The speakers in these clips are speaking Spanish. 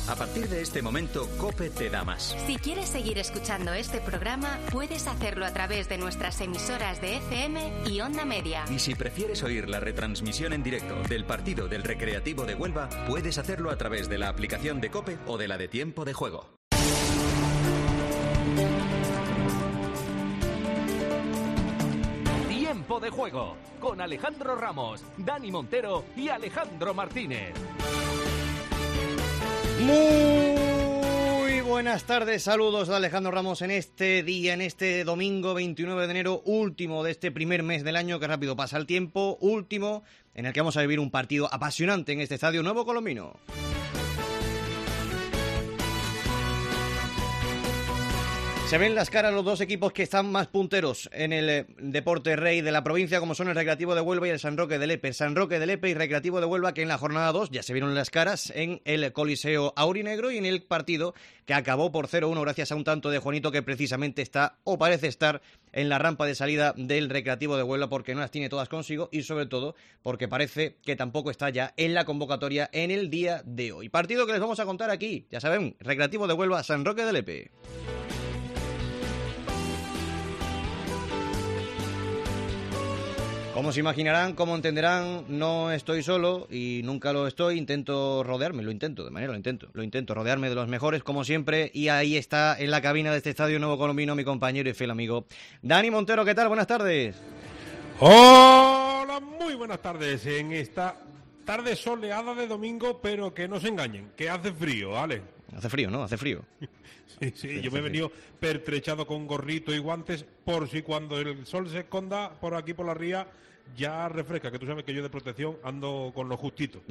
A partir de este momento, COPE te da más. Si quieres seguir escuchando este programa, puedes hacerlo a través de nuestras emisoras de FM y Onda Media. Y si prefieres oír la retransmisión en directo del partido del Recreativo de Huelva, puedes hacerlo a través de la aplicación de COPE o de la de Tiempo de Juego. Tiempo de Juego, con Alejandro Ramos, Dani Montero y Alejandro Martínez. Muy buenas tardes, saludos de Alejandro Ramos en este día, en este domingo 29 de enero, último de este primer mes del año, que rápido pasa el tiempo, último en el que vamos a vivir un partido apasionante en este estadio Nuevo Colombino. Se ven las caras los dos equipos que están más punteros en el deporte rey de la provincia, como son el Recreativo de Huelva y el San Roque de Lepe. San Roque de Lepe y Recreativo de Huelva, que en la jornada 2 ya se vieron las caras en el Coliseo Aurinegro y en el partido que acabó por 0-1 gracias a un tanto de Juanito, que precisamente está, o parece estar, en la rampa de salida del Recreativo de Huelva, porque no las tiene todas consigo y sobre todo porque parece que tampoco está ya en la convocatoria en el día de hoy. Partido que les vamos a contar aquí, ya saben, Recreativo de Huelva, San Roque de Lepe. Como se imaginarán, como entenderán, no estoy solo y nunca lo estoy. Intento rodearme, lo intento rodearme de los mejores, como siempre. Y ahí está, en la cabina de este estadio Nuevo Colombino, mi compañero y fiel amigo Dani Montero. ¿Qué tal? Buenas tardes. Hola, muy buenas tardes. En esta tarde soleada de domingo, pero que no se engañen, que hace frío, ¿vale? Hace frío, ¿no? Hace frío. Sí, yo me he venido pertrechado con gorrito y guantes por si cuando el sol se esconda por aquí por la ría ya refresca, que tú sabes que yo de protección ando con lo justito.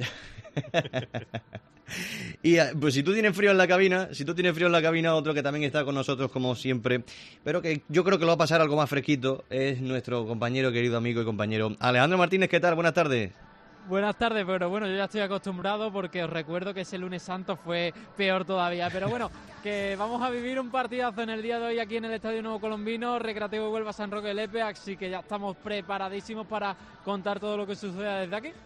Y pues si tú tienes frío en la cabina, otro que también está con nosotros como siempre, pero que yo creo que lo va a pasar algo más fresquito, es nuestro compañero, querido amigo y compañero Alejandro Martínez. ¿Qué tal? Buenas tardes. Buenas tardes, pero bueno, yo ya estoy acostumbrado porque os recuerdo que ese lunes santo fue peor todavía. Pero bueno, que vamos a vivir un partidazo en el día de hoy aquí en el Estadio Nuevo Colombino, Recreativo de Huelva, San Roque de Lepe, así que ya estamos preparadísimos para contar todo lo que suceda desde aquí.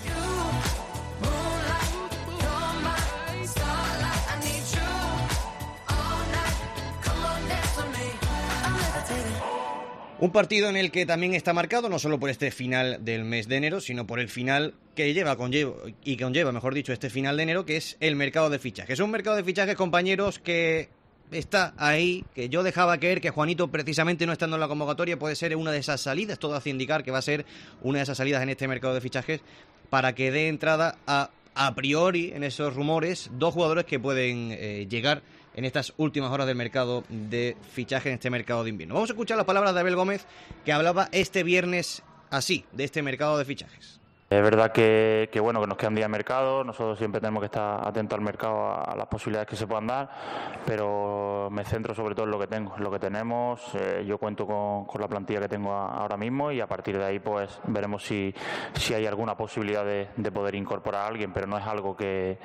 Un partido en el que también está marcado no solo por este final del mes de enero, sino por el final que conlleva, mejor dicho, este final de enero, que es el mercado de fichajes. Es un mercado de fichajes, compañeros, que está ahí, que yo dejaba caer que Juanito, precisamente no estando en la convocatoria, puede ser una de esas salidas. Todo hace indicar que va a ser una de esas salidas en este mercado de fichajes para que dé entrada a priori, en esos rumores, dos jugadores que pueden llegar en estas últimas horas del mercado de fichaje, en este mercado de invierno. Vamos a escuchar las palabras de Abel Gómez, que hablaba este viernes así, de este mercado de fichajes. Es verdad que bueno, que nos quedan días de mercado, nosotros siempre tenemos que estar atentos al mercado, a las posibilidades que se puedan dar, pero me centro sobre todo en lo que tengo, en lo que tenemos. Yo cuento con la plantilla que tengo ahora mismo y a partir de ahí pues veremos si hay alguna posibilidad de poder incorporar a alguien, pero no es algo que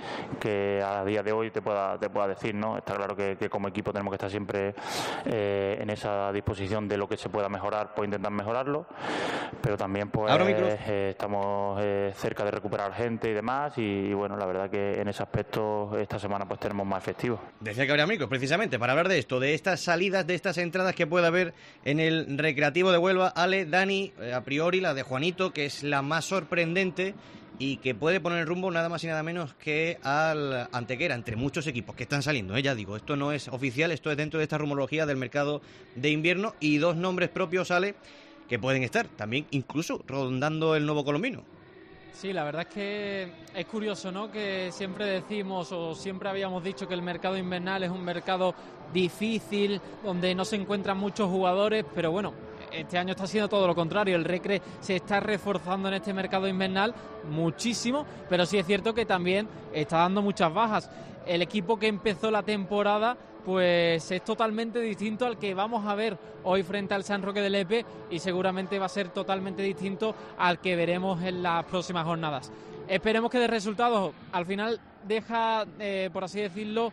a día de hoy te pueda decir, ¿no? Está claro que como equipo tenemos que estar siempre en esa disposición de lo que se pueda mejorar, pues intentar mejorarlo, pero también pues estamos cerca de recuperar gente y demás y bueno, la verdad que en ese aspecto esta semana pues tenemos más efectivos. Decía que habría micros precisamente para hablar de esto, de estas salidas, de estas entradas que puede haber en el Recreativo de Huelva. Ale, Dani, a priori la de Juanito, que es la más sorprendente y que puede poner el rumbo nada más y nada menos que al Antequera, entre muchos equipos que están saliendo, ya digo, esto no es oficial, esto es dentro de esta rumorología del mercado de invierno, y dos nombres propios, Ale, que pueden estar también incluso rondando el Nuevo Colombino. Sí, la verdad es que es curioso, ¿no? Que siempre decimos o siempre habíamos dicho que el mercado invernal es un mercado difícil, donde no se encuentran muchos jugadores, pero bueno, este año está siendo todo lo contrario. El Recre se está reforzando en este mercado invernal muchísimo, pero sí es cierto que también está dando muchas bajas. El equipo que empezó la temporada pues es totalmente distinto al que vamos a ver hoy frente al San Roque de Lepe y seguramente va a ser totalmente distinto al que veremos en las próximas jornadas. Esperemos que dé resultados. Al final deja, por así decirlo,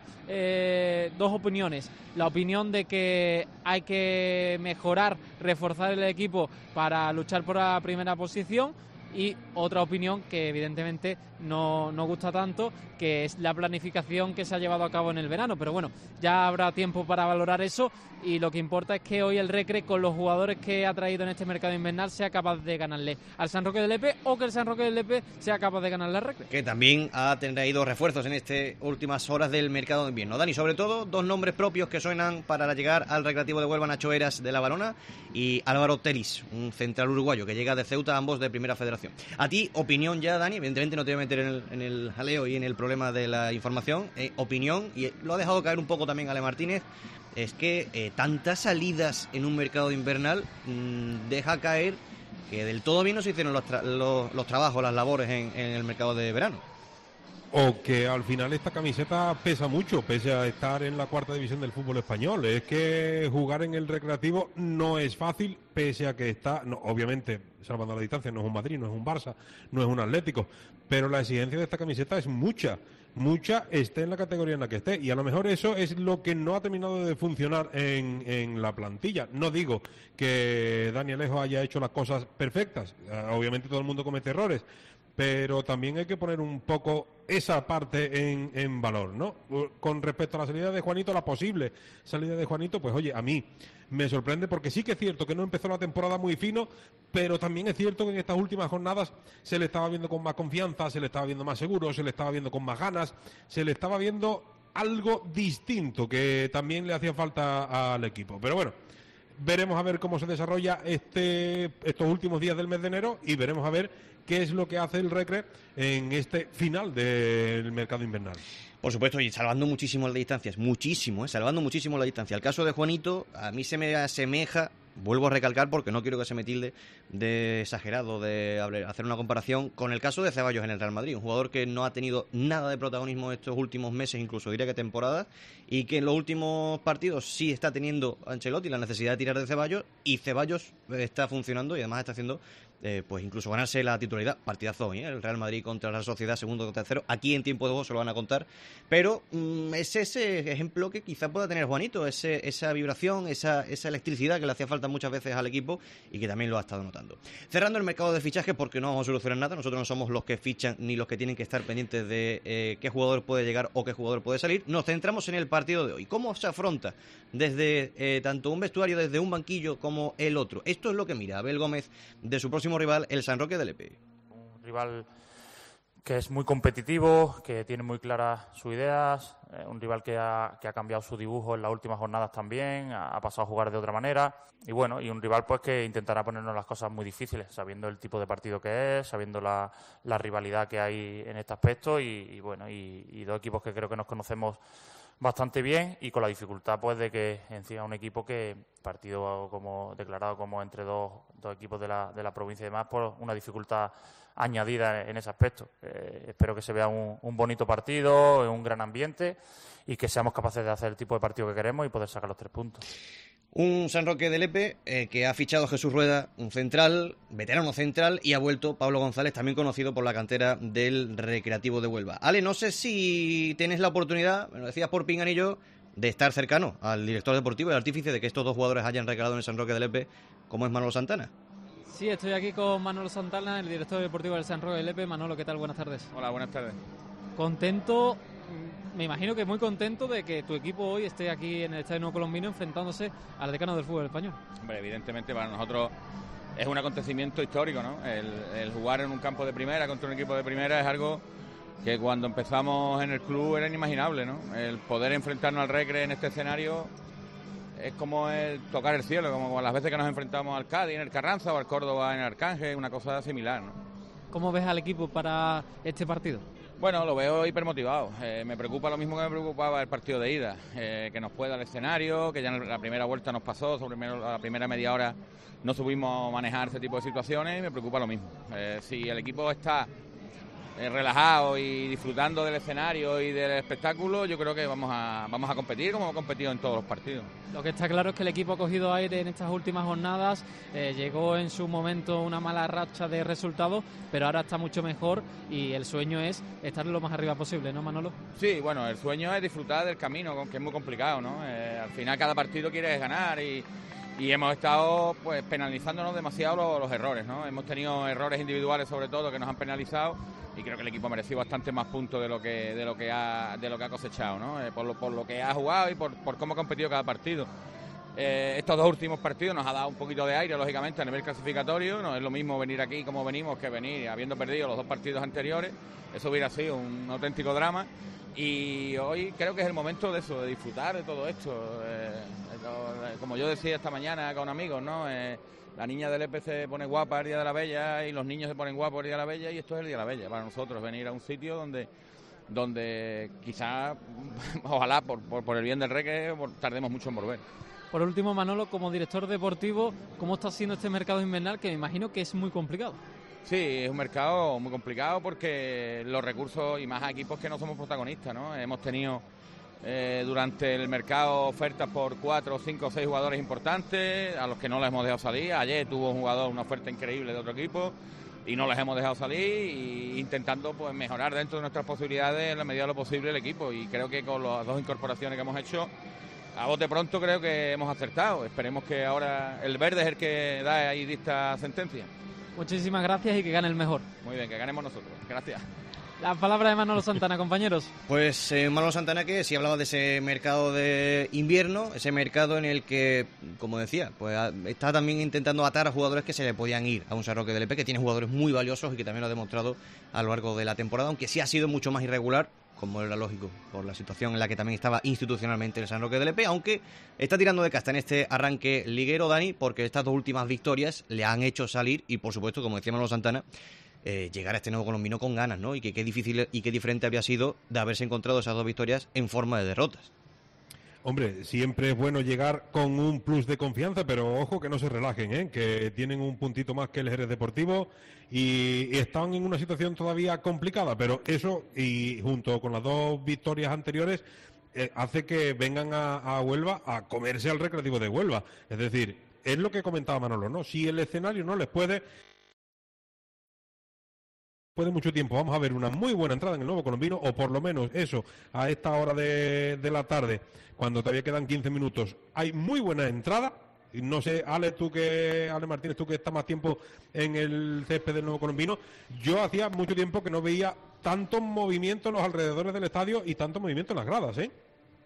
dos opiniones. La opinión de que hay que mejorar, reforzar el equipo para luchar por la primera posición, y otra opinión que evidentemente no gusta tanto, que es la planificación que se ha llevado a cabo en el verano, pero bueno, ya habrá tiempo para valorar eso, y lo que importa es que hoy el Recre, con los jugadores que ha traído en este mercado invernal, sea capaz de ganarle al San Roque de Lepe, o que el San Roque de Lepe sea capaz de ganarle al Recre. Que también ha traído refuerzos en estas últimas horas del mercado de invierno. Dani, sobre todo, dos nombres propios que suenan para llegar al Recreativo de Huelva: Nacho Eras, de La Valona, y Álvaro Teris, un central uruguayo que llega de Ceuta, ambos de Primera Federación. A ti, opinión ya, Dani, evidentemente no te voy a meter en el jaleo y en el problema de la información, opinión, y lo ha dejado caer un poco también Ale Martínez, es que tantas salidas en un mercado invernal deja caer que del todo bien no se hicieron los trabajos, las labores en el mercado de verano. O que al final esta camiseta pesa mucho, pese a estar en la cuarta división del fútbol español. Es que jugar en el Recreativo no es fácil, pese a que está, no, obviamente, salvando la distancia, no es un Madrid, no es un Barça, no es un Atlético, pero la exigencia de esta camiseta es mucha, esté en la categoría en la que esté, y a lo mejor eso es lo que no ha terminado de funcionar en la plantilla. No digo que Dani Alejo haya hecho las cosas perfectas, obviamente todo el mundo comete errores, pero también hay que poner un poco esa parte en valor, ¿no? Con respecto a la salida de Juanito, la posible salida de Juanito, pues oye, a mí me sorprende, porque sí que es cierto que no empezó la temporada muy fino, pero también es cierto que en estas últimas jornadas se le estaba viendo con más confianza, se le estaba viendo más seguro, se le estaba viendo con más ganas, se le estaba viendo algo distinto que también le hacía falta al equipo. Pero bueno, veremos a ver cómo se desarrolla estos últimos días del mes de enero, y veremos a ver qué es lo que hace el Recre en este final del mercado invernal. Por supuesto, y salvando muchísimo las distancias, salvando muchísimo la distancia. El caso de Juanito, a mí se me asemeja, vuelvo a recalcar porque no quiero que se me tilde de exagerado, de hacer una comparación con el caso de Ceballos en el Real Madrid, un jugador que no ha tenido nada de protagonismo estos últimos meses, incluso diría que temporadas, y que en los últimos partidos sí está teniendo Ancelotti la necesidad de tirar de Ceballos, y Ceballos está funcionando y además está haciendo pues incluso ganarse la titularidad. Partidazo hoy, el Real Madrid contra la Sociedad, segundo contra tercero. Aquí en tiempo de juego se lo van a contar, pero es ese ejemplo que quizá pueda tener Juanito, esa vibración, esa electricidad que le hacía falta muchas veces al equipo y que también lo ha estado notando. Cerrando el mercado de fichajes, porque no vamos a solucionar nada, nosotros no somos los que fichan ni los que tienen que estar pendientes de qué jugador puede llegar o qué jugador puede salir. Nos centramos en el partido de hoy. ¿Cómo se afronta desde tanto un vestuario, desde un banquillo, como el otro? Esto es lo que mira Abel Gómez de su próximo rival, el San Roque de Lepe. Un rival que es muy competitivo, que tiene muy claras sus ideas, un rival que ha cambiado su dibujo en las últimas jornadas también, ha pasado a jugar de otra manera, y bueno, y un rival pues que intentará ponernos las cosas muy difíciles, sabiendo el tipo de partido que es, sabiendo la rivalidad que hay en este aspecto, y bueno, y dos equipos que creo que nos conocemos bastante bien, y con la dificultad pues de que encima un equipo que partido como declarado como entre dos equipos de la provincia y demás, por una dificultad añadida en ese aspecto. Espero que se vea un bonito partido, un gran ambiente, y que seamos capaces de hacer el tipo de partido que queremos y poder sacar los 3 puntos. Un San Roque de Lepe que ha fichado a Jesús Rueda, un central, veterano central, y ha vuelto Pablo González, también conocido por la cantera del Recreativo de Huelva. Ale, no sé si tienes la oportunidad, me lo decías por pinganillo, de estar cercano al director deportivo y al artífice de que estos dos jugadores hayan recalado en el San Roque de Lepe, como es Manolo Santana. Sí, estoy aquí con Manolo Santana, el director deportivo del San Roque de Lepe. Manolo, ¿qué tal? Buenas tardes. Hola, buenas tardes. Contento, me imagino que muy contento de que tu equipo hoy esté aquí en el Estadio Nuevo Colombino enfrentándose al decano del fútbol español. Hombre, evidentemente para nosotros es un acontecimiento histórico, ¿no? El jugar en un campo de primera contra un equipo de primera es algo que cuando empezamos en el club era inimaginable, ¿no? El poder enfrentarnos al Recre en este escenario es como el tocar el cielo, como las veces que nos enfrentamos al Cádiz en el Carranza o al Córdoba en el Arcángel, una cosa similar, ¿no? ¿Cómo ves al equipo para este partido? Bueno, lo veo hipermotivado. Me preocupa lo mismo que me preocupaba el partido de ida, que nos pueda el escenario, que ya en la primera vuelta nos pasó, la primera media hora no supimos manejar ese tipo de situaciones, y me preocupa lo mismo. Si el equipo está relajado y disfrutando del escenario y del espectáculo, yo creo que vamos a competir como hemos competido en todos los partidos. Lo que está claro es que el equipo ha cogido aire en estas últimas jornadas, llegó en su momento una mala racha de resultados, pero ahora está mucho mejor y el sueño es estar lo más arriba posible, ¿no, Manolo? Sí, bueno, el sueño es disfrutar del camino, que es muy complicado, ¿no? Al final cada partido quieres ganar y y hemos estado pues penalizándonos demasiado los errores, ¿no? Hemos tenido errores individuales sobre todo que nos han penalizado y creo que el equipo ha merecido bastante más puntos de lo que ha cosechado, ¿no? Por lo que ha jugado y por cómo ha competido cada partido. Estos 2 últimos partidos nos ha dado un poquito de aire, lógicamente, a nivel clasificatorio. No es lo mismo venir aquí como venimos que venir habiendo perdido los 2 partidos anteriores. Eso hubiera sido un auténtico drama. Y hoy creo que es el momento de eso, de disfrutar de todo esto. Como yo decía esta mañana con amigos, ¿no? La niña del EPE se pone guapa el Día de la Bella y los niños se ponen guapos el Día de la Bella y esto es el Día de la Bella. Para nosotros venir a un sitio donde quizás, ojalá por el bien del Reque, tardemos mucho en volver. Por último, Manolo, como director deportivo, ¿cómo está siendo este mercado invernal? Que me imagino que es muy complicado. Sí, es un mercado muy complicado porque los recursos, y más a equipos que no somos protagonistas, ¿no? Hemos tenido durante el mercado ofertas por 4, 5, 6 jugadores importantes, a los que no les hemos dejado salir. Ayer tuvo un jugador una oferta increíble de otro equipo y no les hemos dejado salir, y intentando pues mejorar dentro de nuestras posibilidades en la medida de lo posible el equipo. Y creo que con las 2 incorporaciones que hemos hecho, a bote pronto creo que hemos acertado. Esperemos que ahora el verde es el que da ahí esta sentencia. Muchísimas gracias y que gane el mejor. Muy bien, que ganemos nosotros. Gracias. La palabra de Manolo Santana, compañeros. Pues Manolo Santana, que sí hablaba de ese mercado de invierno, ese mercado en el que, como decía, pues está también intentando atar a jugadores que se le podían ir a un San Roque del EP, que tiene jugadores muy valiosos y que también lo ha demostrado a lo largo de la temporada, aunque sí ha sido mucho más irregular, como era lógico, por la situación en la que también estaba institucionalmente el San Roque del EP, aunque está tirando de casta en este arranque liguero, Dani, porque estas 2 últimas victorias le han hecho salir y, por supuesto, como decía Manolo Santana, llegar a este nuevo colombino con ganas, ¿no? Y que qué difícil y qué diferente había sido de haberse encontrado esas 2 victorias en forma de derrotas. Hombre, siempre es bueno llegar con un plus de confianza, pero ojo que no se relajen, que tienen un puntito más que el Jerez Deportivo y están en una situación todavía complicada, pero eso, y junto con las 2 victorias anteriores, hace que vengan a Huelva a comerse al Recreativo de Huelva. Es decir, es lo que comentaba Manolo, ¿no? Si el escenario no les puede mucho tiempo, vamos a ver una muy buena entrada en el nuevo colombino, o por lo menos eso, a esta hora de la tarde, cuando todavía quedan 15 minutos, hay muy buena entrada. No sé, Ale Martínez, tú que estás más tiempo en el césped del nuevo colombino, yo hacía mucho tiempo que no veía tanto movimiento en los alrededores del estadio y tanto movimiento en las gradas, ¿eh?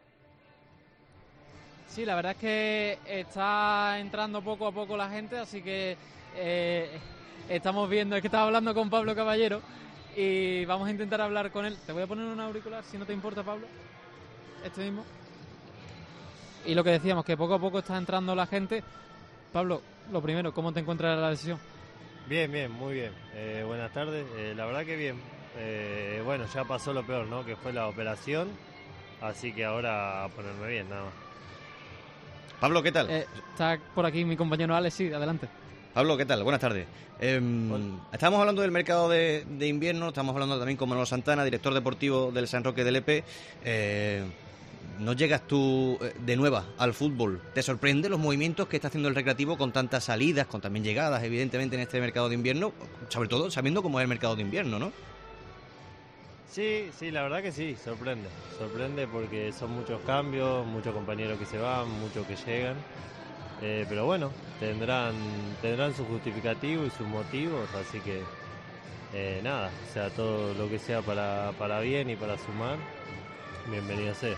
Sí, la verdad es que está entrando poco a poco la gente, así que estamos viendo, es que estaba hablando con Pablo Caballero y vamos a intentar hablar con él. Te voy a poner un auricular, si no te importa, Pablo. Este mismo. Y lo que decíamos, que poco a poco está entrando la gente. Pablo, lo primero, ¿cómo te encuentras la decisión? Bien, muy bien. Buenas tardes. La verdad que bien. Bueno, ya pasó lo peor, ¿no? Que fue la operación. Así que ahora a ponerme bien, nada más. Pablo, ¿qué tal? Está por aquí mi compañero Alex, sí, adelante. Pablo, ¿qué tal? Buenas tardes. Estamos hablando del mercado de invierno, estamos hablando también con Manolo Santana, director deportivo del San Roque del EP. ¿No llegas tú de nueva al fútbol? ¿Te sorprende los movimientos que está haciendo el Recreativo con tantas salidas, con también llegadas, evidentemente, en este mercado de invierno? Sobre todo sabiendo cómo es el mercado de invierno, ¿no? Sí, la verdad que sí, sorprende porque son muchos cambios, muchos compañeros que se van, muchos que llegan, pero bueno, tendrán su justificativo y sus motivos, así que nada, o sea, todo lo que sea para bien y para sumar, bienvenido sea.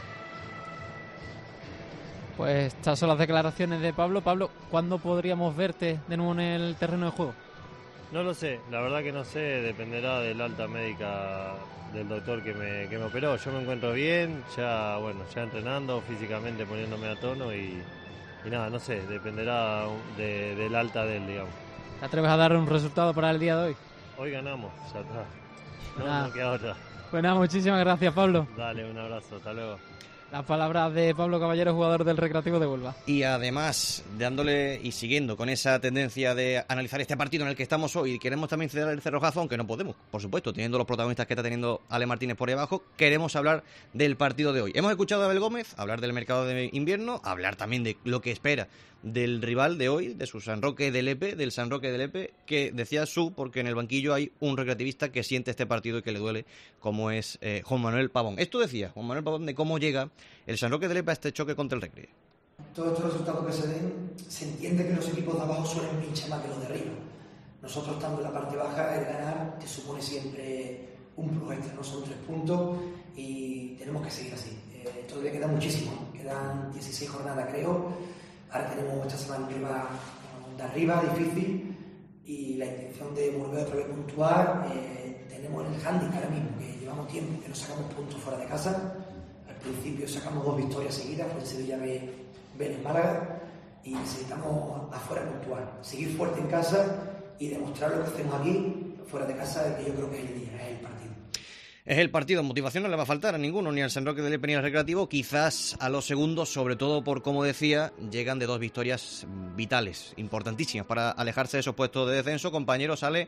Pues estas son las declaraciones de Pablo. Pablo, ¿cuándo podríamos verte de nuevo en el terreno de juego? No lo sé, la verdad que no sé, dependerá del alta médica del doctor que me operó. Yo me encuentro bien, ya entrenando físicamente, poniéndome a tono y nada, no sé, dependerá del alta de él, digamos. ¿Te atreves a dar un resultado para el día de hoy? Hoy ganamos, ya está. No queda otra. Pues nada, muchísimas gracias, Pablo. Dale, un abrazo, hasta luego. Las palabras de Pablo Caballero, jugador del Recreativo de Huelva. Y además, dándole y siguiendo con esa tendencia de analizar este partido en el que estamos hoy, queremos también ceder el cerrojazo, aunque no podemos, por supuesto, teniendo los protagonistas que está teniendo Ale Martínez por ahí abajo, queremos hablar del partido de hoy. Hemos escuchado a Abel Gómez hablar del mercado de invierno, hablar también de lo que espera del rival de hoy, de su San Roque del EP, del San Roque del EP, que decía porque en el banquillo hay un recreativista que siente este partido y que le duele, como es Juan Manuel Pavón. Esto decía Juan Manuel Pavón de cómo llega el San Roque del EP a este choque contra el Recre. Todos estos resultados que se den, se entiende que los equipos de abajo suelen pinchar más que los de arriba. Nosotros, estando en la parte baja, el ganar te supone siempre un plus extra, ¿no? Son 3 puntos y tenemos que seguir así. Todavía queda muchísimo, ¿no? Quedan 16 jornadas, creo. Ahora tenemos esta semana un rival de arriba, difícil, y la intención de volver otra vez a puntuar. Tenemos el hándicap ahora mismo, que llevamos tiempo que no sacamos puntos fuera de casa. Al principio sacamos 2 victorias seguidas, fue en Sevilla B en Málaga, y necesitamos afuera puntuar, seguir fuerte en casa y demostrar lo que hacemos aquí fuera de casa, que yo creo que es el día, es el partido. Es el partido, motivación no le va a faltar a ninguno, ni al San Roque de Lepe ni al Recreativo, quizás a los segundos, sobre todo por, como decía, llegan de 2 victorias vitales, importantísimas para alejarse de esos puestos de descenso. Compañero, sale,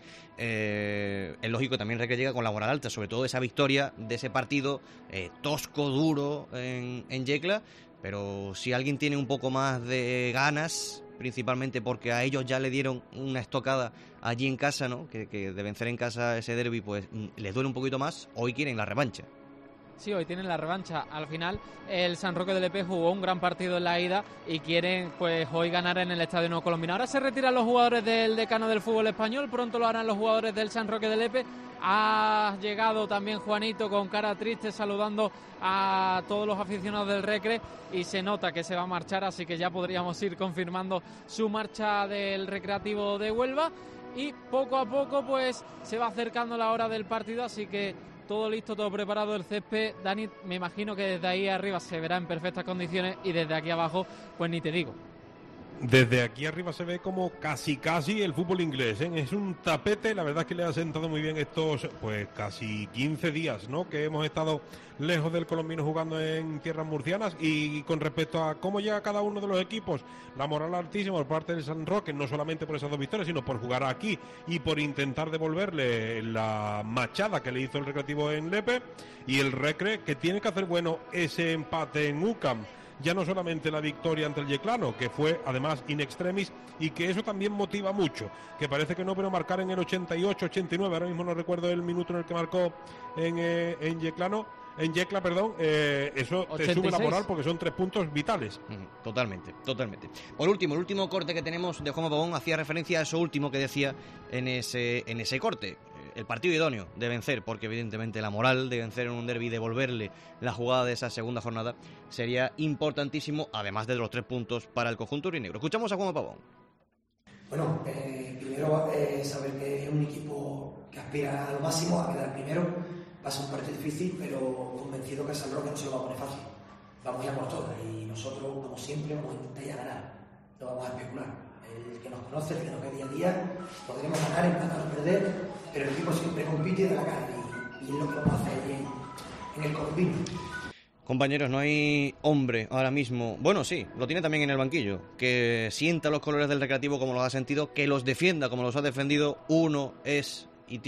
es lógico también Recre llega con la moral alta, sobre todo esa victoria de ese partido tosco, duro en Yecla, pero si alguien tiene un poco más de ganas, principalmente porque a ellos ya le dieron una estocada allí en casa, ¿no? Que de vencer en casa ese derbi, pues les duele un poquito más. Hoy quieren la revancha. Sí, hoy tienen la revancha. Al final, el San Roque de Lepe jugó un gran partido en la ida y quieren, pues, hoy ganar en el Estadio Nuevo Colombino. Ahora se retiran los jugadores del decano del fútbol español, pronto lo harán los jugadores del San Roque de Lepe. Ha llegado también Juanito con cara triste saludando a todos los aficionados del Recre y se nota que se va a marchar, así que ya podríamos ir confirmando su marcha del Recreativo de Huelva. Y poco a poco pues se va acercando la hora del partido, así que todo listo, todo preparado el césped. Dani, me imagino que desde ahí arriba se verá en perfectas condiciones y desde aquí abajo pues ni te digo. Desde aquí arriba se ve como casi el fútbol inglés, ¿eh? Es un tapete, la verdad es que le ha sentado muy bien estos pues casi 15 días, ¿no? Que hemos estado lejos del colombino jugando en tierras murcianas. Y con respecto a cómo llega cada uno de los equipos, la moral altísima por parte del San Roque, no solamente por esas 2 victorias, sino por jugar aquí y por intentar devolverle la machada que le hizo el Recreativo en Lepe, y el Recre que tiene que hacer bueno ese empate en UCAM. Ya no solamente la victoria ante el Yeclano, que fue además in extremis, y que eso también motiva mucho, que parece que no, pero marcar en el 88-89, ahora mismo no recuerdo el minuto en el que marcó en Yecla, eso 86. Te sube la moral porque son 3 puntos vitales. Totalmente. Por último, el último corte que tenemos de Juanma Pavón hacía referencia a eso último que decía en ese corte. El partido idóneo de vencer, porque evidentemente la moral de vencer en un derbi, devolverle la jugada de esa segunda jornada, sería importantísimo, además de los 3 puntos para el conjunto urinegro. Escuchamos a Juanma Pavón. Bueno, primero saber que es un equipo que aspira a lo máximo, a quedar primero. Va a ser un partido difícil, pero convencido que el San Roque no se lo va a poner fácil. Vamos ya por todas y nosotros, como siempre, vamos a intentar ya ganar. No vamos a especular. El que nos conoce, el que nos ve día a día, podremos ganar, empatar o perder, pero el equipo siempre compite de la cara y es lo que vamos a hacer en el colombino. Compañeros, no hay hombre ahora mismo, bueno sí, lo tiene también en el banquillo, que sienta los colores del Recreativo como los ha sentido, que los defienda como los ha defendido. Uno es y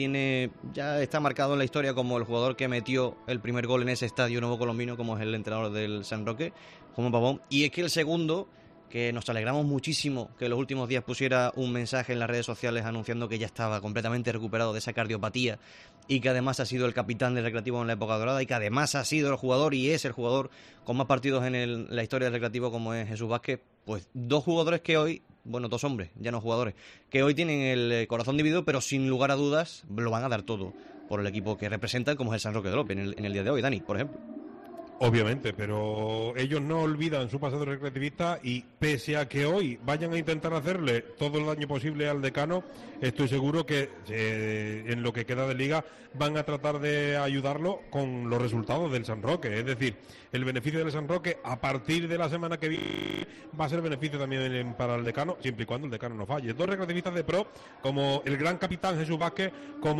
ya está marcado en la historia como el jugador que metió el primer gol en ese Estadio Nuevo Colombino, como es el entrenador del San Roque, Juanma Pavón, y es que el segundo, que nos alegramos muchísimo que en los últimos días pusiera un mensaje en las redes sociales anunciando que ya estaba completamente recuperado de esa cardiopatía y que además ha sido el capitán del Recreativo en la época dorada y que además ha sido el jugador y es el jugador con más partidos en la historia del Recreativo, como es Jesús Vázquez. Pues 2 jugadores que hoy, 2 hombres, ya no jugadores, que hoy tienen el corazón dividido, pero sin lugar a dudas lo van a dar todo por el equipo que representan, como es el San Roque de Lepe en el día de hoy. Dani, por ejemplo. Obviamente, pero ellos no olvidan su pasado recreativista y pese a que hoy vayan a intentar hacerle todo el daño posible al decano, estoy seguro que en lo que queda de liga van a tratar de ayudarlo con los resultados del San Roque. Es decir, el beneficio del San Roque a partir de la semana que viene va a ser beneficio también para el decano, siempre y cuando el decano no falle. 2 recreativistas de pro, como el gran capitán Jesús Vázquez,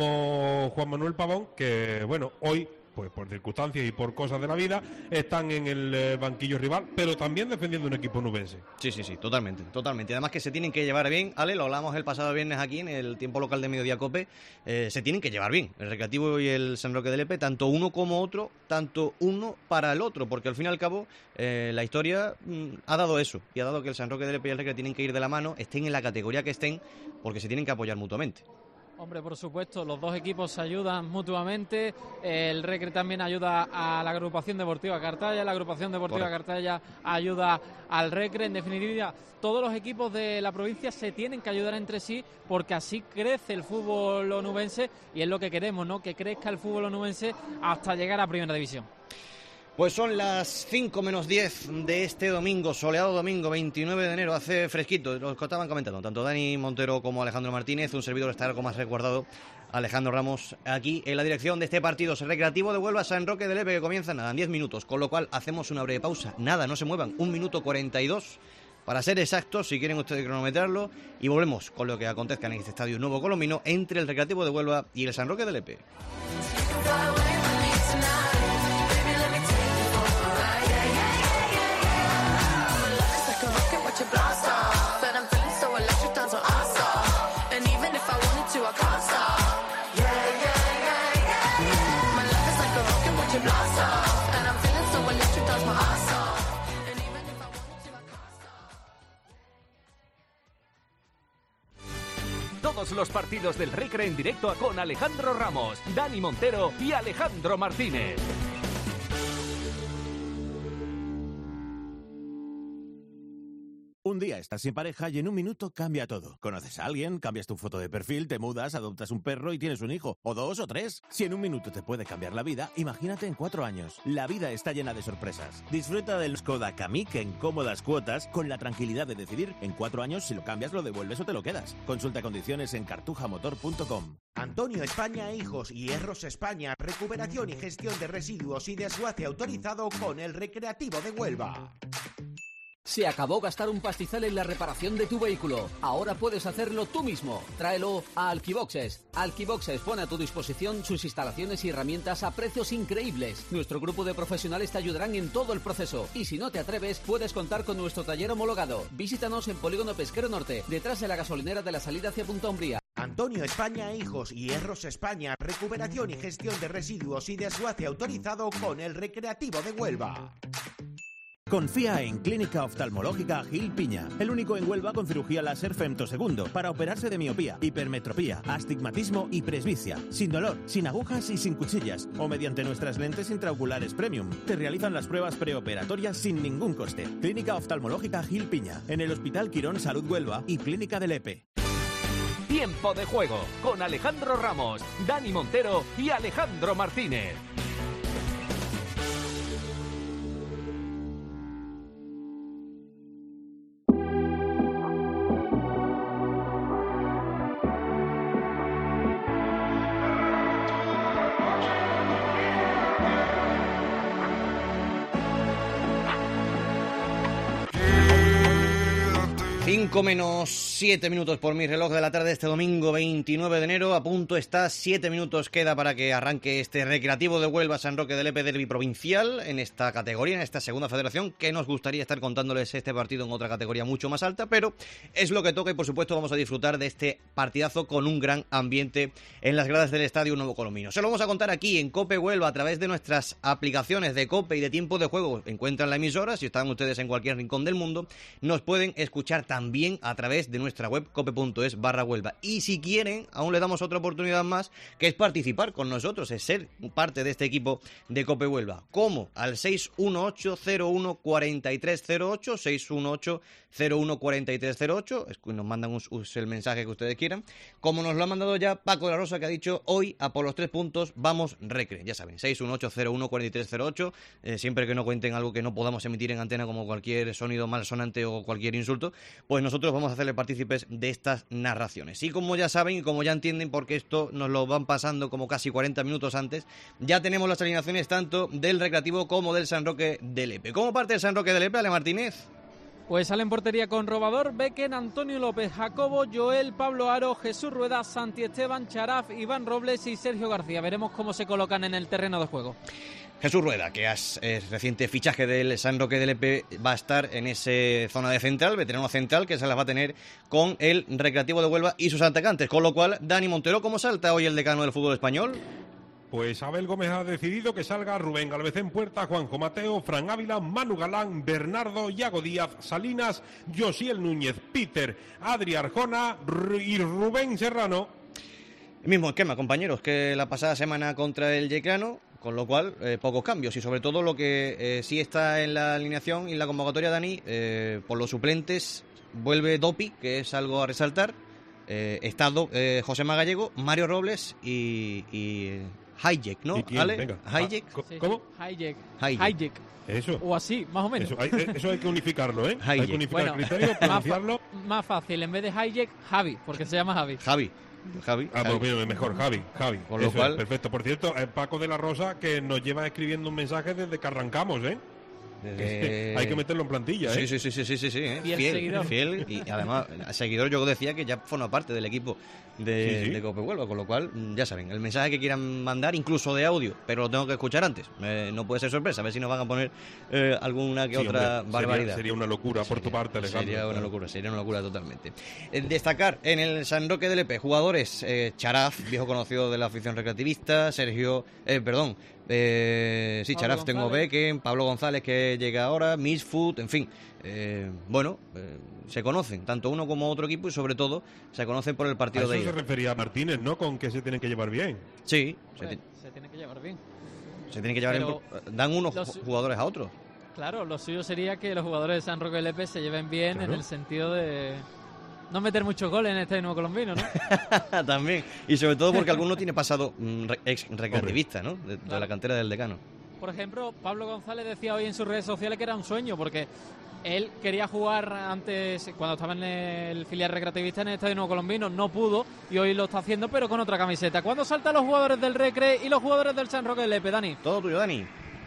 como Juan Manuel Pavón, que bueno, hoy pues por circunstancias y por cosas de la vida están en el banquillo rival, pero también defendiendo un equipo nubense. Sí, totalmente. Además que se tienen que llevar bien, Ale, lo hablamos el pasado viernes aquí en el tiempo local de Mediodía Cope, se tienen que llevar bien, el Recreativo y el San Roque de Lepe, tanto uno como otro, tanto uno para el otro, porque al fin y al cabo la historia ha dado eso, y ha dado que el San Roque de Lepe y el Recre tienen que ir de la mano, estén en la categoría que estén, porque se tienen que apoyar mutuamente. Hombre, por supuesto, los dos equipos se ayudan mutuamente. El Recre también ayuda a la agrupación deportiva Cartaya, la agrupación deportiva Cartaya ayuda al Recre. En definitiva, todos los equipos de la provincia se tienen que ayudar entre sí, porque así crece el fútbol onubense, y es lo que queremos, ¿no? Que crezca el fútbol onubense hasta llegar a Primera División. Pues son las 5 menos 10 de este domingo, soleado domingo 29 de enero, hace fresquito, los que estaban comentando, tanto Dani Montero como Alejandro Martínez, un servidor está algo más resguardado, Alejandro Ramos, aquí en la dirección de este partido recreativo de Huelva San Roque de Lepe, que comienza nada, en 10 minutos, con lo cual hacemos una breve pausa, nada, no se muevan, 1 minuto 42, para ser exactos, si quieren ustedes cronometrarlo, y volvemos con lo que acontezca en este estadio Nuevo Colombino entre el Recreativo de Huelva y el San Roque de Lepe. Todos los partidos del Recre en directo con Alejandro Ramos, Dani Montero y Alejandro Martínez. Un día estás sin pareja y en 1 minuto cambia todo. Conoces a alguien, cambias tu foto de perfil, te mudas, adoptas un perro y tienes un hijo. O 2 o 3. Si en 1 minuto te puede cambiar la vida, imagínate en 4 años. La vida está llena de sorpresas. Disfruta del Skoda Kamiq en cómodas cuotas con la tranquilidad de decidir en 4 años si lo cambias, lo devuelves o te lo quedas. Consulta condiciones en cartujamotor.com. Antonio España Hijos y Hierros España, recuperación y gestión de residuos y desguace autorizado con el Recreativo de Huelva. Se acabó gastar un pastizal en la reparación de tu vehículo. Ahora puedes hacerlo tú mismo. Tráelo a Alquiboxes. Alquiboxes pone a tu disposición sus instalaciones y herramientas a precios increíbles. Nuestro grupo de profesionales te ayudarán en todo el proceso. Y si no te atreves, puedes contar con nuestro taller homologado. Visítanos en Polígono Pesquero Norte, detrás de la gasolinera de la salida hacia Punta Umbría. Antonio España Hijos y Hierros España, recuperación y gestión de residuos y desguace autorizado con el Recreativo de Huelva. Confía en Clínica Oftalmológica Gil Piña, el único en Huelva con cirugía láser femtosegundo para operarse de miopía, hipermetropía, astigmatismo y presbicia, sin dolor, sin agujas y sin cuchillas, o mediante nuestras lentes intraoculares premium. Te realizan las pruebas preoperatorias sin ningún coste. Clínica Oftalmológica Gil Piña, en el Hospital Quirón Salud Huelva y Clínica de Lepe. Tiempo de juego con Alejandro Ramos, Dani Montero y Alejandro Martínez. Menos 7 minutos por mi reloj de la tarde este domingo 29 de enero. A punto está, 7 minutos queda para que arranque este Recreativo de Huelva San Roque del Lepe derbi provincial en esta categoría, en esta segunda federación, que nos gustaría estar contándoles este partido en otra categoría mucho más alta, pero es lo que toca y por supuesto vamos a disfrutar de este partidazo con un gran ambiente en las gradas del Estadio Nuevo Colombino. Se lo vamos a contar aquí en COPE Huelva a través de nuestras aplicaciones de COPE y de Tiempo de Juego. Encuentran la emisora, si están ustedes en cualquier rincón del mundo, nos pueden escuchar también a través de nuestra web cope.es/Huelva. Y si quieren, aún le damos otra oportunidad más, que es participar con nosotros, es ser parte de este equipo de Cope Huelva. ¿Cómo? Al 618-01-4308, 618-01-4308, nos mandan el mensaje que ustedes quieran, como nos lo ha mandado ya Paco de la Rosa, que ha dicho: hoy a por los 3 puntos vamos Recre. Ya saben, 618-01-4308, siempre que no cuenten algo que no podamos emitir en antena, como cualquier sonido malsonante o cualquier insulto, pues nosotros vamos a hacerle partícipes de estas narraciones. Y como ya saben y como ya entienden, porque esto nos lo van pasando como casi 40 minutos antes, ya tenemos las alineaciones tanto del Recreativo como del San Roque de Lepe. ¿Cómo parte el San Roque de Lepe, Ale Martínez? Pues sale en portería con Robador, Becken, Antonio López, Jacobo, Joel, Pablo Aro, Jesús Rueda, Santi Esteban, Charaf, Iván Robles y Sergio García. Veremos cómo se colocan en el terreno de juego. Jesús Rueda, que es reciente fichaje del San Roque de Lepe, va a estar en esa zona de central, veterano central, que se las va a tener con el Recreativo de Huelva y sus atacantes. Con lo cual, Dani Montero, ¿cómo salta hoy el decano del fútbol español? Pues Abel Gómez ha decidido que salga Rubén Galvez en puerta, Juanjo Mateo, Fran Ávila, Manu Galán, Bernardo, Iago Díaz, Salinas, Josiel Núñez, Peter, Adri Arjona y Rubén Serrano. El mismo esquema, compañeros, que la pasada semana contra el Yeclano, con lo cual pocos cambios y sobre todo lo que sí está en la alineación y en la convocatoria, Dani, por los suplentes vuelve Dopi, que es algo a resaltar, está José Magallego, Mario Robles y Hayek, ¿no? ¿Y quién? ¿Ale? Venga. Hayek. ¿Cómo? Hayek. Eso. O así, más o menos. Eso hay que unificarlo, ¿eh? Hayek. Hay que unificar el criterio, pronunciarlo. Más fácil, en vez de Hayek, Javi, porque se llama Javi. Javi. Pues bien, mejor, Javi. Con lo cual, perfecto. Por cierto, Paco de la Rosa, que nos lleva escribiendo un mensaje desde que arrancamos, ¿eh? Hay que meterlo en plantilla, ¿eh? Sí, fiel. Y además, seguidor, yo decía que ya forma parte del equipo de Cope Huelva, con lo cual, ya saben, el mensaje que quieran mandar, incluso de audio, pero lo tengo que escuchar antes. No puede ser sorpresa, a ver si nos van a poner alguna que otra barbaridad. Sería una locura por tu parte, Alejandro. Sería una locura totalmente. Destacar en el San Roque del EP, jugadores, Charaf, viejo conocido de la afición recreativista, Charaf, tengo Becken, Pablo González, que llega ahora, Misfoot, en fin. Se conocen, tanto uno como otro equipo, y sobre todo se conocen por el partido de ida. ida. Eso se refería a Martínez, ¿no? Con que se tienen que llevar bien. Sí. Se tienen que llevar bien. Se tienen que llevar bien. Dan unos jugadores a otros. Claro, lo suyo sería que los jugadores de San Roque del EP se lleven bien, en el sentido de no meter muchos goles en este nuevo colombino, ¿no? También. Y sobre todo porque alguno tiene pasado ex recreativista, ¿no? De la cantera del Decano. Por ejemplo, Pablo González decía hoy en sus redes sociales que era un sueño, porque él quería jugar antes, cuando estaba en el filial recreativista en el Estadio Nuevo Colombino, no pudo, y hoy lo está haciendo, pero con otra camiseta. ¿Cuándo saltan los jugadores del Recre y los jugadores del San Roque del EP, Dani? Todo tuyo, Dani.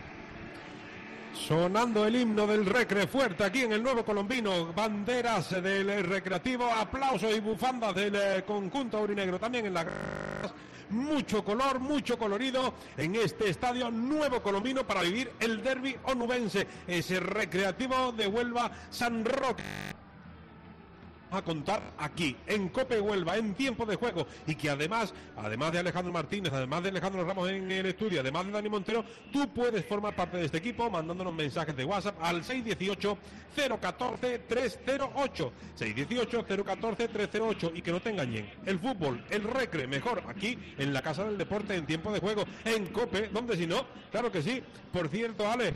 Sonando el himno del Recre fuerte aquí en el Nuevo Colombino, banderas del Recreativo, aplausos y bufandas del conjunto aurinegro también en la... Mucho color, mucho colorido en este estadio Nuevo Colombino para vivir el derbi onubense, ese Recreativo de Huelva San Roque. A contar aquí en Cope Huelva en tiempo de juego, y que además de Alejandro Martínez, además de Alejandro Ramos en el estudio, además de Dani Montero, tú puedes formar parte de este equipo mandándonos mensajes de WhatsApp al 618 014 308 618 014 308 y que no te engañen, el fútbol, el recre, mejor aquí en la Casa del Deporte en tiempo de juego en Cope, donde si no, claro que sí. Por cierto, Ale,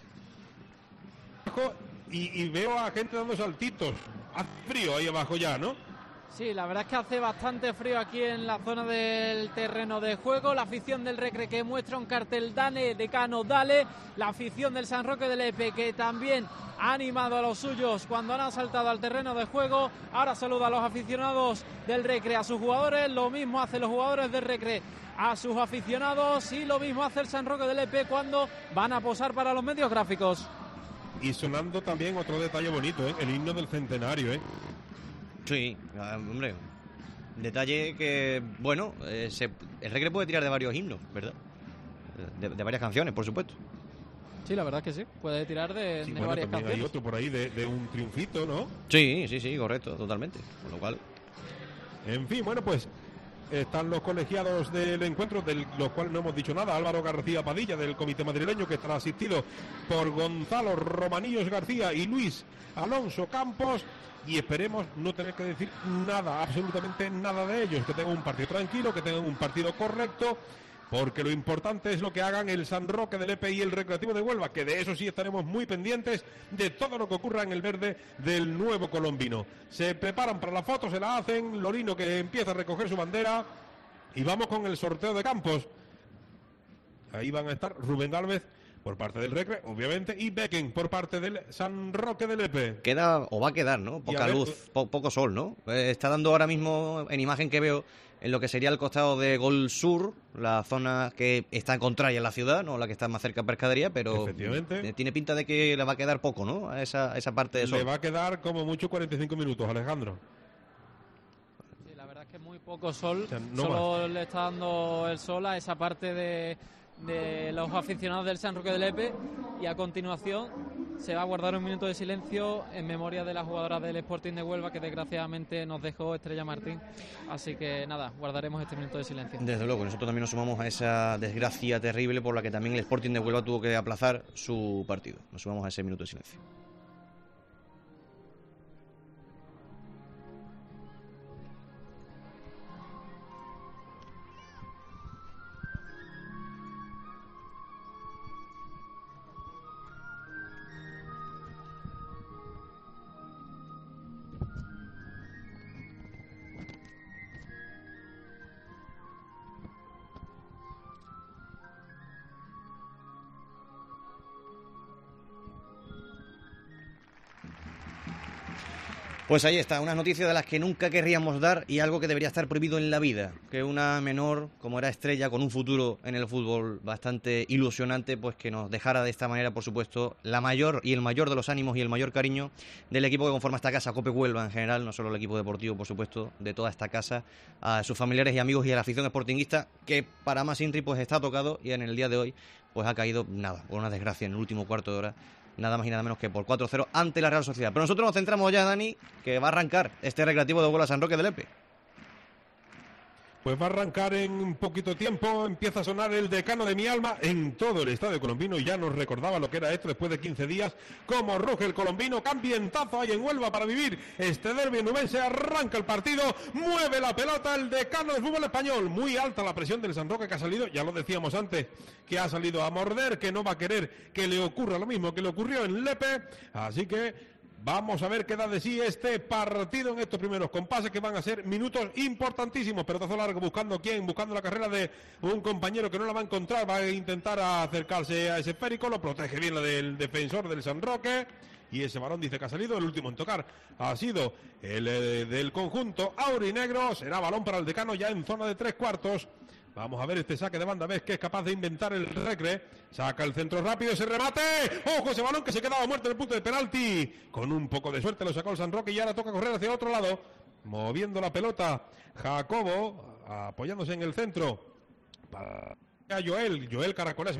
y veo a gente dando saltitos. Hace frío ahí abajo ya, ¿no? Sí, la verdad es que hace bastante frío aquí en la zona del terreno de juego. La afición del Recre, que muestra un cartel Dane, Decano, dale. La afición del San Roque del EP, que también ha animado a los suyos cuando han saltado al terreno de juego. Ahora saluda a los aficionados del Recre, a sus jugadores. Lo mismo hacen los jugadores del Recre a sus aficionados, y lo mismo hace el San Roque del EP cuando van a posar para los medios gráficos. Y sonando también otro detalle bonito, el himno del centenario, Sí, hombre, detalle que, bueno, el Recre puede tirar de varios himnos, ¿verdad? De varias canciones, por supuesto. Sí, la verdad es que sí, puede tirar de varias canciones. Hay otro por ahí de un triunfito, ¿no? Sí, correcto, totalmente. Con lo cual... En fin, bueno, pues están los colegiados del encuentro, de los cuales no hemos dicho nada. Álvaro García Padilla, del comité madrileño, que estará asistido por Gonzalo Romanillos García y Luis Alonso Campos, y esperemos no tener que decir nada, absolutamente nada de ellos, que tengan un partido tranquilo, que tengan un partido correcto, porque lo importante es lo que hagan el San Roque del EP y el Recreativo de Huelva, que de eso sí estaremos muy pendientes de todo lo que ocurra en el verde del Nuevo Colombino. Se preparan para la foto, se la hacen, Lorino que empieza a recoger su bandera, y vamos con el sorteo de campos. Ahí van a estar Rubén Gálvez por parte del Recre, obviamente, y Becken por parte del San Roque del EP. Queda, o va a quedar, ¿no? Poca luz, poco sol, ¿no? Está dando ahora mismo, en imagen que veo, en lo que sería el costado de Gol Sur, la zona que está contraria a la ciudad, no la que está más cerca a Pescadería, pero tiene pinta de que le va a quedar poco, ¿no? A esa parte de sol. Le va a quedar como mucho 45 minutos, Alejandro. Sí, la verdad es que muy poco sol, o sea, no solo más. Le está dando el sol a esa parte de los aficionados del San Roque del EP, y a continuación se va a guardar un minuto de silencio en memoria de la jugadora del Sporting de Huelva, que desgraciadamente nos dejó, Estrella Martín. Así que nada, guardaremos este minuto de silencio. Desde luego, nosotros también nos sumamos a esa desgracia terrible por la que también el Sporting de Huelva tuvo que aplazar su partido. Nos sumamos a ese minuto de silencio. Pues ahí está, unas noticias de las que nunca querríamos dar y algo que debería estar prohibido en la vida. Que una menor, como era Estrella, con un futuro en el fútbol bastante ilusionante, pues que nos dejara de esta manera, por supuesto, el mayor de los ánimos y el mayor cariño del equipo que conforma esta casa, Cope Huelva en general, no solo el equipo deportivo, por supuesto, de toda esta casa, a sus familiares y amigos y a la afición sportinguista, que para más Inri pues está tocado y en el día de hoy pues ha caído, nada, por una desgracia en el último cuarto de hora, nada más y nada menos que por 4-0 ante la Real Sociedad. Pero nosotros nos centramos ya, Dani, que va a arrancar este Recreativo de Huelva San Roque de Lepe. Pues va a arrancar en un poquito tiempo, empieza a sonar el decano de mi alma en todo el estadio colombino, y ya nos recordaba lo que era esto después de 15 días, como ruge el colombino, cambientazo ahí en Huelva para vivir este derbi nubense, arranca el partido, mueve la pelota el decano del fútbol español, muy alta la presión del San Roque que ha salido, ya lo decíamos antes, que ha salido a morder, que no va a querer que le ocurra lo mismo que le ocurrió en Lepe, así que vamos a ver qué da de sí este partido en estos primeros compases que van a ser minutos importantísimos. Pelotazo largo, buscando la carrera de un compañero que no la va a encontrar, va a intentar acercarse a ese esférico, lo protege bien la del defensor del San Roque. Y ese balón dice que ha salido, el último en tocar ha sido el del conjunto aurinegro, será balón para el decano ya en zona de 3/4. Vamos a ver este saque de banda, ves que es capaz de inventar el Recre, saca el centro rápido, ese remate, ojo ese balón que se quedaba muerto en el punto de penalti, con un poco de suerte lo sacó el San Roque y ahora toca correr hacia otro lado, moviendo la pelota, Jacobo, apoyándose en el centro, para Joel Caracolés,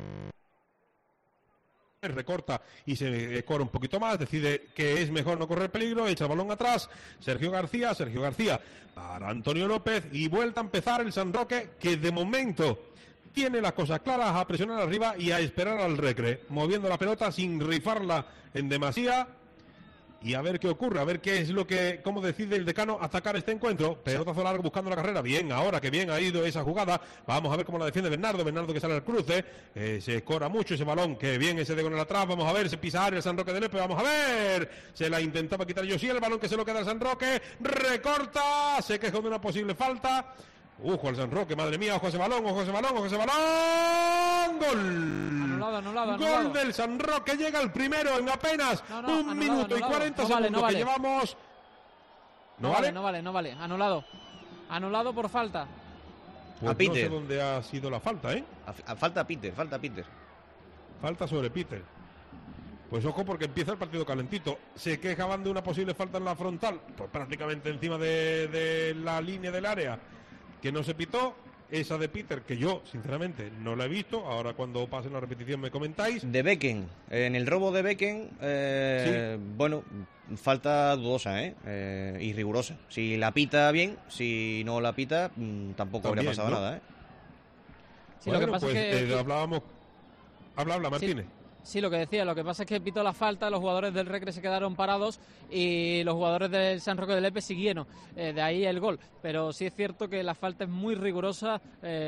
recorta y se corre un poquito más, decide que es mejor no correr peligro, echa el balón atrás, Sergio García para Antonio López y vuelta a empezar el San Roque, que de momento tiene las cosas claras, a presionar arriba y a esperar al Recre, moviendo la pelota sin rifarla en demasía. Y a ver qué ocurre, a ver qué es lo que, cómo decide el decano atacar este encuentro. Pelotazo largo buscando la carrera. Bien, ahora que bien ha ido esa jugada. Vamos a ver cómo la defiende Bernardo que sale al cruce. Se escora mucho ese balón, que bien ese de con el atrás. Vamos a ver, se pisa área el San Roque de Lepe. Vamos a ver. Se la intentaba quitar José, el balón que se lo queda al San Roque. Recorta, se quejó de una posible falta. Ojo al San Roque, madre mía, ojo ese balón. ¡Gol! Anulado. Gol del San Roque, llega el primero en apenas un minuto y 40 segundos que llevamos. No vale. Anulado por falta. Pues a Peter. No sé dónde ha sido la falta, ¿eh? Falta Peter. Falta sobre Peter. Pues ojo, porque empieza el partido calentito. Se quejaban de una posible falta en la frontal, pues prácticamente encima de la línea del área, que no se pitó. Esa de Peter, que yo sinceramente no la he visto, ahora cuando pase la repetición me comentáis. De Becken, en el robo de Becken, sí. Bueno, falta dudosa, y rigurosa. Si la pita bien, si no la pita, tampoco también habría pasado nada, Sí, bueno, lo que pasa pues es que hablábamos. Habla Martínez. Sí, lo que decía, lo que pasa es que pitó la falta, los jugadores del Recre se quedaron parados y los jugadores del San Roque de Lepe siguieron, de ahí el gol. Pero sí es cierto que la falta es muy rigurosa,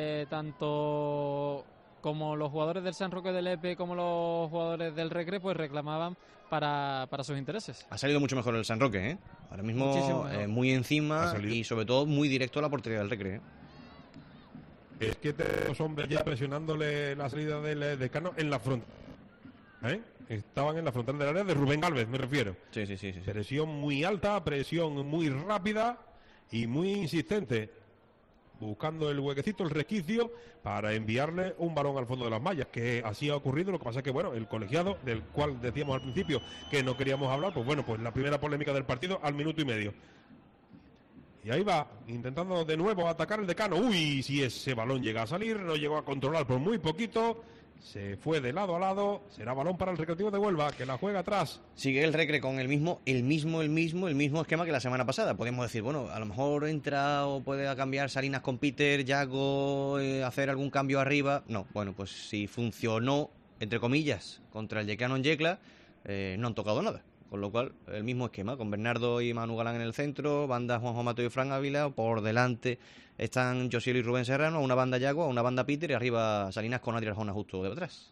tanto como los jugadores del San Roque de Lepe como los jugadores del Recre pues reclamaban para sus intereses. Ha salido mucho mejor el San Roque, ahora mismo muy encima y sobre todo muy directo a la portería del Recre. Es que tenemos hombres ya presionándole la salida del decano en la frontal. Estaban en la frontal del área de Rubén Gálvez, me refiero. Sí. Presión muy alta, presión muy rápida y muy insistente, buscando el huequecito, el resquicio, para enviarle un balón al fondo de las mallas, que así ha ocurrido. Lo que pasa es que, bueno, el colegiado, del cual decíamos al principio que no queríamos hablar, pues bueno, pues la primera polémica del partido al minuto y medio. Y ahí va, intentando de nuevo atacar el decano. Uy, si ese balón llega a salir, no llegó a controlar por muy poquito. Se fue de lado a lado, será balón para el Recreativo de Huelva, que la juega atrás. Sigue el Recre con el mismo esquema que la semana pasada. Podemos decir, bueno, a lo mejor entra o puede cambiar Salinas con Peter, Yago, hacer algún cambio arriba. No, bueno, pues si funcionó, entre comillas, contra el Yeclano en Yecla, no han tocado nada. Con lo cual, el mismo esquema, con Bernardo y Manu Galán en el centro, banda Juanjo Mato y Fran Ávila, por delante están Josiel y Rubén Serrano, una banda Yago, una banda Peter y arriba Salinas con Adri Arjona justo detrás.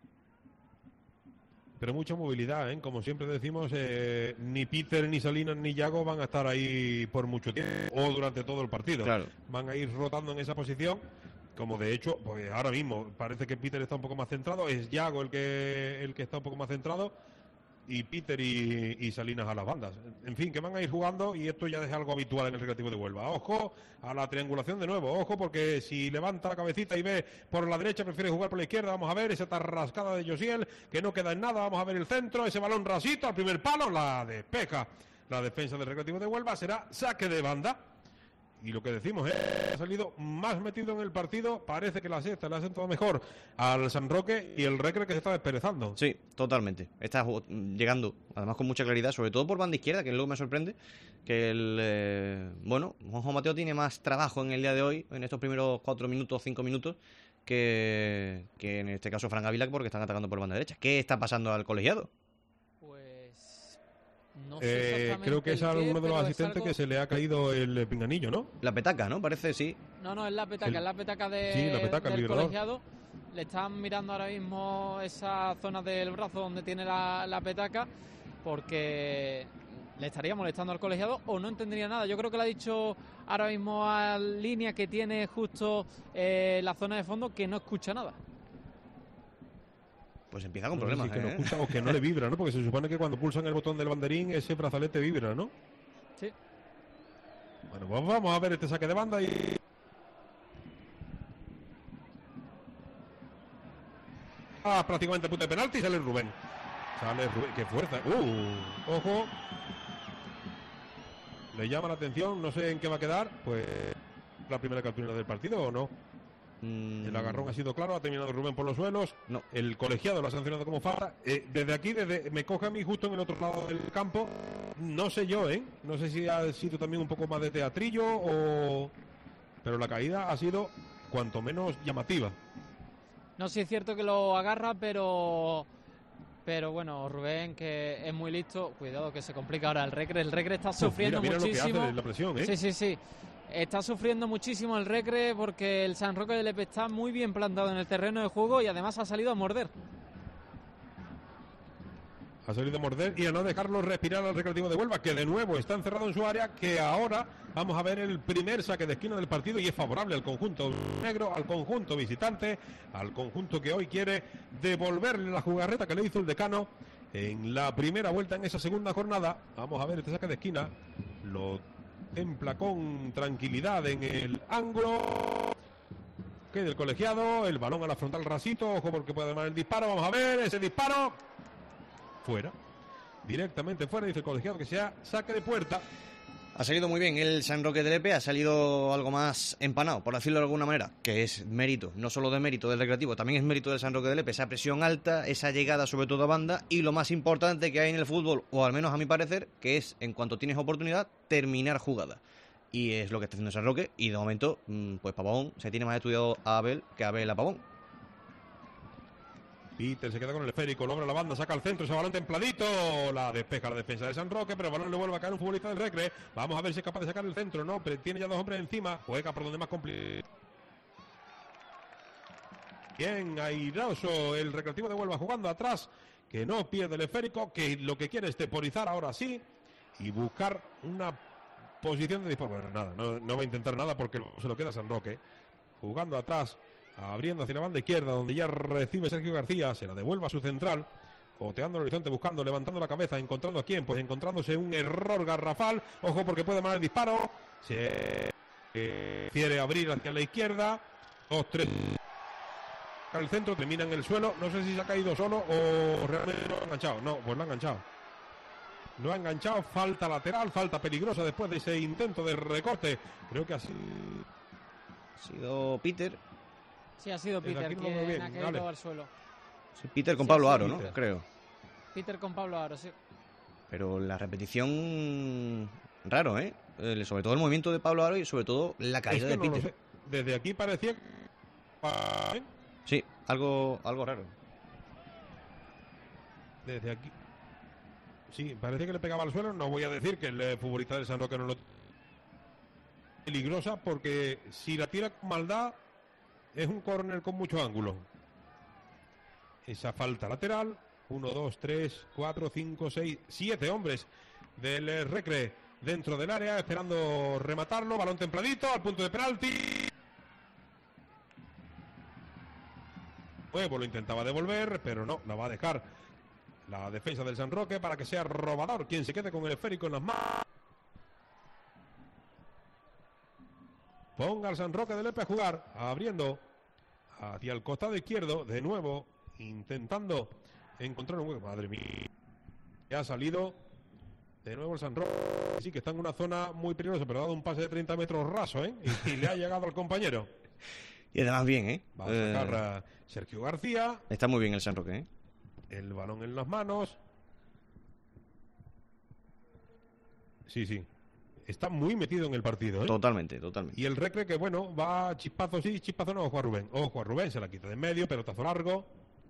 Pero mucha movilidad, como siempre decimos, ni Peter, ni Salinas, ni Yago van a estar ahí por mucho tiempo o durante todo el partido. Claro. Van a ir rotando en esa posición, como de hecho, pues ahora mismo parece que Peter está un poco más centrado, es Yago el que está un poco más centrado. y Peter y Salinas a las bandas. En fin, que van a ir jugando y esto ya es algo habitual en el Recreativo de Huelva. Ojo a la triangulación de nuevo, ojo, porque si levanta la cabecita y ve por la derecha, prefiere jugar por la izquierda. Vamos a ver esa tarrascada de Josiel, que no queda en nada. Vamos a ver el centro, ese balón rasito al primer palo, la despeja la defensa del Recreativo de Huelva. Será saque de banda. Y lo que decimos es, ha salido más metido en el partido, parece que la sexta le ha sentado mejor al San Roque y el Recre que se está desperezando. Sí, totalmente. Está llegando, además con mucha claridad, sobre todo por banda izquierda, que es lo que me sorprende, que Juanjo Mateo tiene más trabajo en el día de hoy, en estos primeros 4 minutos, 5 minutos, que en este caso Fran Ávila, porque están atacando por banda derecha. ¿Qué está pasando al colegiado? No sé creo que es a uno de los asistentes que se le ha caído el pinganillo, ¿no? La petaca, ¿no? Parece, sí. No, es la petaca, del colegiado. Le están mirando ahora mismo esa zona del brazo donde tiene la petaca, porque le estaría molestando al colegiado o no entendería nada. Yo creo que le ha dicho ahora mismo a Línea, que tiene justo la zona de fondo, que no escucha nada. Pues empieza con problemas, que no escucha o que no le vibra, ¿no? Porque se supone que cuando pulsan el botón del banderín ese brazalete vibra, ¿no? Sí. Bueno, pues vamos a ver este saque de banda y... prácticamente punto de penalti y sale Rubén. ¡Qué fuerza! Ojo. Le llama la atención, no sé en qué va a quedar, pues la primera captura del partido o no. El agarrón ha sido claro, ha terminado Rubén por los suelos. No. El colegiado lo ha sancionado como falta. Desde aquí, me coge a mí justo en el otro lado del campo. No sé yo, no sé si ha sido también un poco más de teatrillo o... Pero la caída ha sido cuanto menos llamativa. No sé si es cierto que lo agarra, pero bueno, Rubén, que es muy listo. Cuidado que se complica ahora el Recre. El Recre está sufriendo mira muchísimo. Lo que hace la presión, Sí. Está sufriendo muchísimo el Recre porque el San Roque de Lepe está muy bien plantado en el terreno de juego y además ha salido a morder. Ha salido a morder y a no dejarlo respirar al Recreativo de Huelva, que de nuevo está encerrado en su área, que ahora vamos a ver el primer saque de esquina del partido y es favorable al conjunto negro, al conjunto visitante, al conjunto que hoy quiere devolverle la jugarreta que le hizo el decano en la primera vuelta en esa segunda jornada. Vamos a ver este saque de esquina. Lo templa con tranquilidad en el ángulo que del colegiado, el balón a la frontal rasito, ojo porque puede tomar el disparo, vamos a ver ese disparo, fuera, directamente fuera, dice el colegiado que sea saque de puerta. Ha salido muy bien el San Roque de Lepe, ha salido algo más empanado, por decirlo de alguna manera, que es mérito, no solo de mérito del Recreativo, también es mérito del San Roque de Lepe, esa presión alta, esa llegada sobre todo a banda y lo más importante que hay en el fútbol, o al menos a mi parecer, que es en cuanto tienes oportunidad, terminar jugada. Y es lo que está haciendo San Roque y de momento, pues Pavón se tiene más estudiado a Abel que Abel a Pavón. Peter se queda con el esférico, logra la banda, saca al centro, ese balón templadito, la despeja la defensa de San Roque, pero el balón le vuelve a caer un futbolista del Recre. Vamos a ver si es capaz de sacar el centro, no, pero tiene ya dos hombres encima, juega por donde más complicado. Bien, airoso el Recreativo de Huelva jugando atrás, que no pierde el esférico, que lo que quiere es temporizar ahora sí y buscar una posición de disparo. Bueno, nada, no va a intentar nada porque se lo queda San Roque, jugando atrás, abriendo hacia la banda izquierda, donde ya recibe Sergio García, se la devuelve a su central, coteando el horizonte, buscando, levantando la cabeza, encontrando a quién, pues encontrándose un error garrafal, ojo porque puede mandar el disparo, se quiere abrir hacia la izquierda, 2-3, al centro, termina en el suelo, no sé si se ha caído solo o realmente lo ha enganchado, no, pues lo ha enganchado. Lo ha enganchado, falta lateral, falta peligrosa después de ese intento de recorte, creo que ha sido Peter. Sí, ha sido Peter quien ha caído al suelo. Sí, Peter con Pablo Aro, ¿no? Creo. Peter con Pablo Aro, sí. Pero la repetición, raro, sobre todo el movimiento de Pablo Aro y sobre todo la caída de Peter. Desde aquí parecía... Sí, algo raro. Desde aquí... Sí, parecía que le pegaba al suelo. No voy a decir que el futbolista del San Roque no lo... Peligrosa porque si la tira con maldad... Es un córner con mucho ángulo. Esa falta lateral. 1, 2, 3, 4, 5, 6, 7 hombres del Recre dentro del área esperando rematarlo. Balón templadito al punto de penalti. Nuevo lo intentaba devolver, pero no, la va a dejar la defensa del San Roque para que sea Robador quien se quede con el esférico en las manos. Ponga al San Roque de Lepe a jugar, abriendo hacia el costado izquierdo, de nuevo, intentando encontrar un hueco. Madre mía, ya ha salido de nuevo el San Roque. Sí que está en una zona muy peligrosa, pero ha dado un pase de 30 metros raso, ¿eh? Y le ha llegado al compañero. Y además bien, ¿eh? Va a sacar a Sergio García. Está muy bien el San Roque, ¿eh? El balón en las manos. Sí. Está muy metido en el partido, ¿eh? Totalmente, totalmente. Y el Recre que, bueno, va chispazo sí, chispazo no. Ojo a Rubén. Ojo a Rubén, se la quita de en medio, pelotazo largo.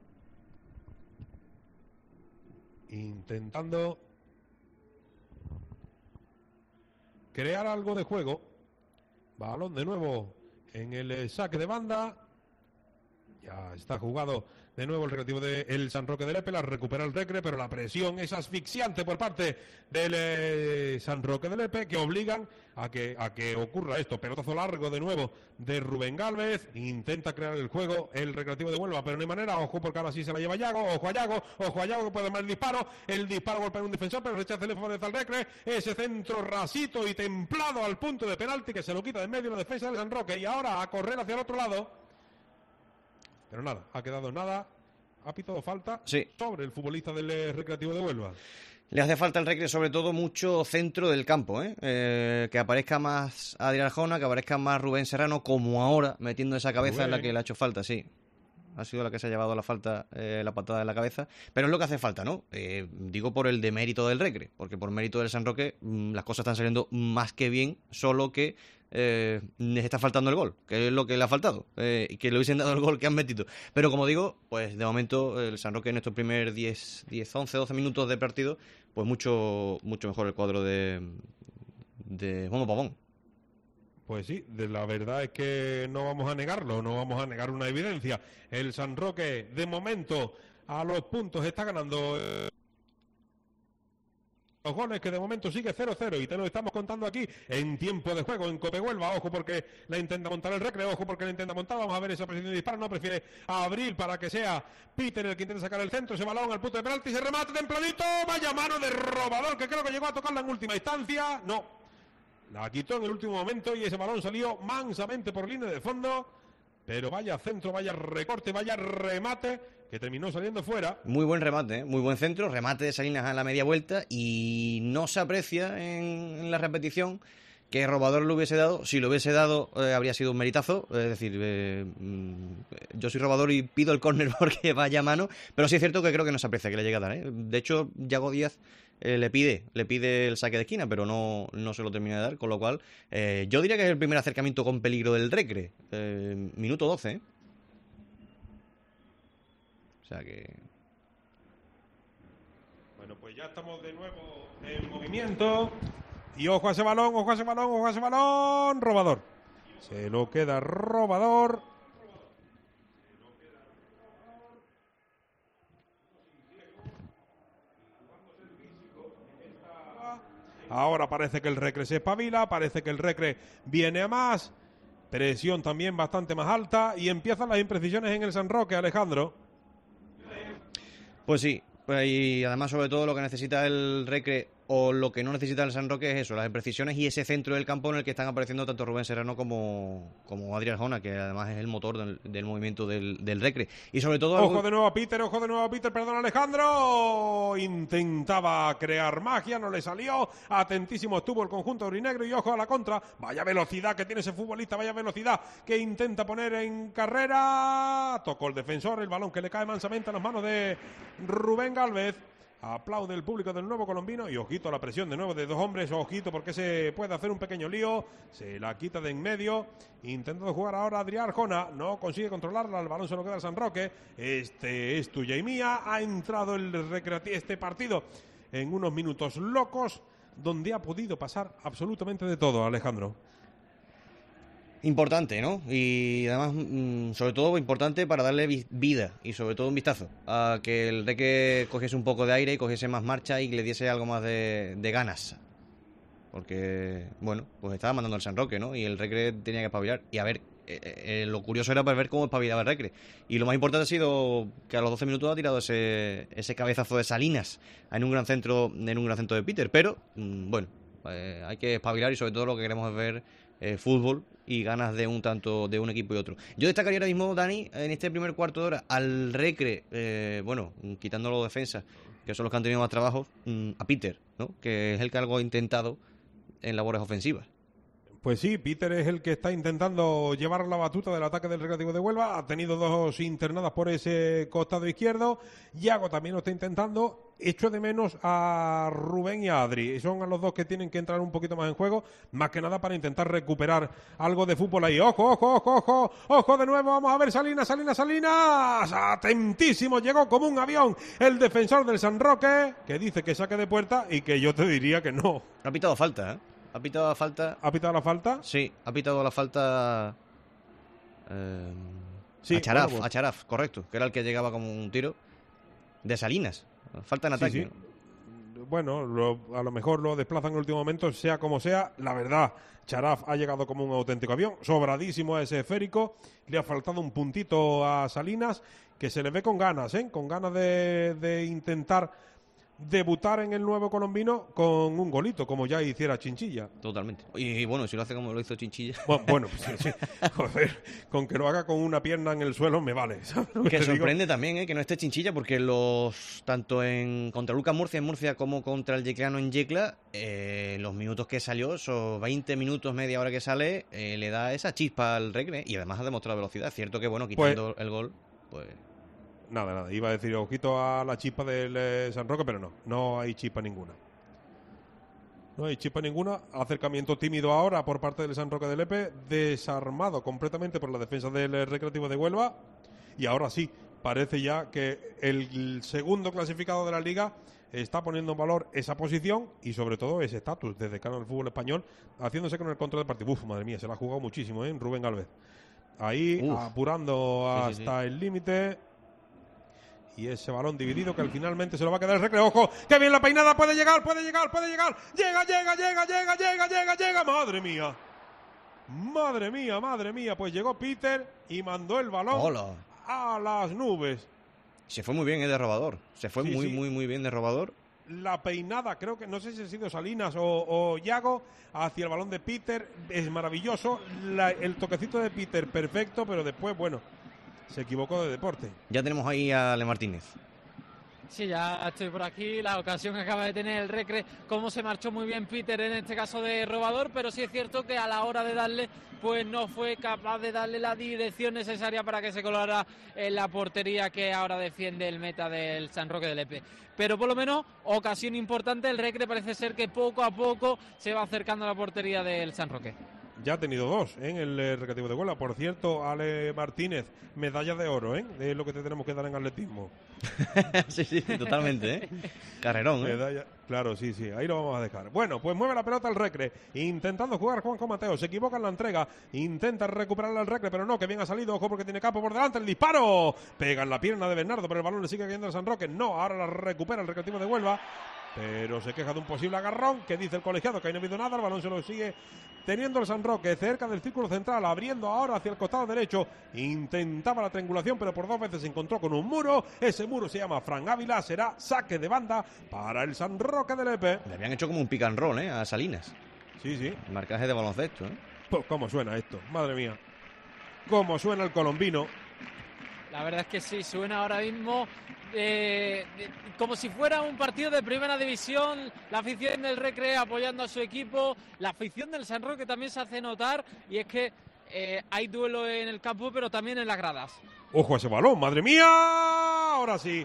Intentando crear algo de juego. Balón de nuevo en el saque de banda. Ya está jugado de nuevo el Recreativo de el San Roque de Lepe, la recupera el Recre, pero la presión es asfixiante por parte del San Roque de Lepe, que obligan a que ocurra esto. Pelotazo largo de nuevo de Rubén Gálvez, intenta crear el juego el Recreativo de Huelva, pero no hay manera. Ojo, porque ahora sí se la lleva Yago. Ojo a Yago que puede dar el disparo golpea en un defensor, pero rechaza el favorece al Recre. Ese centro rasito y templado al punto de penalti que se lo quita de en medio la defensa del San Roque, y ahora a correr hacia el otro lado. Pero nada, ha quedado nada. Ha pitado falta sobre el futbolista del Recreativo de Huelva. Le hace falta al Recre, sobre todo, mucho centro del campo, ¿eh? Que aparezca más Adrián Arjona, que aparezca más Rubén Serrano, como ahora, metiendo esa cabeza en la que le ha hecho falta, sí. Ha sido la que se ha llevado la falta, la patada en la cabeza. Pero es lo que hace falta, ¿no? Digo por el demérito del Recre, porque por mérito del San Roque las cosas están saliendo más que bien, solo que les está faltando el gol, que es lo que le ha faltado, y que le hubiesen dado el gol que han metido. Pero como digo, pues de momento el San Roque en estos primeros 10, 11, 12 minutos de partido, pues mucho mejor el cuadro de Juanma Pavón. Pues sí, la verdad es que no vamos a negarlo, no vamos a negar una evidencia. El San Roque, de momento, a los puntos está ganando los goles, que de momento sigue 0-0, y te lo estamos contando aquí en tiempo de juego en Cope Huelva. Ojo porque la intenta montar el Recre, ojo porque la intenta montar. Vamos a ver esa presión de disparo, no prefiere abrir para que sea Peter el que intenta sacar el centro. Ese balón al punto de penalti, se remate templadito. Vaya mano de Robador, que creo que llegó a tocarla en última instancia. No. La quitó en el último momento y ese balón salió mansamente por línea de fondo. Pero vaya centro, vaya recorte, vaya remate, que terminó saliendo fuera. Muy buen remate, ¿eh? Muy buen centro, remate de Salinas a la media vuelta, y no se aprecia en la repetición que Robador lo hubiese dado. Si lo hubiese dado habría sido un meritazo, es decir, yo soy Robador y pido el córner porque vaya mano, pero sí es cierto que creo que no se aprecia que le llegue a dar, ¿eh? De hecho, Yago Díaz le pide el saque de esquina, pero no se lo termina de dar, con lo cual yo diría que es el primer acercamiento con peligro del Recre. Minuto 12, ¿eh? O sea que... Bueno, pues ya estamos de nuevo en movimiento. Y ojo a ese balón, ojo a ese balón, ojo a ese balón. Robador. Se lo queda Robador. Ahora parece que el Recre se espabila, parece que el Recre viene a más. Presión también bastante más alta y empiezan las imprecisiones en el San Roque, Alejandro. Pues sí, y además sobre todo lo que necesita el Recre, o lo que no necesita el San Roque, es eso, las imprecisiones y ese centro del campo en el que están apareciendo tanto Rubén Serrano como Adrián Arjona, que además es el motor del movimiento del Recre. Y sobre todo... Ojo de nuevo a Peter, perdón, Alejandro. Intentaba crear magia, no le salió. Atentísimo estuvo el conjunto aurinegro y ojo a la contra. Vaya velocidad que tiene ese futbolista, vaya velocidad que intenta poner en carrera. Tocó el defensor, el balón que le cae mansamente a las manos de Rubén Gálvez. Aplaude el público del nuevo colombino y ojito a la presión de nuevo de dos hombres, ojito porque se puede hacer un pequeño lío, se la quita de en medio, intentando jugar ahora Adrián Arjona, no consigue controlarla, el balón se lo queda al San Roque. Este es tuya y mía, ha entrado este partido en unos minutos locos donde ha podido pasar absolutamente de todo, Alejandro. Importante, ¿no? Y además, sobre todo importante para darle vida y sobre todo un vistazo a que el Recre cogiese un poco de aire y cogiese más marcha y le diese algo más de ganas. Porque, bueno, pues estaba mandando al San Roque, ¿no? Y el Recre tenía que espabilar. Y a ver lo curioso era ver cómo espabilaba el Recre. Y lo más importante ha sido que a los 12 minutos ha tirado ese cabezazo de Salinas en un gran centro de Peter. Pero, bueno, hay que espabilar y sobre todo lo que queremos es ver fútbol y ganas de un tanto de un equipo y otro. Yo destacaría ahora mismo, Dani, en este primer cuarto de hora, al Recre, bueno, quitando los defensas, que son los que han tenido más trabajos, a Peter, ¿no? Que es el que algo ha intentado en labores ofensivas. Pues sí, Peter es el que está intentando llevar la batuta del ataque del Recreativo de Huelva. Ha tenido 2 internadas por ese costado izquierdo. Yago también lo está intentando. Echo de menos a Rubén y a Adri. Son a los 2 que tienen que entrar un poquito más en juego, más que nada para intentar recuperar algo de fútbol ahí. ¡Ojo, ojo, ojo, ojo! ¡Ojo de nuevo! Vamos a ver Salinas, Salinas, Salinas. Atentísimo, llegó como un avión el defensor del San Roque, que dice que saque de puerta y que yo te diría que no. Ha pitado falta, ¿eh? ¿Ha pitado la falta? ¿Ha pitado la falta? Sí, ha pitado la falta sí, a Charaf, bueno, a Charaf, correcto, que era el que llegaba como un tiro de Salinas. Falta en ataque. Sí, sí. Bueno, a lo mejor lo desplazan en el último momento, sea como sea. La verdad, Charaf ha llegado como un auténtico avión, sobradísimo a ese esférico. Le ha faltado un puntito a Salinas, que se le ve con ganas, con ganas de intentar debutar en el nuevo colombino con un golito, como ya hiciera Chinchilla. Totalmente. Y bueno, si lo hace como lo hizo Chinchilla. Bueno, pues sí. Joder, con que lo haga con una pierna en el suelo me vale. Que sorprende también, que no esté Chinchilla, porque tanto contra Lucas Murcia en Murcia como contra el Yeclano en Yecla, los minutos que salió, esos 20 minutos, media hora que sale, le da esa chispa al Recre y además ha demostrado velocidad. Cierto que, bueno, quitando el gol, pues... Nada. Iba a decir, ojito a la chispa del San Roque, pero no hay chispa ninguna. No hay chispa ninguna. Acercamiento tímido ahora por parte del San Roque de Lepe, desarmado completamente por la defensa del Recreativo de Huelva. Y ahora sí, parece ya que el segundo clasificado de la Liga está poniendo en valor esa posición y sobre todo ese estatus de decano del fútbol español, haciéndose con el control del partido. Uf, madre mía, se la ha jugado muchísimo, Rubén Gálvez. Ahí, apurando hasta el límite. Y ese balón dividido que finalmente se lo va a quedar el Recre. ¡Ojo! ¡Qué bien la peinada! ¡Puede llegar! ¡Llega! ¡Madre mía! Pues llegó Peter y mandó el balón a las nubes. Se fue muy bien de robador. Se fue muy bien de robador. La peinada, creo que no sé si ha sido Salinas o Yago, hacia el balón de Peter. Es maravilloso. El toquecito de Peter, perfecto, pero después, bueno... Se equivocó de deporte. Ya tenemos ahí a Ale Martínez. Sí, ya estoy por aquí. La ocasión que acaba de tener el Recre, cómo se marchó muy bien Peter en este caso de robador, pero sí es cierto que a la hora de darle, pues no fue capaz de darle la dirección necesaria para que se colara en la portería que ahora defiende el meta del San Roque de Lepe. Pero por lo menos, ocasión importante, el Recre parece ser que poco a poco se va acercando a la portería del San Roque. Ya ha tenido 2 en el Recreativo de Huelva. Por cierto, Ale Martínez, medalla de oro, es lo que te tenemos que dar en atletismo. sí, totalmente, Carrerón, medalla, claro, sí, ahí lo vamos a dejar. Bueno, pues mueve la pelota el Recre, intentando jugar Juanjo Mateo, se equivoca en la entrega, intenta recuperarla el Recre, pero no, que bien ha salido, ojo porque tiene campo por delante, el disparo, pega en la pierna de Bernardo, pero el balón le sigue cayendo al San Roque, no, ahora la recupera el Recreativo de Huelva, pero se queja de un posible agarrón, que dice el colegiado que ahí no ha habido nada, el balón se lo sigue teniendo el San Roque cerca del círculo central, abriendo ahora hacia el costado derecho, intentaba la triangulación, pero por 2 veces se encontró con un muro, ese muro se llama Fran Ávila, será saque de banda para el San Roque de Lepe. Le habían hecho como un pick and roll, a Salinas. Sí. Marcaje de baloncesto, Pues cómo suena esto, madre mía. Cómo suena el colombino. La verdad es que sí, suena ahora mismo como si fuera un partido de primera división, la afición del Recre apoyando a su equipo, la afición del San Roque también se hace notar y es que hay duelo en el campo pero también en las gradas. Ojo a ese balón, madre mía, ahora sí,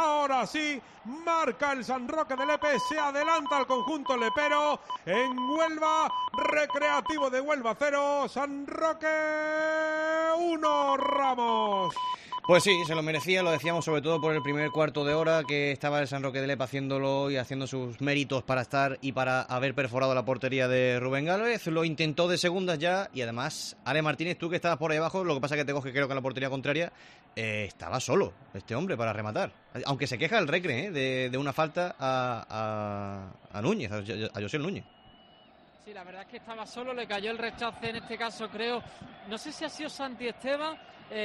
marca el San Roque de Lepe, se adelanta al conjunto lepero en Huelva, Recreativo de Huelva 0, San Roque 1, Ramos. Pues sí, se lo merecía, lo decíamos sobre todo por el primer cuarto de hora que estaba el San Roque de Lepe haciéndolo y haciendo sus méritos para estar y para haber perforado la portería de Rubén Gálvez. Lo intentó de segundas ya y además, Ale Martínez, tú que estabas por ahí abajo, lo que pasa es que te coge creo que a la portería contraria, estaba solo este hombre para rematar. Aunque se queja el Recre de una falta a Núñez, a José Núñez. Sí, la verdad es que estaba solo, le cayó el rechace en este caso, creo. No sé si ha sido Santi Esteban,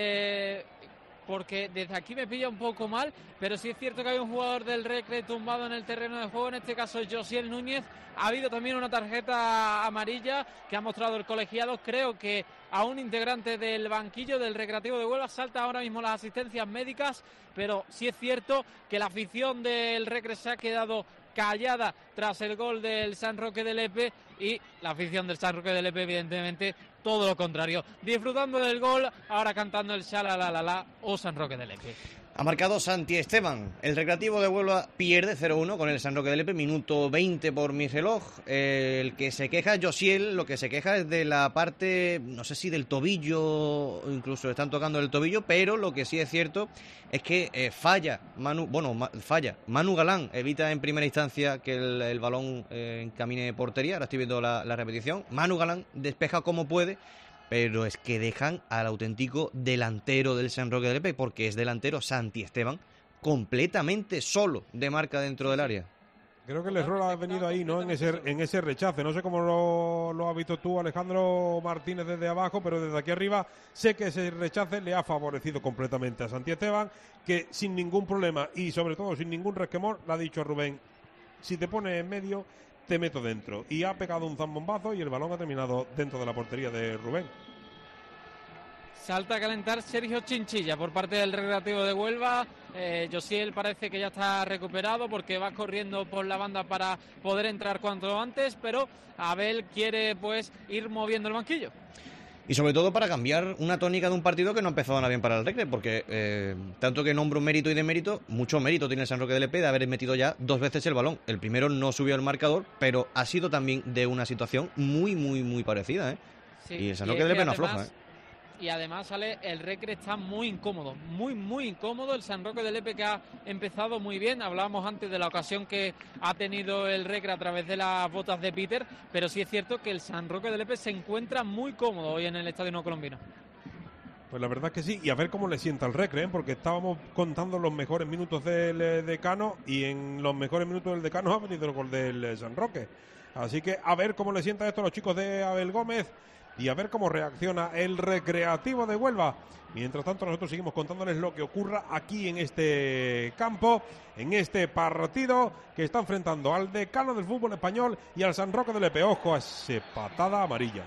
porque desde aquí me pilla un poco mal, pero sí es cierto que hay un jugador del Recre tumbado en el terreno de juego, en este caso es Josiel Núñez. Ha habido también una tarjeta amarilla que ha mostrado el colegiado, creo que a un integrante del banquillo del Recreativo de Huelva. Salta ahora mismo las asistencias médicas, pero sí es cierto que la afición del Recre se ha quedado callada tras el gol del San Roque de Lepe, y la afición del San Roque de Lepe evidentemente todo lo contrario, disfrutando del gol, ahora cantando el Xalalalala o San Roque de Lepe. Ha marcado Santi Esteban. El Recreativo de Huelva pierde 0-1 con el San Roque de Lepe, minuto 20 por mi reloj. El que se queja es Josiel, lo que se queja es de la parte, no sé si del tobillo, incluso están tocando el tobillo, pero lo que sí es cierto es que falla Manu Galán, evita en primera instancia que el balón encamine portería. Ahora estoy viendo la repetición. Manu Galán despeja como puede, pero es que dejan al auténtico delantero del San Roque de Lepe, porque es delantero Santi Esteban, completamente solo de marca dentro del área. Creo que el error ha venido ahí, ¿no? En ese rechace. No sé cómo lo has visto tú, Alejandro Martínez, desde abajo, pero desde aquí arriba sé que ese rechace le ha favorecido completamente a Santi Esteban, que sin ningún problema y sobre todo sin ningún resquemor le ha dicho a Rubén: si te pones en medio, te meto dentro. Y ha pegado un zambombazo y el balón ha terminado dentro de la portería de Rubén. Salta a calentar Sergio Chinchilla por parte del Recreativo de Huelva. Josiel parece que ya está recuperado porque va corriendo por la banda para poder entrar cuanto antes, pero Abel quiere pues ir moviendo el banquillo. Y sobre todo para cambiar una tónica de un partido que no ha empezado nada bien para el Recre, porque tanto que nombro mérito y demérito, mucho mérito tiene el San Roque de Lepe de haber metido ya 2 veces el balón. El primero no subió al marcador, pero ha sido también de una situación muy parecida, ¿eh? Sí, y el San Roque de Lepe no afloja, ¿eh? Y además sale, el Recre está muy incómodo, muy incómodo. El San Roque de Lepe, que ha empezado muy bien. Hablábamos antes de la ocasión que ha tenido el Recre a través de las botas de Peter, pero sí es cierto que el San Roque de Lepe se encuentra muy cómodo hoy en el Estadio Nuevo Colombino. Pues la verdad es que sí, y a ver cómo le sienta el Recre, ¿eh? Porque estábamos contando los mejores minutos del Decano, y en los mejores minutos del Decano ha venido el gol del San Roque. Así que a ver cómo le sienta esto a los chicos de Abel Gómez, y a ver cómo reacciona el Recreativo de Huelva. Mientras tanto, nosotros seguimos contándoles lo que ocurra aquí en este campo, en este partido que está enfrentando al Decano del fútbol español y al San Roque de Lepe. Ojo a ese patada amarilla.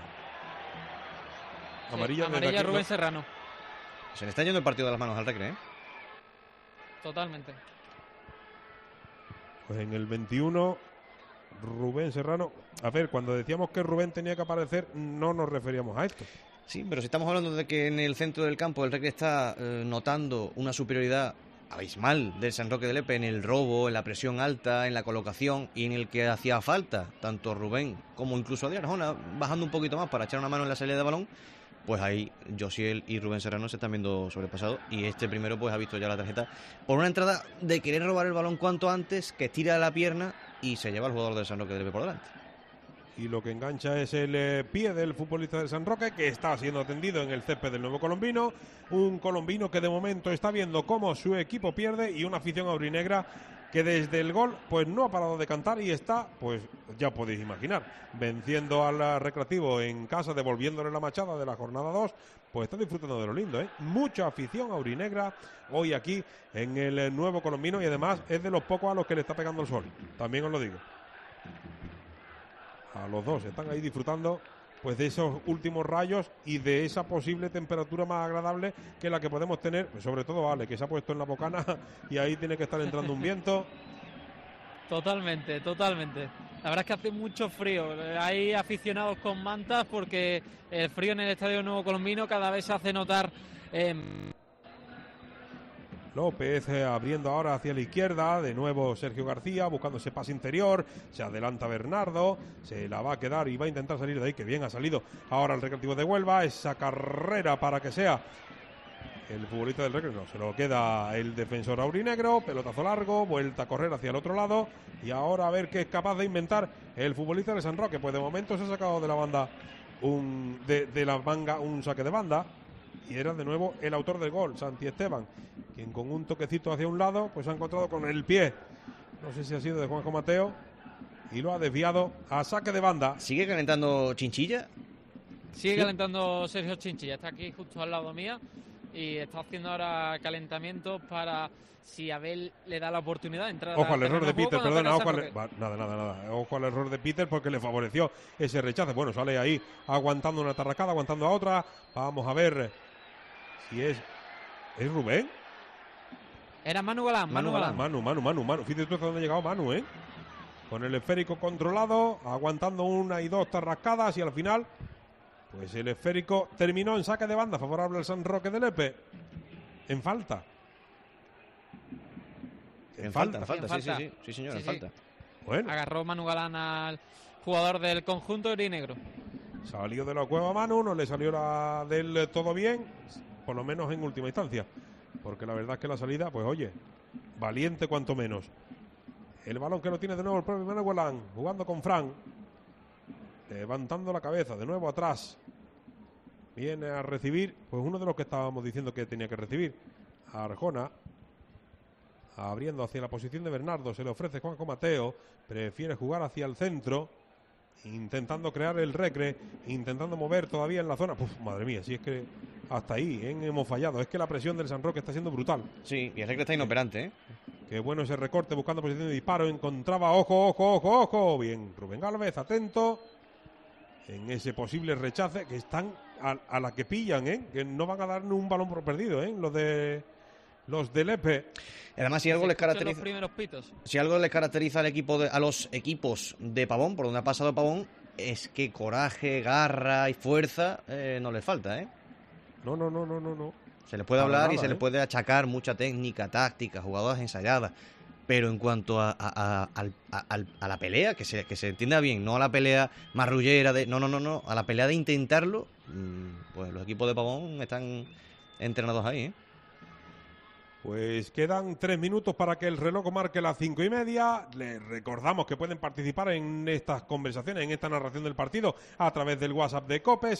Sí, amarilla Rubén Serrano. Se le está yendo el partido de las manos al Recre, ¿eh? Totalmente. Pues en el 21... Rubén Serrano. A ver, cuando decíamos que Rubén tenía que aparecer, no nos referíamos a esto. Sí, pero si estamos hablando de que en el centro del campo el Recre está notando una superioridad abismal del San Roque de Lepe en el robo, en la presión alta, en la colocación, y en el que hacía falta tanto Rubén como incluso Adrián Arjona bajando un poquito más para echar una mano en la salida de balón, pues ahí Josiel y Rubén Serrano se están viendo sobrepasados, y este primero pues ha visto ya la tarjeta por una entrada de querer robar el balón cuanto antes, que estira la pierna y se lleva al jugador del San Roque de Lepe por delante. Y lo que engancha es el pie del futbolista del San Roque, que está siendo atendido en el césped del Nuevo Colombino. Un colombino que de momento está viendo cómo su equipo pierde, y una afición aurinegra que desde el gol pues no ha parado de cantar, y está, pues ya podéis imaginar, venciendo al Recreativo en casa, devolviéndole la machada de la jornada 2. Pues está disfrutando de lo lindo, ¿eh? Mucha afición aurinegra hoy aquí en el Nuevo Colombino, y además es de los pocos a los que le está pegando el sol, también os lo digo. A los dos están ahí disfrutando pues de esos últimos rayos y de esa posible temperatura más agradable que la que podemos tener, pues sobre todo Ale, que se ha puesto en la bocana y ahí tiene que estar entrando un viento. Totalmente. La verdad es que hace mucho frío. Hay aficionados con mantas porque el frío en el Estadio Nuevo Colombino cada vez se hace notar. López abriendo ahora hacia la izquierda, de nuevo Sergio García buscando ese pase interior, se adelanta Bernardo, se la va a quedar y va a intentar salir de ahí, que bien ha salido ahora el Recreativo de Huelva. Esa carrera para que sea el futbolista del Recre, no, se lo queda el defensor aurinegro, pelotazo largo, vuelta a correr hacia el otro lado, y ahora a ver qué es capaz de inventar el futbolista de San Roque. Pues de momento se ha sacado de la banda de la manga un saque de banda, y era de nuevo el autor del gol, Santi Esteban, quien con un toquecito hacia un lado pues ha encontrado con el pie, no sé si ha sido de Juanjo Mateo, y lo ha desviado a saque de banda. ¿Sigue calentando Chinchilla? Sigue calentando Sergio Chinchilla, está aquí justo al lado mía y está haciendo ahora calentamiento para, si Abel le da la oportunidad de entrar. Ojo al error de Peter, perdona, nada. Ojo al error de Peter porque le favoreció ese rechace. Bueno, sale ahí aguantando una tarracada, aguantando a otra. Vamos a ver si es Rubén. Era Manu Galán. Manu. Fíjate tú hasta dónde ha llegado Manu, ¿eh? Con el esférico controlado, aguantando una y dos tarrascadas y al final, pues el esférico terminó en saque de banda favorable al San Roque de Lepe. En falta. En falta. Sí, señor, en falta. Bueno. Agarró Manu Galán al jugador del conjunto erinegro. Salió de la cueva Manu, no le salió la del todo bien, por lo menos en última instancia. Porque la verdad es que la salida, pues oye, valiente cuanto menos. El balón que lo tiene de nuevo el propio Manu Galán, jugando con Fran. Levantando la cabeza, de nuevo atrás. Viene a recibir, pues uno de los que estábamos diciendo que tenía que recibir. Arjona. Abriendo hacia la posición de Bernardo, se le ofrece Juanjo Mateo, prefiere jugar hacia el centro, intentando crear el recre, intentando mover todavía en la zona. Uf, madre mía, si es que hasta ahí hemos fallado, es que la presión del San Roque está siendo brutal. Sí, y el recre está inoperante, ¿eh? Qué bueno ese recorte, buscando posición de disparo, encontraba, ojo, bien, Rubén Gálvez, atento, en ese posible rechace, que están a la que pillan, ¿eh? Que no van a dar ni un balón por perdido, ¿eh? Los de Lepe. Además, si algo les caracteriza, los primeros pitos. Si algo les caracteriza a los equipos de Pavón, por donde ha pasado Pavón, es que coraje, garra y fuerza no les falta, ¿eh? No. Se les puede hablar y se les puede achacar mucha técnica, táctica, jugadas ensayadas, pero en cuanto a la pelea, que se entienda bien, no a la pelea marrullera de no, a la pelea de intentarlo, pues los equipos de Pavón están entrenados ahí, ¿eh? Pues quedan 3 minutos para que el reloj marque las 5:30. Les recordamos que pueden participar en estas conversaciones, en esta narración del partido, a través del WhatsApp de COPE,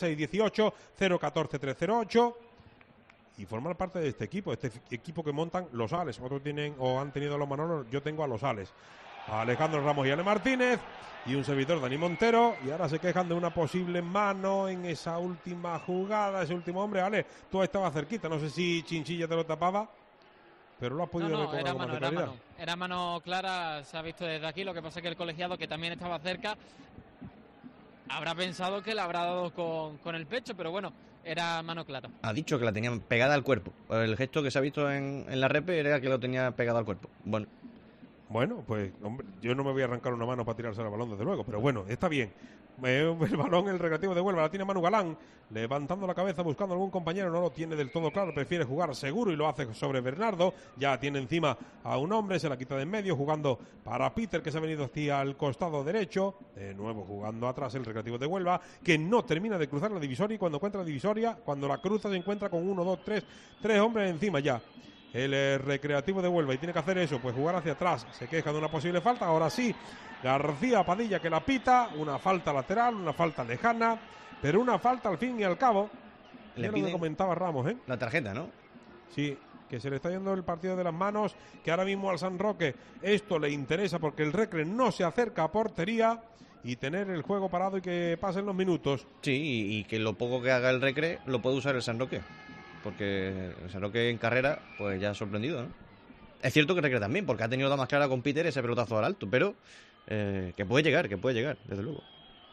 618-014-308, y formar parte de este equipo que montan los Ales. Otros tienen o han tenido a los Manolos, yo tengo a los Ales. A Alejandro Ramos y Ale Martínez, y un servidor, Dani Montero, y ahora se quejan de una posible mano en esa última jugada, ese último hombre. Ale, tú estabas cerquita, no sé si Chinchilla te lo tapaba, pero lo has podido ver con algo más de claridad. Era mano clara, se ha visto desde aquí. Lo que pasa es que el colegiado, que también estaba cerca, habrá pensado que la habrá dado con el pecho, pero bueno, era mano clara. Ha dicho que la tenían pegada al cuerpo. El gesto que se ha visto en la repe era que lo tenía pegado al cuerpo. Bueno, pues hombre, yo no me voy a arrancar una mano para tirarse al balón, desde luego, pero bueno, está bien. El balón, el Recreativo de Huelva, la tiene Manu Galán, levantando la cabeza, buscando algún compañero, no lo tiene del todo claro, prefiere jugar seguro y lo hace sobre Bernardo, ya tiene encima a un hombre, se la quita de en medio, jugando para Peter, que se ha venido hacia el costado derecho, de nuevo jugando atrás el Recreativo de Huelva, que no termina de cruzar la divisoria, y cuando encuentra la divisoria, cuando la cruza se encuentra con 1, 2, 3 hombres encima ya. El Recreativo de Huelva, y tiene que hacer eso, pues jugar hacia atrás. Se queja de una posible falta, ahora sí, García Padilla que la pita, una falta lateral, una falta lejana, pero una falta al fin y al cabo. Le pide, lo que comentaba Ramos, ¿eh? La tarjeta, ¿no? Sí, que se le está yendo el partido de las manos, que ahora mismo al San Roque esto le interesa porque el Recre no se acerca a portería, y tener el juego parado y que pasen los minutos. Sí, y que lo poco que haga el Recre lo puede usar el San Roque, porque el San Roque en carrera pues ya ha sorprendido, ¿no? Es cierto que el Recre también, porque ha tenido la más clara con Peter ese pelotazo al alto, pero que puede llegar, desde luego.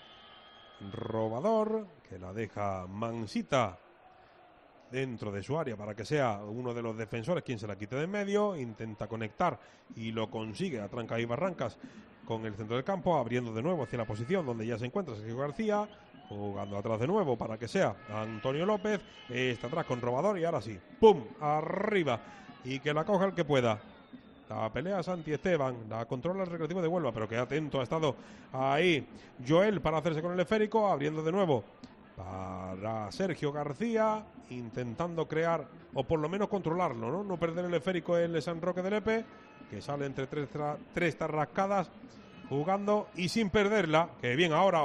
Robador, que la deja mansita dentro de su área para que sea uno de los defensores quien se la quite de en medio, intenta conectar y lo consigue a trancas y barrancas con el centro del campo, abriendo de nuevo hacia la posición donde ya se encuentra Sergio García, jugando atrás de nuevo para que sea Antonio López, está atrás con Robador y ahora sí, ¡pum!, arriba, y que la coja el que pueda. La pelea Santi Esteban, la controla el Recreativo de Huelva, pero que atento ha estado ahí Joel para hacerse con el esférico, abriendo de nuevo para Sergio García, intentando crear, o por lo menos controlarlo, no perder el esférico el San Roque de Lepe, que sale entre tres tarrascadas, jugando y sin perderla, que bien ahora,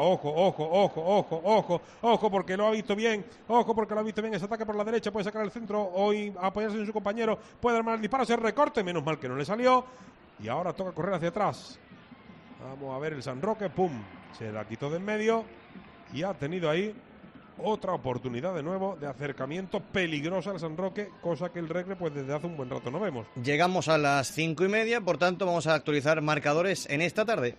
ojo, porque lo ha visto bien, ese ataque por la derecha, puede sacar el centro o apoyarse en su compañero, puede armar el disparo, ese recorte, menos mal que no le salió, y ahora toca correr hacia atrás. Vamos a ver el San Roque, pum, se la quitó de en medio y ha tenido ahí otra oportunidad de nuevo de acercamiento peligrosa al San Roque, cosa que el Recre pues desde hace un buen rato no vemos. Llegamos a las 5:30, por tanto vamos a actualizar marcadores en esta tarde.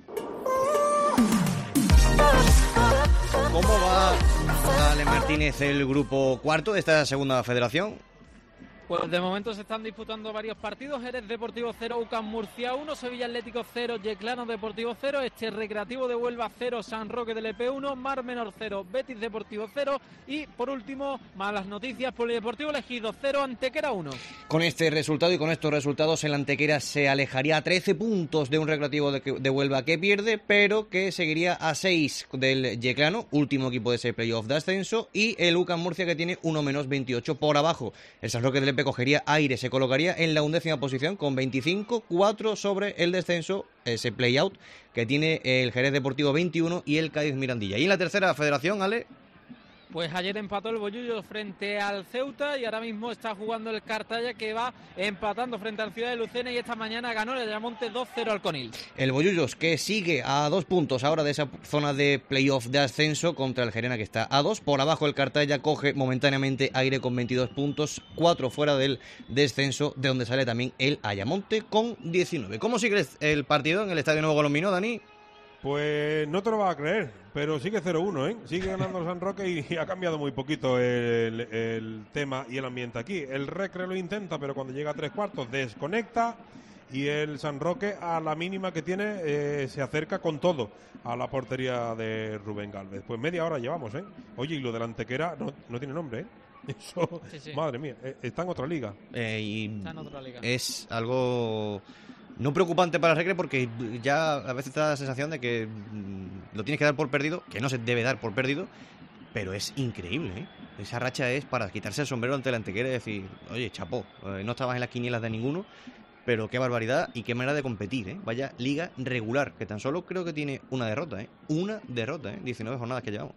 ¿Cómo va Ale Martínez el grupo cuarto de esta segunda federación? Pues de momento se están disputando varios partidos. Jerez Deportivo 0, UCAM Murcia 1, Sevilla Atlético 0, Yeclano Deportivo 0, Recreativo de Huelva 0, San Roque del EP 1, Mar Menor 0, Betis Deportivo 0 y por último, malas noticias, Polideportivo Elegido 0, Antequera 1. Con este resultado y con estos resultados el Antequera se alejaría a 13 puntos de un Recreativo de Huelva que pierde, pero que seguiría a 6 del Yeclano, último equipo de ese playoff de ascenso, y el UCAM Murcia que tiene 1 menos 28 por abajo. El San Roque del cogería aire, se colocaría en la 11ª posición con 25, 4 sobre el descenso, ese play-out que tiene el Jerez Deportivo 21 y el Cádiz Mirandilla. Y en la tercera federación, Ale... Pues ayer empató el Bollullo frente al Ceuta y ahora mismo está jugando el Cartaya, que va empatando frente al Ciudad de Lucena, y esta mañana ganó el Ayamonte 2-0 al Conil. El Bollullos, que sigue a 2 puntos ahora de esa zona de playoff de ascenso contra el Gerena, que está a 2. Por abajo el Cartaya coge momentáneamente aire con 22 puntos, 4 fuera del descenso, de donde sale también el Ayamonte con 19. ¿Cómo sigue el partido en el Estadio Nuevo Colombino, Dani? Pues no te lo vas a creer, pero sigue 0-1, ¿eh? Sigue ganando el San Roque y ha cambiado muy poquito el tema y el ambiente aquí. El Recre lo intenta, pero cuando llega a 3/4 desconecta, y el San Roque a la mínima que tiene se acerca con todo a la portería de Rubén Gálvez. Pues media hora llevamos, ¿eh? Oye, y lo del Antequera no tiene nombre, ¿eh? Eso, sí. Madre mía, está en otra liga. Está en otra liga. Es algo... no preocupante para el Recre, porque ya a veces te da la sensación de que lo tienes que dar por perdido, que no se debe dar por perdido, pero es increíble, ¿eh? Esa racha es para quitarse el sombrero ante el Antequera y decir, oye, chapó, no estabas en las quinielas de ninguno, pero qué barbaridad y qué manera de competir, ¿eh? Vaya liga regular, que tan solo creo que tiene una derrota, ¿eh? 19 jornadas que llevamos.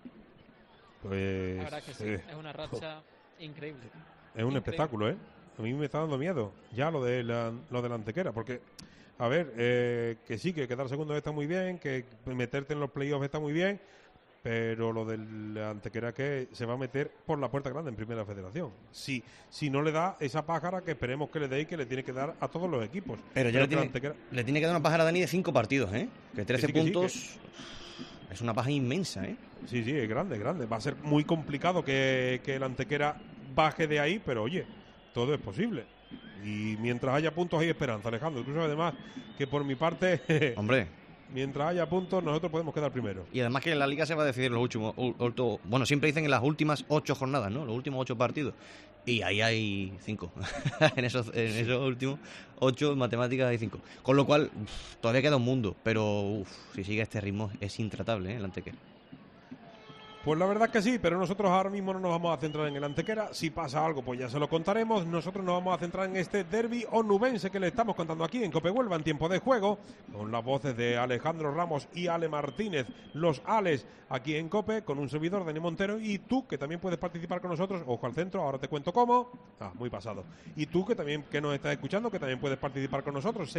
Pues... la verdad que sí, es una racha increíble. Es un espectáculo, ¿eh? A mí me está dando miedo ya lo de la Antequera, porque, a ver, que sí, que quedar segundo está muy bien, que meterte en los playoffs está muy bien, pero lo del Antequera que se va a meter por la puerta grande en Primera Federación. Si no le da esa pájara que esperemos que le dé y que le tiene que dar a todos los equipos. Pero ya le tiene que dar una pájara a Dani de 5 partidos, ¿eh? Que 13 puntos... Sí, es una pájara inmensa, ¿eh? Sí, es grande. Va a ser muy complicado que el Antequera baje de ahí, pero oye... todo es posible. Y mientras haya puntos hay esperanza, Alejandro. Tú sabes además que por mi parte... Hombre. Mientras haya puntos nosotros podemos quedar primero. Y además que la liga se va a decidir los últimos... bueno, siempre dicen en las últimas 8 jornadas, ¿no? Los últimos 8 partidos. Y ahí hay 5. en esos últimos 8 matemáticas hay 5. Con lo cual, todavía queda un mundo. Pero si sigue este ritmo es intratable, ¿eh? El Antequera. Pues la verdad que sí, pero nosotros ahora mismo no nos vamos a centrar en el Antequera. Si pasa algo, pues ya se lo contaremos. Nosotros nos vamos a centrar en este derbi onubense que le estamos contando aquí en Cope Huelva en tiempo de juego, con las voces de Alejandro Ramos y Ale Martínez, los Ales, aquí en Cope, con un servidor, Dani Montero, y tú, que también puedes participar con nosotros. Ojo al centro, ahora te cuento cómo. Muy pasado. Y tú, que nos estás escuchando, que también puedes participar con nosotros,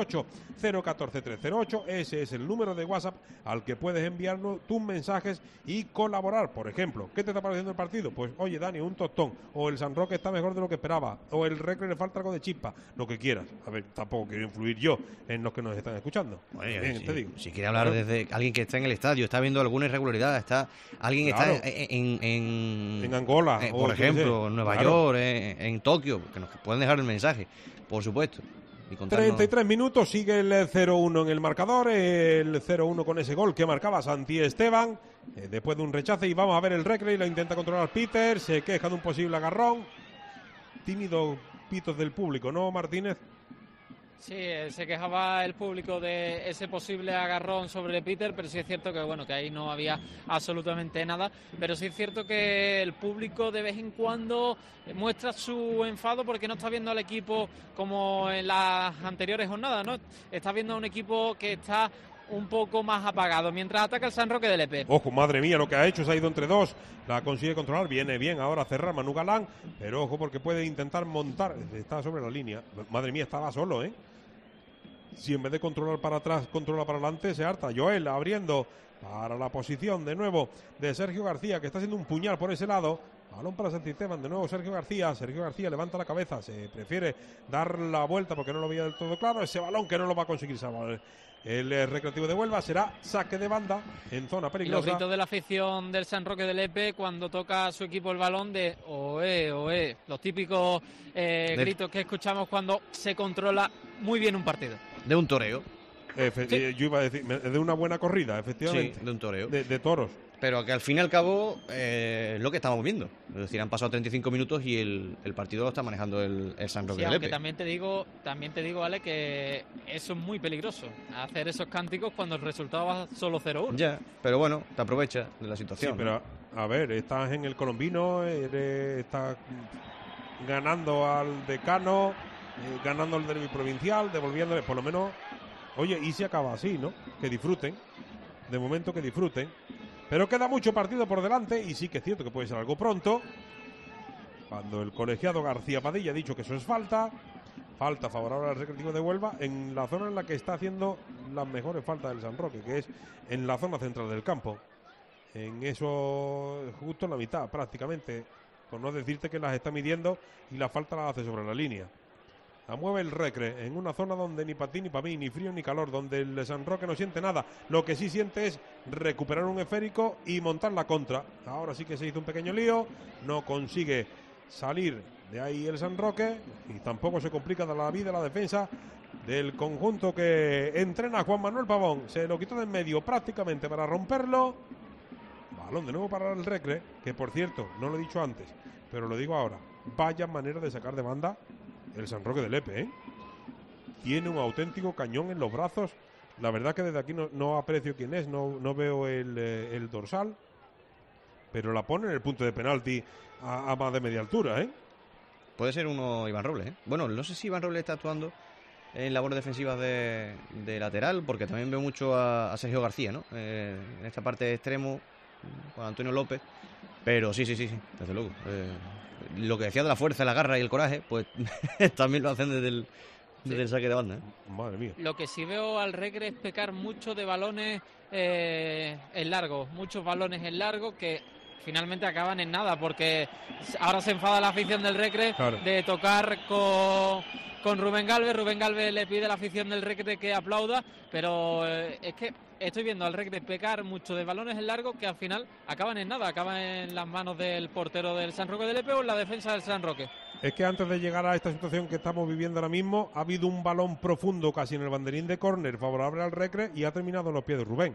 618-014-308. Ese es el número de WhatsApp al que puedes enviarnos tus mensajes y colaborar. Por ejemplo, ¿qué te está pareciendo el partido? Pues, oye, Dani, un tostón. O el San Roque está mejor de lo que esperaba. O el Recre le falta algo de chispa. Lo que quieras. A ver, tampoco quiero influir yo en los que nos están escuchando. Oye, bien, te digo. Si quiere hablar desde alguien que está en el estadio, está viendo alguna irregularidad, alguien está en Angola, por ejemplo, en Nueva York, en Tokio, que nos pueden dejar el mensaje, por supuesto. 33 minutos, sigue el 0-1 en el marcador, el 0-1 con ese gol que marcaba Santi Esteban, después de un rechace, y vamos a ver el Recre, lo intenta controlar Peter, se queja de un posible agarrón, tímido pitos del público, ¿no, Martínez? Sí, se quejaba el público de ese posible agarrón sobre Peter, pero sí es cierto que bueno, que ahí no había absolutamente nada, pero sí es cierto que el público de vez en cuando muestra su enfado porque no está viendo al equipo como en las anteriores jornadas, ¿no? Está viendo a un equipo que está un poco más apagado, mientras ataca el San Roque del EP. Ojo, madre mía, lo que ha hecho, se ha ido entre dos, la consigue controlar, viene bien ahora a cerrar Manu Galán, pero ojo porque puede intentar montar, está sobre la línea, madre mía, estaba solo, Si en vez de controlar para atrás, controla para adelante, se harta. Joel abriendo para la posición de nuevo de Sergio García, que está haciendo un puñal por ese lado. Balón para Santisteban, de nuevo Sergio García levanta la cabeza, se prefiere dar la vuelta porque no lo veía del todo claro. Ese balón que no lo va a conseguir salvar el Recreativo de Huelva, será saque de banda en zona peligrosa. Y los gritos de la afición del San Roque de Lepe cuando toca a su equipo el balón de oe, oe, los típicos gritos que escuchamos cuando se controla muy bien un partido. De un toreo. Sí. Yo iba a decir, de una buena corrida, efectivamente. Sí, de un toreo. De toros. Pero que al fin y al cabo es lo que estamos viendo. Es decir, han pasado 35 minutos y el partido lo está manejando el San Roque de Lepe. También te digo, Ale, que eso es muy peligroso. Hacer esos cánticos cuando el resultado va solo 0-1. Ya, pero bueno, te aprovechas de la situación. Sí, pero a ver, estás en el Colombino, estás ganando al decano, ganando el derbi provincial, devolviéndole, por lo menos, oye, y se acaba así, ¿no? Que disfruten, de momento que disfruten. Pero queda mucho partido por delante y sí que es cierto que puede ser algo pronto. Cuando el colegiado García Padilla ha dicho que eso es falta favorable al Recreativo de Huelva en la zona en la que está haciendo las mejores faltas del San Roque, que es en la zona central del campo. En eso, justo en la mitad prácticamente, por no decirte que las está midiendo y la falta la hace sobre la línea. La mueve el Recre en una zona donde ni para ti ni para mí, ni frío ni calor, donde el San Roque no siente nada. Lo que sí siente es recuperar un esférico y montar la contra. Ahora sí que se hizo un pequeño lío, no consigue salir de ahí el San Roque y tampoco se complica la vida la defensa del conjunto que entrena Juan Manuel Pavón. Se lo quitó de en medio prácticamente para romperlo. Balón de nuevo para el Recre, que por cierto, no lo he dicho antes, pero lo digo ahora. Vaya manera de sacar de banda el San Roque de Lepe, ¿eh? Tiene un auténtico cañón en los brazos. La verdad que desde aquí no aprecio quién es, no veo el dorsal, pero la pone en el punto de penalti a más de media altura, ¿eh? Puede ser uno Iván Robles, ¿eh? Bueno, no sé si Iván Robles está actuando en labores defensivas de lateral, porque también veo mucho a Sergio García, ¿no? En esta parte de extremo con Antonio López, pero sí, desde luego. Lo que decía de la fuerza, la garra y el coraje, pues también lo hacen desde el saque de banda, ¿eh? Madre mía. Lo que sí veo al Recre es pecar mucho de balones en largo, muchos balones en largo que finalmente acaban en nada, porque ahora se enfada la afición del Recre de tocar con Rubén Galvez. Rubén Galvez le pide a la afición del Recre que aplauda, pero es que estoy viendo al Recre pecar mucho de balones en largo que al final acaban en nada, acaban en las manos del portero del San Roque de Lepe o en la defensa del San Roque. Es que antes de llegar a esta situación que estamos viviendo ahora mismo, ha habido un balón profundo casi en el banderín de córner favorable al Recre y ha terminado en los pies de Rubén.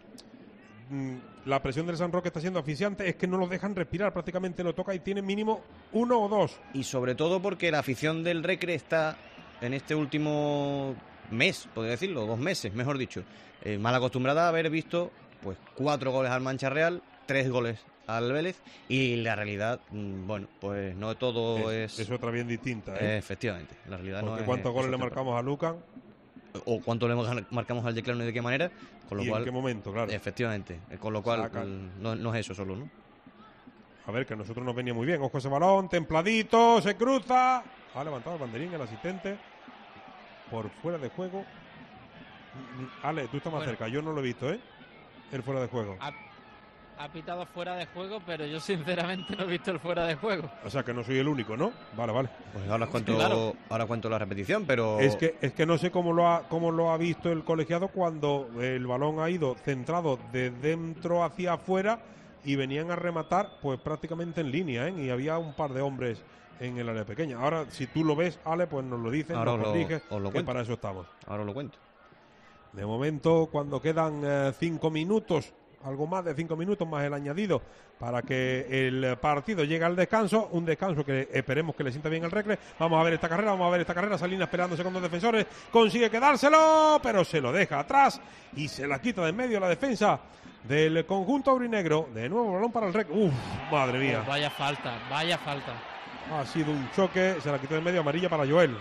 La presión del San Roque está siendo asfixiante, es que no lo dejan respirar, prácticamente lo toca y tiene mínimo 1 o 2. Y sobre todo porque la afición del Recre está en este último mes, podría decirlo, 2 meses, mejor dicho, mal acostumbrada a haber visto pues 4 goles al Mancha Real, 3 goles al Vélez, y la realidad, bueno, pues no todo es otra bien distinta, ¿eh? Efectivamente, la realidad porque no es. ¿cuántos goles le marcamos a Lucan? O cuánto le marcamos al Yeclano y de qué manera, con lo ¿Y cual, en qué momento? Claro. Efectivamente, con lo cual no es eso solo, ¿no? A ver, que a nosotros nos venía muy bien. Ojo ese balón, templadito, se cruza. Ha levantado el banderín el asistente. Por fuera de juego. Ale, tú estás más cerca, yo no lo he visto, ¿eh? El fuera de juego. Ha pitado fuera de juego, pero yo sinceramente no he visto el fuera de juego. O sea que no soy el único, ¿no? Vale. Pues ahora cuento la repetición, pero es que no sé cómo lo ha visto el colegiado cuando el balón ha ido centrado de dentro hacia afuera y venían a rematar pues prácticamente en línea, ¿eh? Y había un par de hombres en el área pequeña. Ahora, si tú lo ves, Ale, pues nos lo dices, nos lo dices, que para eso estamos. Ahora os lo cuento. De momento, cuando quedan 5 minutos, algo más de 5 minutos más el añadido para que el partido llegue al descanso, un descanso que esperemos que le sienta bien al Recre. Vamos a ver esta carrera, Salinas esperándose con 2 defensores, consigue quedárselo, pero se lo deja atrás y se la quita de en medio la defensa del conjunto aurinegro. De nuevo balón para el Recre. Madre mía. Vaya falta. Ha sido un choque, se la quitó de en medio, amarilla para Joel.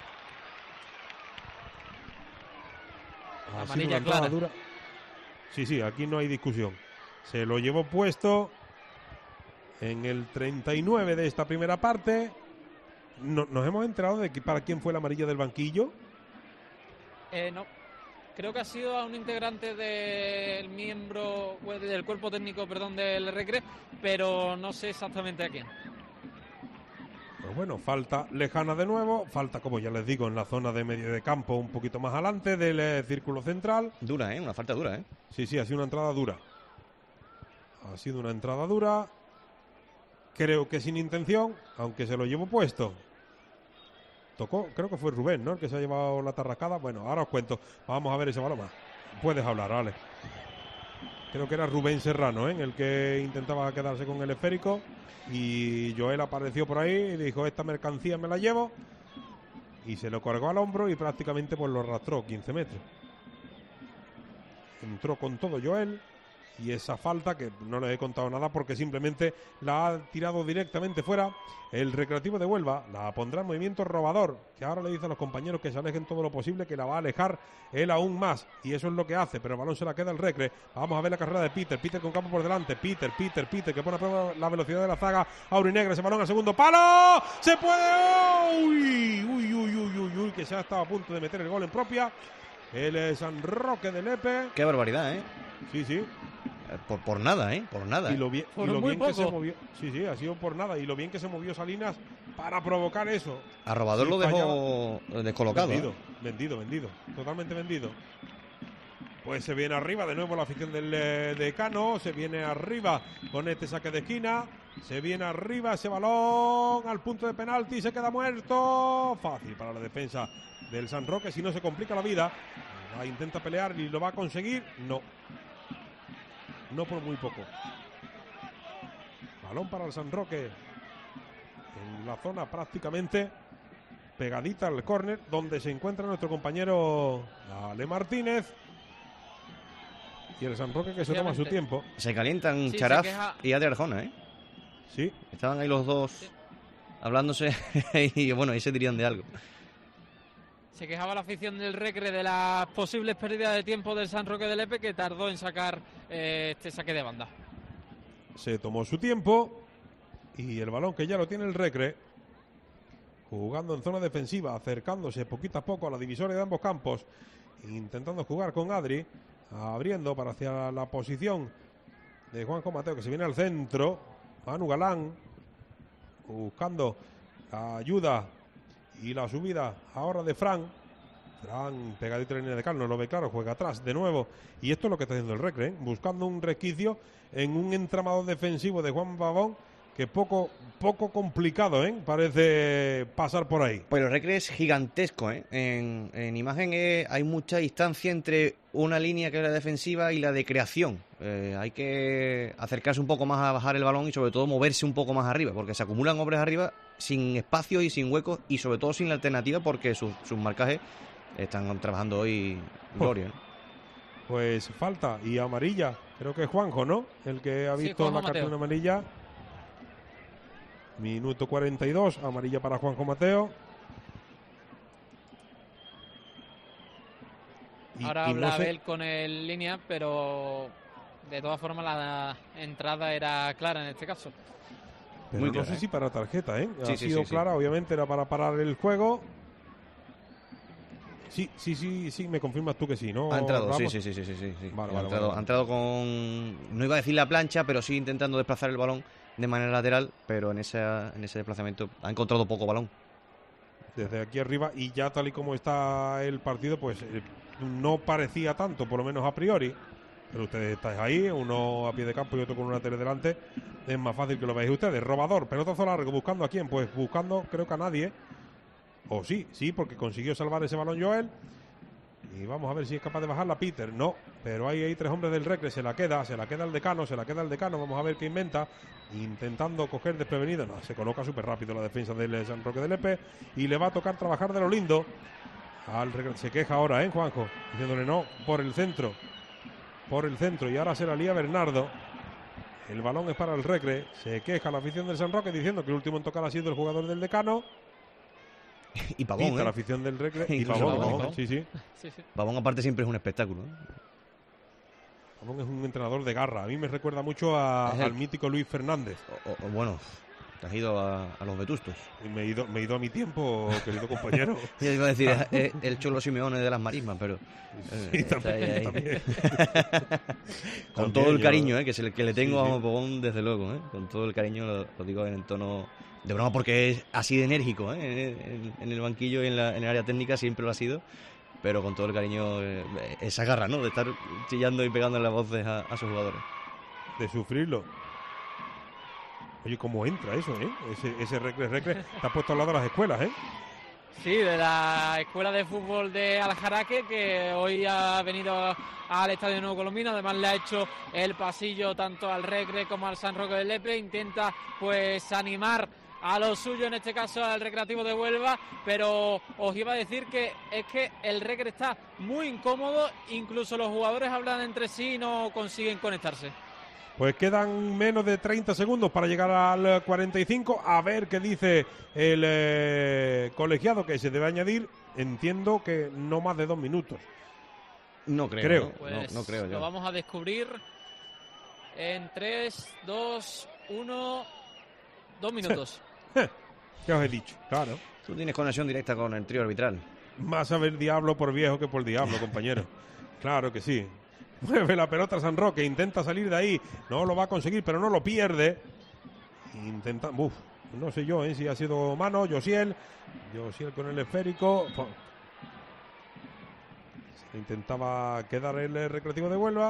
Amarilla clara. Dura. Sí, aquí no hay discusión. Se lo llevó puesto en el 39 de esta primera parte. Nos hemos enterado de que para quién fue la amarilla del banquillo. No. Creo que ha sido a un integrante del cuerpo técnico, del Recre, pero no sé exactamente a quién. Pues bueno, falta lejana de nuevo, falta, como ya les digo, en la zona de medio de campo, un poquito más adelante del círculo central. Dura, una falta dura, Sí, ha sido una entrada dura. Ha sido una entrada dura, creo que sin intención, aunque se lo llevo puesto. Tocó, creo que fue Rubén, ¿no?, el que se ha llevado la tarracada. Bueno, ahora os cuento. Vamos a ver ese balón más. Puedes hablar, vale. Creo que era Rubén Serrano, el que intentaba quedarse con el esférico. Y Joel apareció por ahí y dijo: esta mercancía me la llevo. Y se lo cargó al hombro y prácticamente pues lo arrastró 15 metros. Entró con todo Joel. Y esa falta, que no les he contado nada porque simplemente la ha tirado directamente fuera. El Recreativo de Huelva la pondrá en movimiento robador, que ahora le dice a los compañeros que se alejen todo lo posible, que la va a alejar él aún más, y eso es lo que hace, pero el balón se la queda el Recre. Vamos a ver la carrera de Peter con campo por delante. Peter, que pone a prueba la velocidad de la zaga aurinegra. Ese balón al segundo palo, se puede. Uy, que se ha estado a punto de meter el gol en propia el San Roque de Lepe. Qué barbaridad, Sí. Por nada, por nada. Y lo bien que se movió. Sí, ha sido por nada. Y lo bien que se movió Salinas para provocar eso. A Robador lo dejó descolocado. Vendido. Totalmente vendido. Pues se viene arriba de nuevo la afición del Decano. Se viene arriba con este saque de esquina. Se viene arriba ese balón al punto de penalti. Se queda muerto. Fácil para la defensa del San Roque. Si no, se complica la vida. Intenta pelear y lo va a conseguir. No por muy poco. Balón para el San Roque en la zona prácticamente pegadita al córner, donde se encuentra nuestro compañero Ale Martínez. Y el San Roque que se toma su tiempo. Se calientan Charaf y Adri Arjona, Sí. Estaban ahí los dos hablándose y bueno, ahí se dirían de algo. Se quejaba la afición del Recre de las posibles pérdidas de tiempo del San Roque de Lepe, que tardó en sacar este saque de banda. Se tomó su tiempo y el balón, que ya lo tiene el Recre, jugando en zona defensiva, acercándose poquito a poco a la divisoria de ambos campos, intentando jugar con Adri, abriendo para hacia la posición de Juanjo Mateo, que se viene al centro. Manu Galán buscando la ayuda y la subida ahora de Fran pegadito en la línea de cal, no lo ve claro, juega atrás de nuevo, y esto es lo que está haciendo el Recre, buscando un resquicio en un entramado defensivo de Juan Babón que poco complicado, parece pasar por ahí. Pues el Recre es gigantesco, en imagen hay mucha distancia entre una línea que es la defensiva y la de creación. Hay que acercarse un poco más a bajar el balón y sobre todo moverse un poco más arriba, porque se acumulan hombres arriba sin espacios y sin huecos y sobre todo sin la alternativa, porque sus marcajes están trabajando hoy gloria. Pues falta y amarilla, creo que es Juanjo, ¿no? El que ha visto la cartulina amarilla. Minuto 42, amarilla para Juanjo Mateo. Ahora habla Abel con el línea, pero de todas formas la entrada era clara en este caso. Pero muy clara, no sé si para tarjeta, ha sido clara, sí. Obviamente era para parar el juego. Sí, me confirmas tú que sí, ¿no? Ha entrado, Ramos? sí. Vale, ha entrado con, no iba a decir la plancha, pero sí intentando desplazar el balón de manera lateral, pero en ese desplazamiento ha encontrado poco balón. Desde aquí arriba, y ya tal y como está el partido, pues no parecía tanto, por lo menos a priori. Pero ustedes estáis ahí, uno a pie de campo y otro con una tele delante. Es más fácil que lo veáis ustedes. Robador, pelotazo largo, ¿buscando a quién? Pues buscando, creo que a nadie. O sí, porque consiguió salvar ese balón Joel. Y vamos a ver si es capaz de bajarla Peter. No, pero hay tres hombres del Recre. Se la queda el decano. Vamos a ver qué inventa. Intentando coger desprevenido. No, se coloca súper rápido la defensa del San Roque de Lepe. Y le va a tocar trabajar de lo lindo. Al Recre. Se queja ahora, Juanjo. Diciéndole no, por el centro. Y ahora se la lía Bernardo. El balón es para el Recre. Se queja la afición del San Roque diciendo que el último en tocar ha sido el jugador del decano. Y Pavón, la afición del Recre. Y Pavón. Sí. Pavón aparte siempre es un espectáculo. Pavón es un entrenador de garra. A mí me recuerda mucho al mítico Luis Fernández. Bueno, Te has ido a los vetustos. Y me he ido a mi tiempo, querido compañero. Yo iba a decir, el Cholo Simeone de las marismas, pero... Sí, también. Con todo el cariño, que le tengo a Pogón, desde luego, con todo el cariño, lo digo en tono de broma, porque es así de enérgico, en el banquillo y en el área técnica siempre lo ha sido, pero con todo el cariño, esa garra, ¿no?, de estar chillando y pegando las voces a sus jugadores. De sufrirlo. Oye, ¿cómo entra eso, Ese recre. Está puesto al lado de las escuelas, Sí, de la escuela de fútbol de Aljaraque, que hoy ha venido al Estadio Nuevo Colombino. Además le ha hecho el pasillo tanto al Recre como al San Roque del Lepe. Intenta pues animar a lo suyo, en este caso al Recreativo de Huelva, pero os iba a decir que es que el Recre está muy incómodo, incluso los jugadores hablan entre sí y no consiguen conectarse. Pues quedan menos de 30 segundos para llegar al 45. A ver qué dice el colegiado que se debe añadir. Entiendo que no más de 2 minutos. No creo. Pues no creo yo. Lo vamos a descubrir en 3, 2, 1, 2 minutos. ¿Qué os he dicho? Claro. Tú tienes conexión directa con el trío arbitral. Más a ver diablo por viejo que por diablo, compañero. Claro que sí. Mueve la pelota San Roque, intenta salir de ahí, no lo va a conseguir, pero no lo pierde. Intenta, no sé yo si ha sido mano. Josiel con el esférico. Se intentaba quedar el Recreativo de Huelva.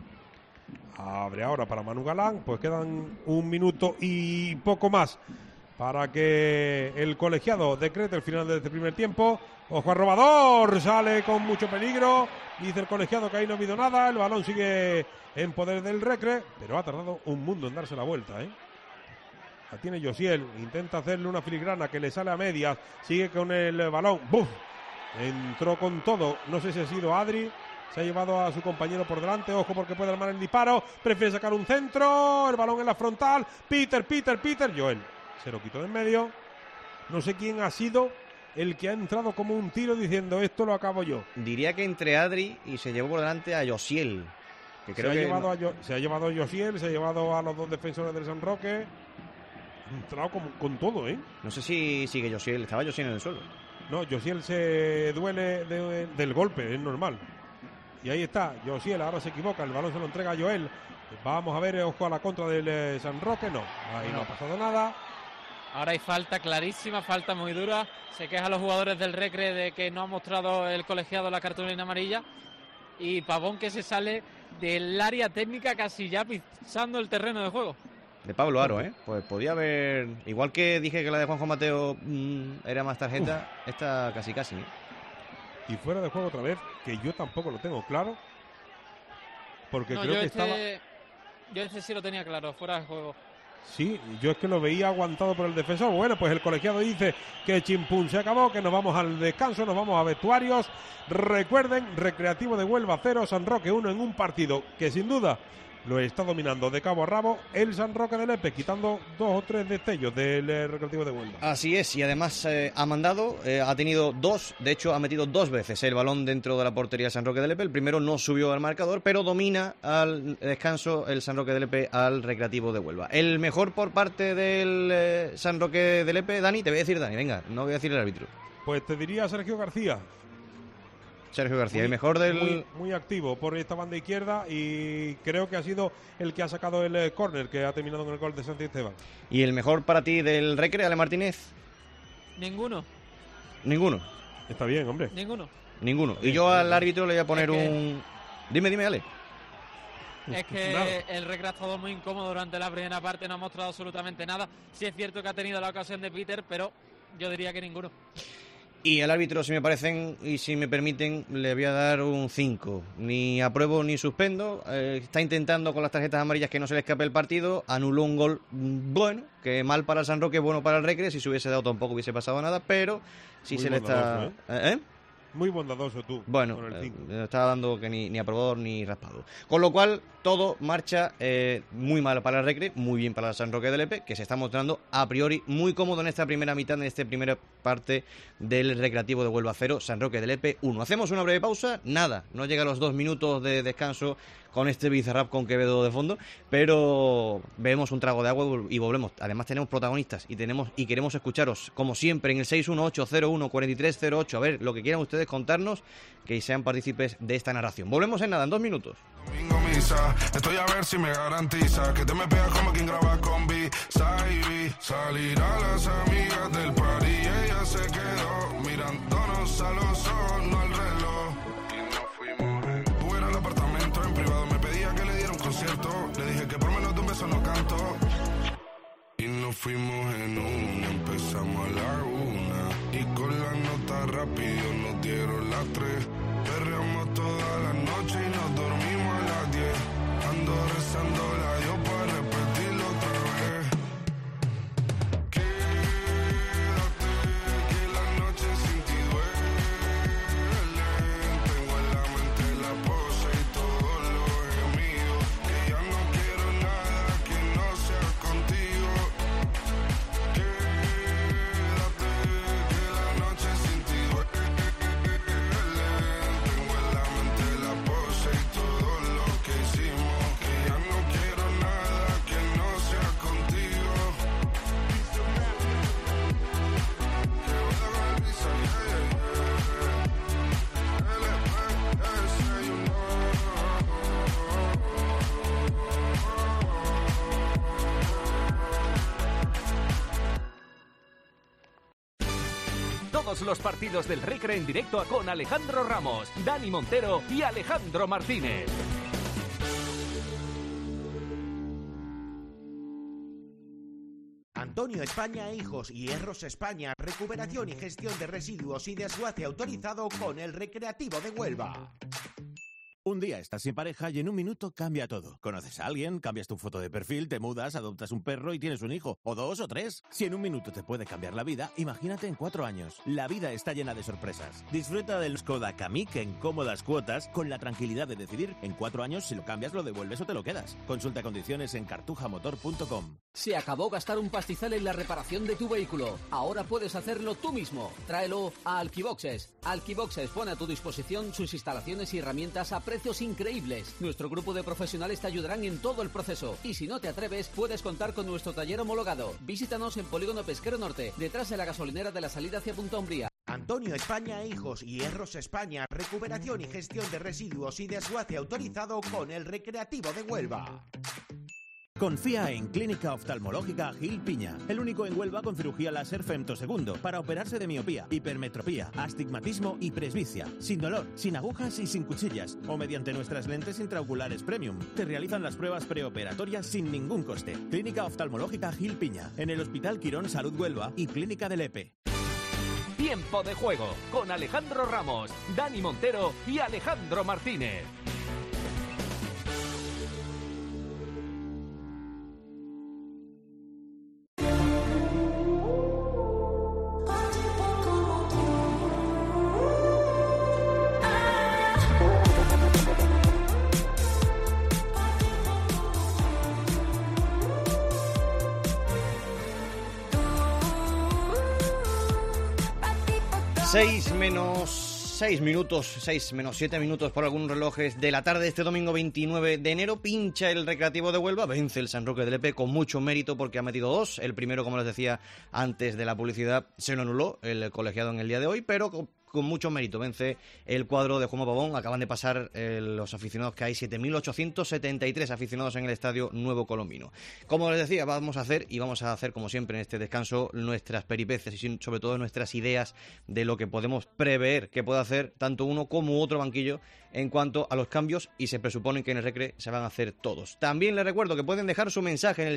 Abre ahora para Manu Galán. Pues quedan 1 minuto y poco más para que el colegiado decrete el final de este primer tiempo. Ojo al robador, sale con mucho peligro. Dice el colegiado que ahí no ha habido nada. El balón sigue en poder del Recre, pero ha tardado un mundo en darse la vuelta, La tiene Josiel, intenta hacerle una filigrana que le sale a medias. Sigue con el balón. ¡Buf! Entró con todo. No sé si ha sido Adri. Se ha llevado a su compañero por delante. Ojo porque puede armar el disparo. Prefiere sacar un centro. El balón en la frontal. Peter. Joel se lo quitó de en medio. No sé quién ha sido el que ha entrado como un tiro diciendo esto lo acabo yo. Diría que entre Adri y se llevó por delante a Josiel. Que creo se ha llevado a Josiel, se ha llevado a los 2 defensores del San Roque. Ha entrado con todo, No sé si sigue Josiel. Estaba Josiel en el suelo. No, Josiel se duele del golpe, es normal. Y ahí está, Josiel ahora se equivoca, el balón se lo entrega a Joel. Vamos a ver, ojo a la contra del San Roque. No, ahí no ha pasado nada. Ahora hay falta clarísima, falta muy dura. Se quejan los jugadores del Recre de que no ha mostrado el colegiado la cartulina amarilla. Y Pavón que se sale del área técnica casi ya pisando el terreno de juego. De Pablo Aro, Pues podía haber... Igual que dije que la de Juanjo Mateo era más tarjeta, esta casi. Y fuera de juego otra vez, que yo tampoco lo tengo claro. Porque no, creo que estaba... Yo ese sí lo tenía claro, fuera de juego. Sí, yo es que lo veía aguantado por el defensor. Bueno, pues el colegiado dice que chimpún se acabó, que nos vamos al descanso, nos vamos a vestuarios. Recuerden, Recreativo de Huelva 0, San Roque 1 en un partido que sin duda lo está dominando de cabo a rabo el San Roque del Lepe, quitando 2 o 3 destellos del Recreativo de Huelva. Así es, y además ha mandado, ha tenido 2, de hecho ha metido 2 veces el balón dentro de la portería del San Roque del Lepe. El primero no subió al marcador, pero domina al descanso el San Roque del Lepe al Recreativo de Huelva. El mejor por parte del San Roque del Lepe, Dani, te voy a decir Dani, venga, no voy a decir el árbitro. Pues te diría Sergio García. El mejor del... Muy activo por esta banda izquierda y creo que ha sido el que ha sacado el córner, que ha terminado con el gol de Santi Esteban. ¿Y el mejor para ti del Recre, Ale Martínez? Ninguno. Está bien, hombre. Ninguno. Y yo al árbitro le voy a poner un... Dime, Ale. Es que el Recre ha estado muy incómodo durante la primera parte, no ha mostrado absolutamente nada. Sí es cierto que ha tenido la ocasión de Peter, pero yo diría que ninguno. Y al árbitro, si me parecen y si me permiten, le voy a dar un 5. Ni apruebo ni suspendo. Está intentando con las tarjetas amarillas que no se le escape el partido. Anuló un gol bueno, que mal para el San Roque, bueno para el Recre. Si se hubiese dado tampoco hubiese pasado nada, pero si se le está... Muy bondadoso tú. Bueno, estaba dando que ni aprobador ni raspado. Con lo cual, todo marcha muy mal para el Recre, muy bien para el San Roque del Lepe, que se está mostrando a priori muy cómodo en esta primera mitad, en esta primera parte del Recreativo de Huelva 0, San Roque del Lepe 1. Hacemos una breve pausa, no llega a los 2 minutos de descanso con este Bizarrap con Quevedo de fondo, pero bebemos un trago de agua y volvemos. Además tenemos protagonistas y queremos escucharos, como siempre, en el 618-01-4308, a ver lo que quieran ustedes contarnos, que sean partícipes de esta narración. Volvemos en nada, en 2 minutos. Domingo misa, estoy a ver si me garantiza que te me pegas como quien graba con B-Side. Salir a las amigas del party y ella se quedó mirándonos a los ojos, no al reloj. Y nos fuimos en Uber al apartamento en privado, me pedía que le diera un concierto, le dije que por menos de un beso no canto. Y nos fuimos en una, empezamos a la 1 y con la nota rápido nos dieron las 3. Perreamos toda la noche y nos dormimos a las 10. Ando rezándola yo para repetirlo otra vez. Quédate que la noche sin ti duele. Tengo en la mente la pose y todos los gemidos. Que ya no quiero nada que no sea contigo. Quédate que la noche sin ti duele. Todos los partidos del Recre en directo con Alejandro Ramos, Dani Montero y Alejandro Martínez. Antonio España e Hijos y Hierros España, recuperación y gestión de residuos y desguace autorizado con el Recreativo de Huelva. Un día estás sin pareja y en un minuto cambia todo. Conoces a alguien, cambias tu foto de perfil, te mudas, adoptas un perro y tienes un hijo, o 2 o 3. Si en un minuto te puede cambiar la vida, imagínate en 4 años. La vida está llena de sorpresas. Disfruta del Skoda Kamiq en cómodas cuotas con la tranquilidad de decidir en 4 años si lo cambias, lo devuelves o te lo quedas. Consulta condiciones en cartujamotor.com. Se acabó gastar un pastizal en la reparación de tu vehículo. Ahora puedes hacerlo tú mismo. Tráelo a Alquiboxes. Alquiboxes pone a tu disposición sus instalaciones y herramientas a precios increíbles. Nuestro grupo de profesionales te ayudarán en todo el proceso. Y si no te atreves, puedes contar con nuestro taller homologado. Visítanos en Polígono Pesquero Norte, detrás de la gasolinera de la salida hacia Punta Umbría. Antonio España e Hijos y Hierros España, recuperación y gestión de residuos y desguace autorizado con el Recreativo de Huelva. Confía en Clínica Oftalmológica Gil Piña, el único en Huelva con cirugía láser femtosegundo para operarse de miopía, hipermetropía, astigmatismo y presbicia, sin dolor, sin agujas y sin cuchillas, o mediante nuestras lentes intraoculares premium. Te realizan las pruebas preoperatorias sin ningún coste. Clínica Oftalmológica Gil Piña, en el Hospital Quirón Salud Huelva y Clínica del EPE. Tiempo de juego con Alejandro Ramos, Dani Montero y Alejandro Martínez. Seis menos 7 minutos por algunos relojes de la tarde de este domingo 29 de enero. Pincha el Recreativo de Huelva, vence el San Roque del Epe con mucho mérito porque ha metido 2. El primero, como les decía antes de la publicidad, se lo anuló el colegiado en el día de hoy, pero con mucho mérito vence el cuadro de Juanma Pavón. Acaban de pasar los aficionados, que hay 7.873 aficionados en el Estadio Nuevo Colombino. Como les decía, vamos a hacer como siempre en este descanso nuestras peripecias y sobre todo nuestras ideas de lo que podemos prever que pueda hacer tanto uno como otro banquillo en cuanto a los cambios, y se presupone que en el Recre se van a hacer todos. También les recuerdo que pueden dejar su mensaje en el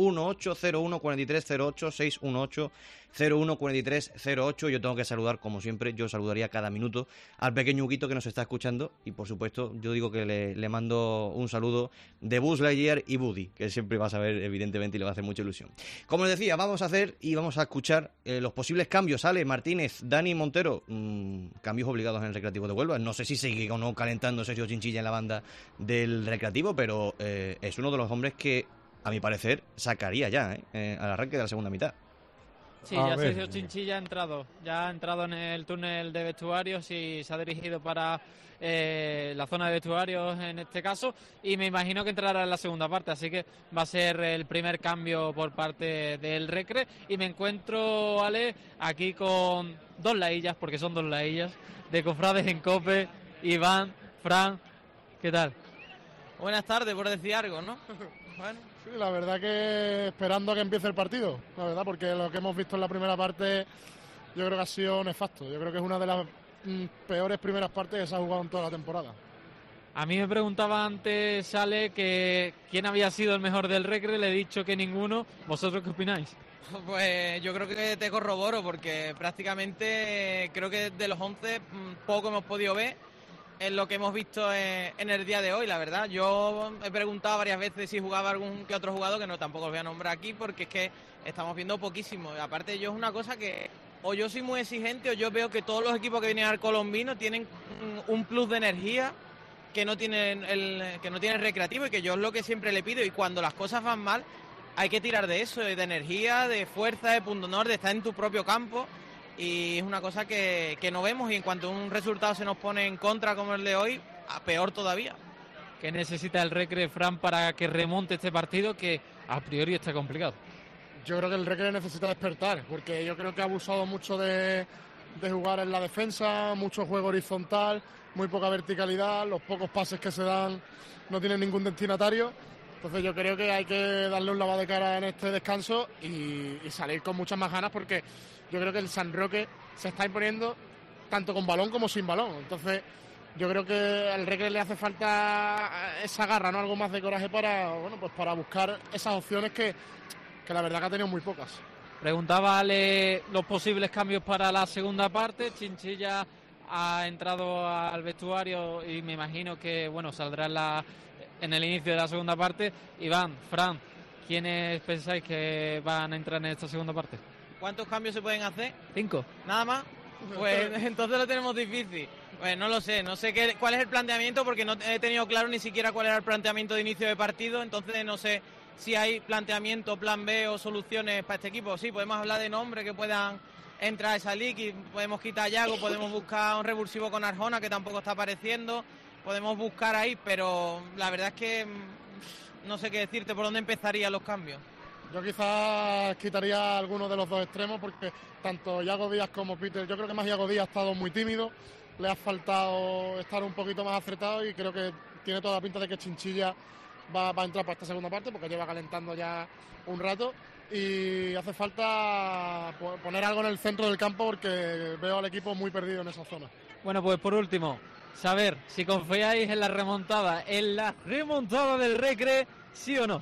618-01-4308, 618-01-4308. Yo tengo que saludar, como siempre, yo saludaría cada minuto al pequeño Huguito que nos está escuchando, y por supuesto yo digo que le mando un saludo de Buzz Lightyear y Woody, que siempre va a saber, evidentemente, y le va a hacer mucha ilusión. Como les decía, vamos a escuchar los posibles cambios. Ale Martínez, Dani Montero, cambios obligados en el Recreativo de Huelva. No sé si sigue o no calentando Sergio Chinchilla en la banda del Recreativo, pero es uno de los hombres que, a mi parecer, sacaría ya al arranque de la segunda mitad. Sí, ya Sergio Chinchilla ha entrado en el túnel de vestuarios y se ha dirigido para la zona de vestuarios en este caso, y me imagino que entrará en la segunda parte, así que va a ser el primer cambio por parte del Recre. Y me encuentro, Ale, aquí con dos laillas, porque son dos laillas, de Cofrades en Cope. Iván, Fran, ¿qué tal? Buenas tardes, por decir algo, ¿no? Bueno. Sí, la verdad que esperando a que empiece el partido, la verdad, porque lo que hemos visto en la primera parte yo creo que ha sido nefasto. Yo creo que es una de las peores primeras partes que se ha jugado en toda la temporada. A mí me preguntaba antes, Ale, que quién había sido el mejor del Recre, le he dicho que ninguno. ¿Vosotros qué opináis? Pues yo creo que te corroboro, porque prácticamente creo que de los 11 poco hemos podido ver en lo que hemos visto en el día de hoy, la verdad. Yo he preguntado varias veces si jugaba algún que otro jugador, que no tampoco os voy a nombrar aquí, porque es que estamos viendo poquísimo. Aparte, yo es una cosa que o yo soy muy exigente o yo veo que todos los equipos que vienen al Colombino tienen un plus de energía que no tienen el Recreativo, y que yo es lo que siempre le pido. Y cuando las cosas van mal, hay que tirar de eso, de energía, de fuerza, de punto honor, de estar en tu propio campo. Y es una cosa que no vemos, y en cuanto un resultado se nos pone en contra como el de hoy, peor todavía. ¿Qué necesita el Recre, Fran, para que remonte este partido, que a priori está complicado? Yo creo que el Recre necesita despertar, porque yo creo que ha abusado mucho de jugar en la defensa, mucho juego horizontal, muy poca verticalidad, los pocos pases que se dan no tienen ningún destinatario. Entonces yo creo que hay que darle un lavado de cara en este descanso y salir con muchas más ganas, porque yo creo que el San Roque se está imponiendo tanto con balón como sin balón. Entonces yo creo que al Recre le hace falta esa garra, ¿no? Algo más de coraje para buscar esas opciones que la verdad que ha tenido muy pocas. Preguntaba Ale los posibles cambios para la segunda parte. Chinchilla ha entrado al vestuario y me imagino que saldrá en el inicio de la segunda parte. Iván, Fran, ¿quiénes pensáis que van a entrar en esta segunda parte? ¿Cuántos cambios se pueden hacer? 5. ¿Nada más? Pues entonces lo tenemos difícil. Pues no lo sé, cuál es el planteamiento, porque no he tenido claro ni siquiera cuál era el planteamiento de inicio de partido, entonces no sé si hay planteamiento, plan B o soluciones para este equipo. Sí, podemos hablar de nombres que puedan entrar a esa liga, y podemos quitar a Yago, podemos buscar un revulsivo con Arjona, que tampoco está apareciendo, podemos buscar ahí, pero la verdad es que no sé qué decirte, por dónde empezarían los cambios. Yo quizás quitaría alguno de los dos extremos, porque tanto Yago Díaz como Peter, yo creo que más Yago Díaz ha estado muy tímido, le ha faltado estar un poquito más acertado, y creo que tiene toda la pinta de que Chinchilla va a entrar para esta segunda parte, porque lleva calentando ya un rato, y hace falta poner algo en el centro del campo, porque veo al equipo muy perdido en esa zona. Bueno, pues por último, saber si confiáis en la remontada del Recre, ¿sí o no?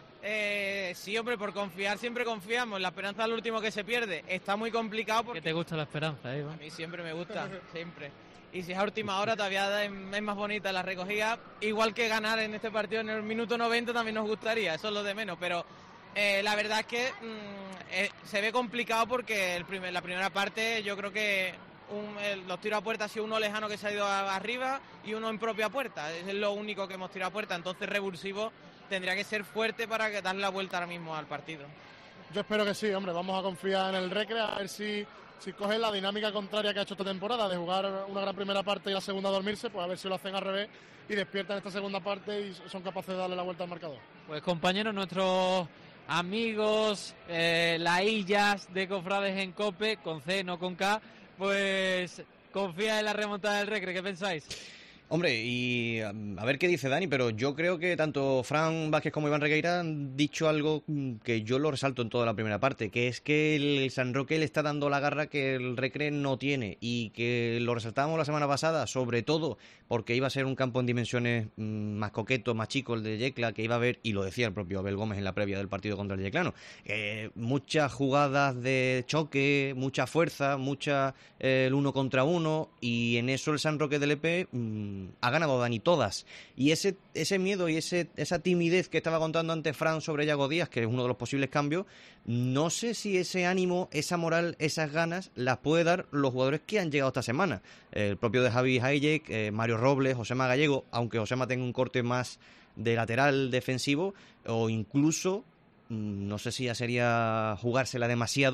Sí, hombre, por confiar siempre confiamos. La esperanza es lo último que se pierde. Está muy complicado porque... ¿Qué te gusta la esperanza, Iván? A mí siempre me gusta, siempre. Y si es a última hora todavía es más bonita la recogida. Igual que ganar en este partido en el minuto 90 también nos gustaría, eso es lo de menos. Pero la verdad es que se ve complicado, porque la primera parte yo creo que los tiros a puerta ha sido uno lejano que se ha ido arriba y uno en propia puerta. Es lo único que hemos tirado a puerta. Entonces revulsivo tendría que ser fuerte para darle la vuelta ahora mismo al partido. Yo espero que sí, hombre. Vamos a confiar en el Recre, a ver si cogen la dinámica contraria que ha hecho esta temporada, de jugar una gran primera parte y la segunda a dormirse, pues a ver si lo hacen al revés y despiertan esta segunda parte y son capaces de darle la vuelta al marcador. Pues compañeros, nuestros amigos, laillas de Cofrades en Cope, con C, no con K, pues confía en la remontada del Recre. ¿Qué pensáis? Hombre, y a ver qué dice Dani, pero yo creo que tanto Fran Vázquez como Iván Regueira han dicho algo que yo lo resalto en toda la primera parte, que es que el San Roque le está dando la garra que el Recre no tiene, y que lo resaltábamos la semana pasada, sobre todo porque iba a ser un campo en dimensiones más coqueto, más chico, el de Yecla, que iba a haber, y lo decía el propio Abel Gómez en la previa del partido contra el Yeclano, muchas jugadas de choque, mucha fuerza, el 1 contra 1, y en eso el San Roque del EP ha ganado Dani todas, y ese miedo y esa timidez que estaba contando antes Fran sobre Yago Díaz, que es uno de los posibles cambios, no sé si ese ánimo, esa moral, esas ganas las puede dar los jugadores que han llegado esta semana, el propio de Javi Hayek, Mario Robles, Josema Gallego, aunque Josema tenga un corte más de lateral defensivo, o incluso no sé si ya sería jugársela demasiado,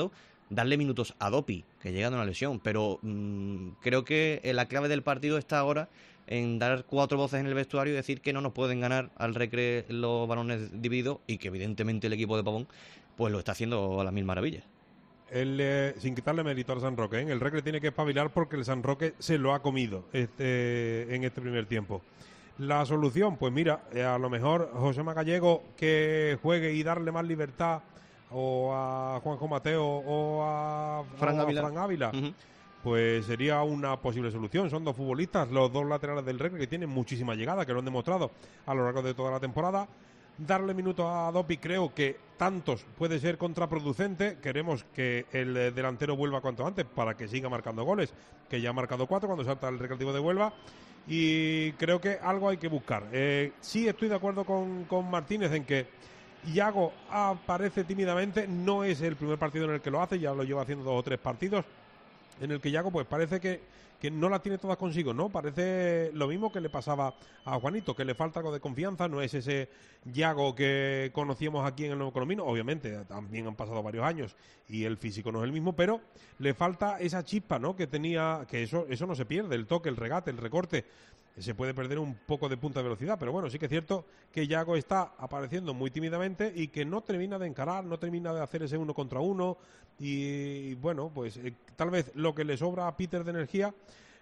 darle minutos a Dopi, que llega de una lesión, pero creo que la clave del partido está ahora en dar 4 voces en el vestuario y decir que no nos pueden ganar al Recre los balones divididos, y que evidentemente el equipo de Pavón pues lo está haciendo a las mil maravillas. Sin quitarle mérito al San Roque, el Recre tiene que espabilar porque el San Roque se lo ha comido en este primer tiempo. La solución, pues mira, a lo mejor José Magallego, que juegue y darle más libertad o a Juanjo Mateo o a Fran Ávila. Pues sería una posible solución. Son 2 futbolistas, los 2 laterales del Recre, que tienen muchísima llegada, que lo han demostrado a lo largo de toda la temporada. Darle minutos a Dopi creo que tantos puede ser contraproducente. Queremos que el delantero vuelva cuanto antes para que siga marcando goles, que ya ha marcado 4 cuando salta el Recreativo de Huelva, y creo que algo hay que buscar. Sí estoy de acuerdo con Martínez en que Yago aparece tímidamente. No es el primer partido en el que lo hace, ya lo lleva haciendo 2 o 3 partidos en el que Yago pues parece que no la tiene todas consigo, ¿no? Parece lo mismo que le pasaba a Juanito, que le falta algo de confianza. No es ese Yago que conocíamos aquí en el Nuevo Colomino. Obviamente también han pasado varios años y el físico no es el mismo, pero le falta esa chispa, ¿no? Que tenía, que eso no se pierde, el toque, el regate, el recorte. Se puede perder un poco de punta de velocidad, pero bueno, sí que es cierto que Yago está apareciendo muy tímidamente y que no termina de encarar, no termina de hacer ese 1 contra 1, y bueno, pues tal vez lo que le sobra a Peter de energía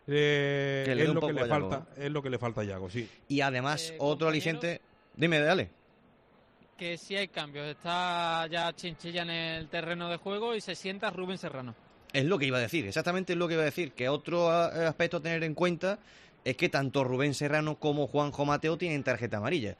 es lo que le falta a Yago, sí. Y además otro aliciente, dime, dale. Que sí hay cambios, está ya Chinchilla en el terreno de juego y se sienta Rubén Serrano. Es lo que iba a decir, exactamente es lo que iba a decir, que otro aspecto a tener en cuenta es que tanto Rubén Serrano como Juanjo Mateo tienen tarjeta amarilla.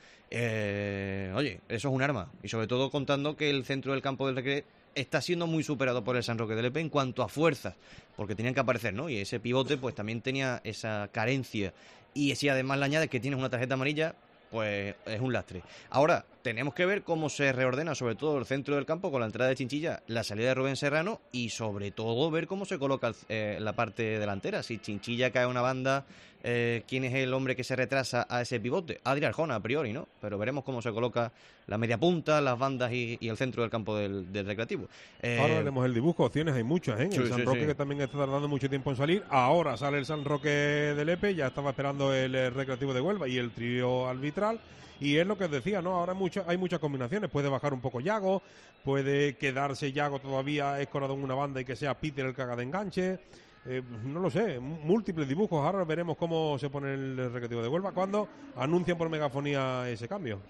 Oye, eso es un arma. Y sobre todo contando que el centro del campo del Recre está siendo muy superado por el San Roque de Lepe en cuanto a fuerzas, porque tenían que aparecer, ¿no? Y ese pivote pues también tenía esa carencia. Y si además le añades que tienes una tarjeta amarilla, pues es un lastre. Ahora, tenemos que ver cómo se reordena sobre todo el centro del campo con la entrada de Chinchilla, la salida de Rubén Serrano y sobre todo ver cómo se coloca la parte delantera. Si Chinchilla cae a una banda, ¿quién es el hombre que se retrasa a ese pivote? Adri Arjona, a priori, ¿no? Pero veremos cómo se coloca la media punta, las bandas y el centro del campo del Recreativo. Ahora veremos el dibujo, opciones hay muchas, ¿eh? Sí, el San Roque que también está tardando mucho tiempo en salir. Ahora sale el San Roque de Lepe, ya estaba esperando el Recreativo de Huelva y el trío arbitral. Y es lo que os decía, ¿no? Ahora hay muchas combinaciones. Puede bajar un poco Yago, puede quedarse Yago todavía escorado en una banda y que sea Peter el que haga de enganche. No lo sé, múltiples dibujos. Ahora veremos cómo se pone el Recreativo de Huelva cuando anuncian por megafonía ese cambio.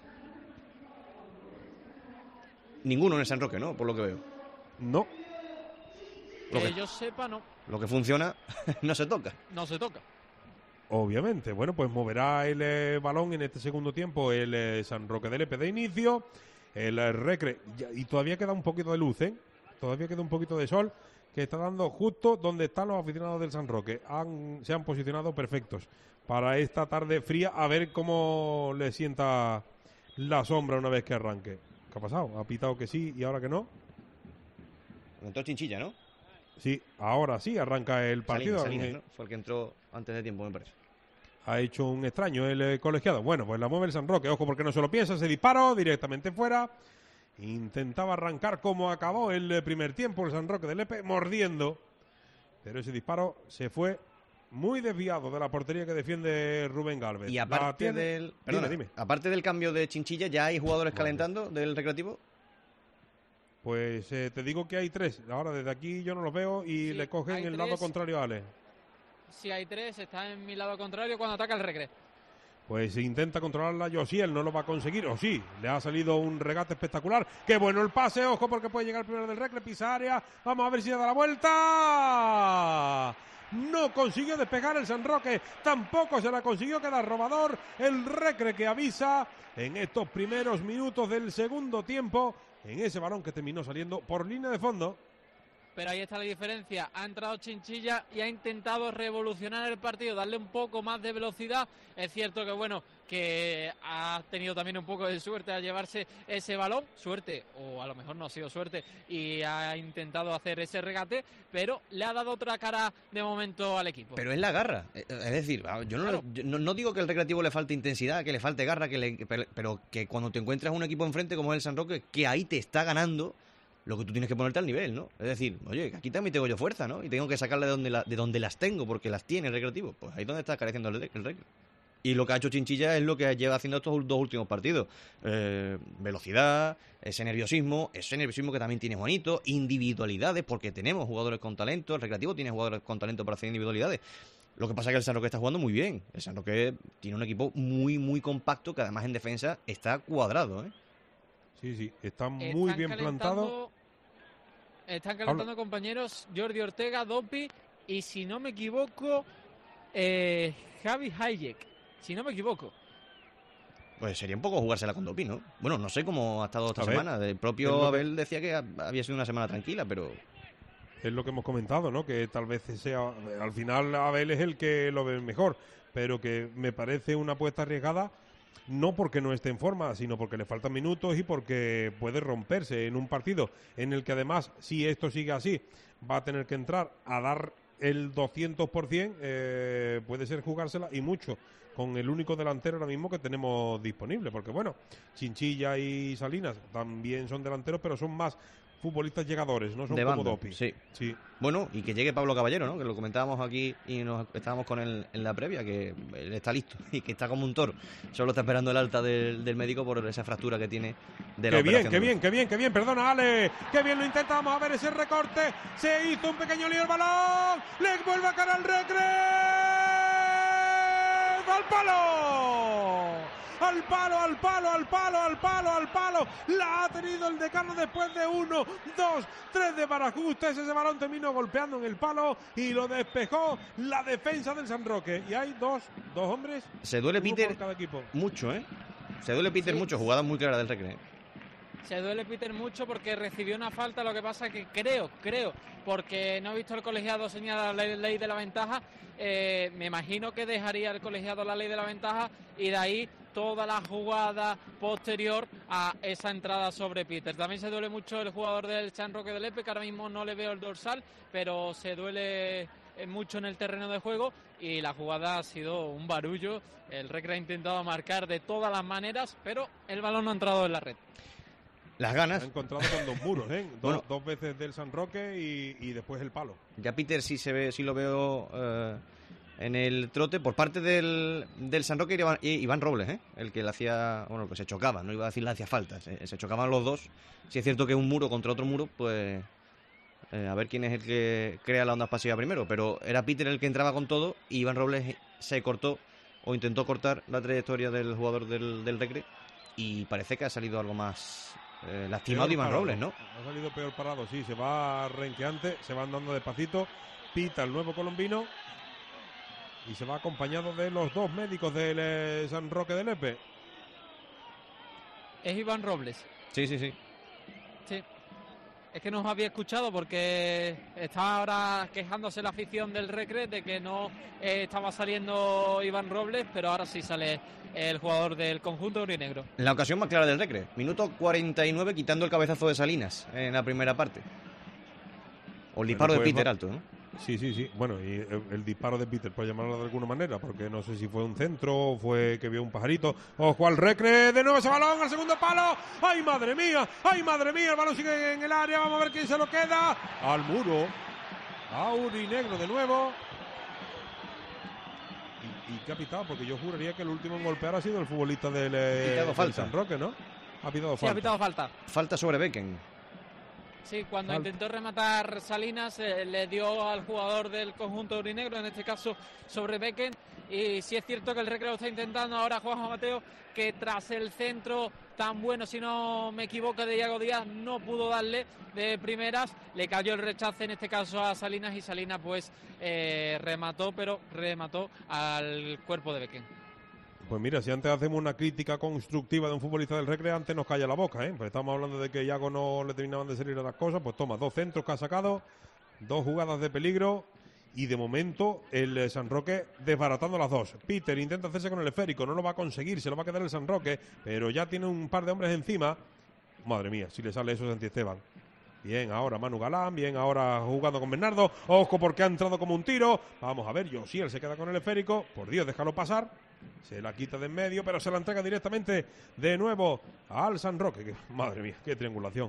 Ninguno en el San Roque, ¿no? Por lo que veo. No. Que yo sepa, no. Lo que funciona no se toca. No se toca. Obviamente. Bueno, pues moverá el balón en este segundo tiempo el San Roque de Lepe de inicio. El Recre. Y todavía queda un poquito de luz, ¿eh? Todavía queda un poquito de sol que está dando justo donde están los aficionados del San Roque. Se han posicionado perfectos para esta tarde fría. A ver cómo le sienta la sombra una vez que arranque. ¿Qué ha pasado? Ha pitado que sí y ahora que no. Entró Chinchilla, ¿no? Sí, ahora sí arranca el partido. Salinas, ¿no? Fue el que entró antes de tiempo, me parece. Ha hecho un extraño el colegiado. Bueno, pues la mueve el San Roque. Ojo porque no se lo piensa. Se disparó directamente fuera. Intentaba arrancar como acabó el primer tiempo el San Roque de Lepe, mordiendo. Pero ese disparo se fue muy desviado de la portería que defiende Rubén Gálvez. Y aparte aparte del cambio de Chinchilla, ¿ya hay jugadores calentando del Recreativo? Pues te digo que hay 3. Ahora desde aquí yo no los veo y le cogen el lado contrario a Ale. Sí, hay 3. Está en mi lado contrario cuando ataca el Recre. Pues intenta controlarla Josiel, no lo va a conseguir. O sí, le ha salido un regate espectacular. ¡Qué bueno el pase! Ojo porque puede llegar primero del Recre, pisa área. Vamos a ver si le da la vuelta. No consiguió despegar el San Roque. Tampoco se la consiguió quedar robador. El Recre que avisa en estos primeros minutos del segundo tiempo. En ese balón que terminó saliendo por línea de fondo. Pero ahí está la diferencia. Ha entrado Chinchilla y ha intentado revolucionar el partido, darle un poco más de velocidad. Es cierto que, bueno, que ha tenido también un poco de suerte al llevarse ese balón. Suerte, o a lo mejor no ha sido suerte, y ha intentado hacer ese regate, pero le ha dado otra cara de momento al equipo. Pero es la garra. Es decir, yo no digo que al Recreativo le falte intensidad, que le falte garra, pero que cuando te encuentras un equipo enfrente como es el San Roque, que ahí te está ganando, lo que tú tienes que ponerte al nivel, ¿no? Es decir, oye, aquí también tengo yo fuerza, ¿no? Y tengo que sacarla de donde las tengo, porque las tiene el Recreativo. Pues ahí es donde está careciendo el Recre. Y lo que ha hecho Chinchilla es lo que lleva haciendo estos 2 últimos partidos. Velocidad, ese nerviosismo que también tiene Juanito, individualidades, porque tenemos jugadores con talento, el Recreativo tiene jugadores con talento para hacer individualidades. Lo que pasa es que el San Roque está jugando muy bien. El San Roque tiene un equipo muy, muy compacto, que además en defensa está cuadrado, ¿eh? Sí, está muy bien plantado. Están calentando, compañeros, Jordi Ortega, Dopi y, si no me equivoco, Javi Hayek, si no me equivoco. Pues sería un poco jugársela con Dopi, ¿no? Bueno, no sé cómo ha estado esta semana. El propio Abel decía que había sido una semana tranquila, pero... Es lo que hemos comentado, ¿no? Que tal vez sea... Al final Abel es el que lo ve mejor, pero que me parece una apuesta arriesgada, no porque no esté en forma, sino porque le faltan minutos y porque puede romperse en un partido en el que además, si esto sigue así, va a tener que entrar a dar el 200%, puede ser jugársela y mucho con el único delantero ahora mismo que tenemos disponible, porque bueno, Chinchilla y Salinas también son delanteros, pero son más futbolistas llegadores, no son de como banda, Dopi. Sí. Bueno, y que llegue Pablo Caballero, ¿no? Que lo comentábamos aquí y nos estábamos con él en la previa, que él está listo y que está como un toro. Solo está esperando el alta del médico por esa fractura que tiene de la operación. Qué bien, perdona Ale, qué bien lo intenta, vamos a ver ese recorte, se hizo un pequeño lío el balón, le vuelve a caer al Recre, al palo. Al palo, la ha tenido el Decano después de 1, 2, 3 de barajustes, ese balón terminó golpeando en el palo y lo despejó la defensa del San Roque, y hay dos hombres. Se duele Peter mucho, se duele Peter mucho, jugada muy clara del Recre. Se duele Peter mucho porque recibió una falta, lo que pasa que creo, porque no he visto el colegiado señalar la ley de la ventaja, me imagino que dejaría el colegiado la ley de la ventaja y de ahí toda la jugada posterior a esa entrada sobre Peter. También se duele mucho el jugador del San Roque de Lepe, que ahora mismo no le veo el dorsal, pero se duele mucho en el terreno de juego y la jugada ha sido un barullo. El Recre ha intentado marcar de todas las maneras, pero el balón no ha entrado en la red. Las ganas. Se ha encontrado con 2 muros, dos veces del San Roque y después el palo. Ya Peter sí lo veo en el trote por parte del San Roque y Iván Robles, el que le hacía, que se chocaba, no iba a decir le hacía falta, se chocaban los dos. Si es cierto que un muro contra otro muro, pues a ver quién es el que crea la onda pasiva primero, pero era Peter el que entraba con todo y Iván Robles se cortó o intentó cortar la trayectoria del jugador del Recre y parece que ha salido algo más lastimado Iván Robles, ¿no? Ha salido peor parado, sí, se va renqueante, se va andando despacito, pita el nuevo colombino y se va acompañado de los 2 médicos del San Roque de Lepe. Es Iván Robles. Sí. Es que nos había escuchado porque estaba ahora quejándose la afición del Recre de que no estaba saliendo Iván Robles, pero ahora sí sale el jugador del conjunto aurinegro. La ocasión más clara del Recre, minuto 49, quitando el cabezazo de Salinas en la primera parte. O el disparo de Peter alto, ¿no? Sí. Bueno, y el disparo de Peter, por llamarlo de alguna manera, porque no sé si fue un centro o fue que vio un pajarito. Ojo al Recre, de nuevo ese balón al segundo palo. ¡Ay, madre mía! El balón sigue en el área, vamos a ver quién se lo queda. Al muro. Aurinegro de nuevo. ¿Y qué ha pitado? Porque yo juraría que el último en golpear ha sido el futbolista del San Roque, ¿no? Ha pitado falta. Sí, ha pitado falta. Falta sobre Becken. Sí, cuando intentó rematar Salinas le dio al jugador del conjunto aurinegro, en este caso sobre Becken, y sí es cierto que el Recreo está intentando ahora Juanjo Mateo, que tras el centro tan bueno, si no me equivoco, de Iago Díaz, no pudo darle de primeras, le cayó el rechace en este caso a Salinas y Salinas pues remató al cuerpo de Becken. Pues mira, si antes hacemos una crítica constructiva de un futbolista del Recre, antes nos calla la boca, Pues estamos hablando de que Iago no le terminaban de salir las cosas, pues toma, 2 centros que ha sacado, 2 jugadas de peligro y de momento el San Roque desbaratando las 2. Peter intenta hacerse con el esférico, no lo va a conseguir, se lo va a quedar el San Roque, pero ya tiene un par de hombres encima. Madre mía, si le sale eso a Santi Esteban. Bien, ahora Manu Galán, bien, ahora jugando con Bernardo, ojo porque ha entrado como un tiro. Vamos a ver, Josiel se queda con el esférico, por Dios, déjalo pasar. Se la quita de en medio, pero se la entrega directamente de nuevo al San Roque. Madre mía, qué triangulación.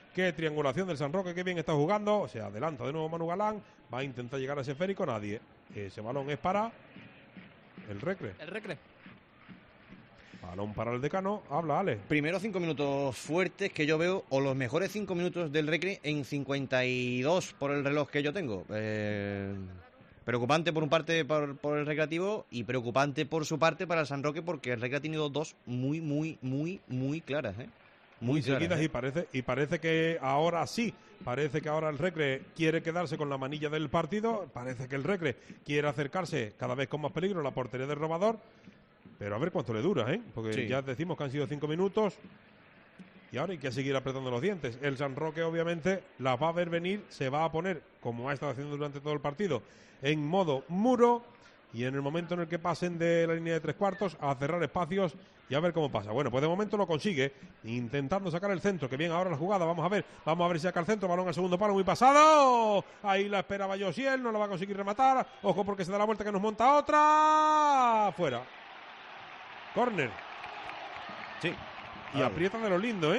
Qué triangulación del San Roque, qué bien está jugando. Se adelanta de nuevo Manu Galán. Va a intentar llegar a ese esférico, nadie. Ese balón es para el Recre. El Recre. Balón para el Decano. Habla, Ale. Primero 5 minutos fuertes que yo veo, o los mejores 5 minutos del Recre en 52 por el reloj que yo tengo. Preocupante por un parte por el Recreativo y preocupante por su parte para el San Roque, porque el Recre ha tenido dos muy claras, Muy seguidas, y parece que ahora sí, parece que ahora el Recre quiere quedarse con la manilla del partido, parece que el Recre quiere acercarse cada vez con más peligro a la portería del Robador, pero a ver cuánto le dura, porque sí. Ya decimos que han sido 5 minutos y ahora hay que seguir apretando los dientes. El San Roque obviamente las va a ver venir, se va a poner, como ha estado haciendo durante todo el partido, en modo muro, y en el momento en el que pasen de la línea de 3/4 a cerrar espacios y a ver cómo pasa. Bueno, pues de momento lo consigue, intentando sacar el centro, que bien ahora la jugada, vamos a ver si saca el centro, balón al segundo palo, muy pasado, ahí la esperaba Josiel, no la va a conseguir rematar, ojo porque se da la vuelta que nos monta otra, fuera, córner. Sí. Y aprieta de lo lindo,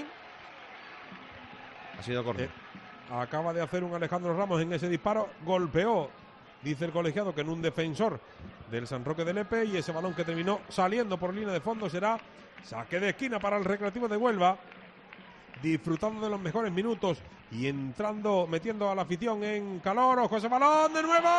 Ha sido córner. Acaba de hacer un Alejandro Ramos en ese disparo, golpeó, dice el colegiado, que en un defensor del San Roque de Lepe, y ese balón que terminó saliendo por línea de fondo será saque de esquina para el Recreativo de Huelva, disfrutando de los mejores minutos y entrando, metiendo a la afición en calor. ¡Ojo ese balón de nuevo!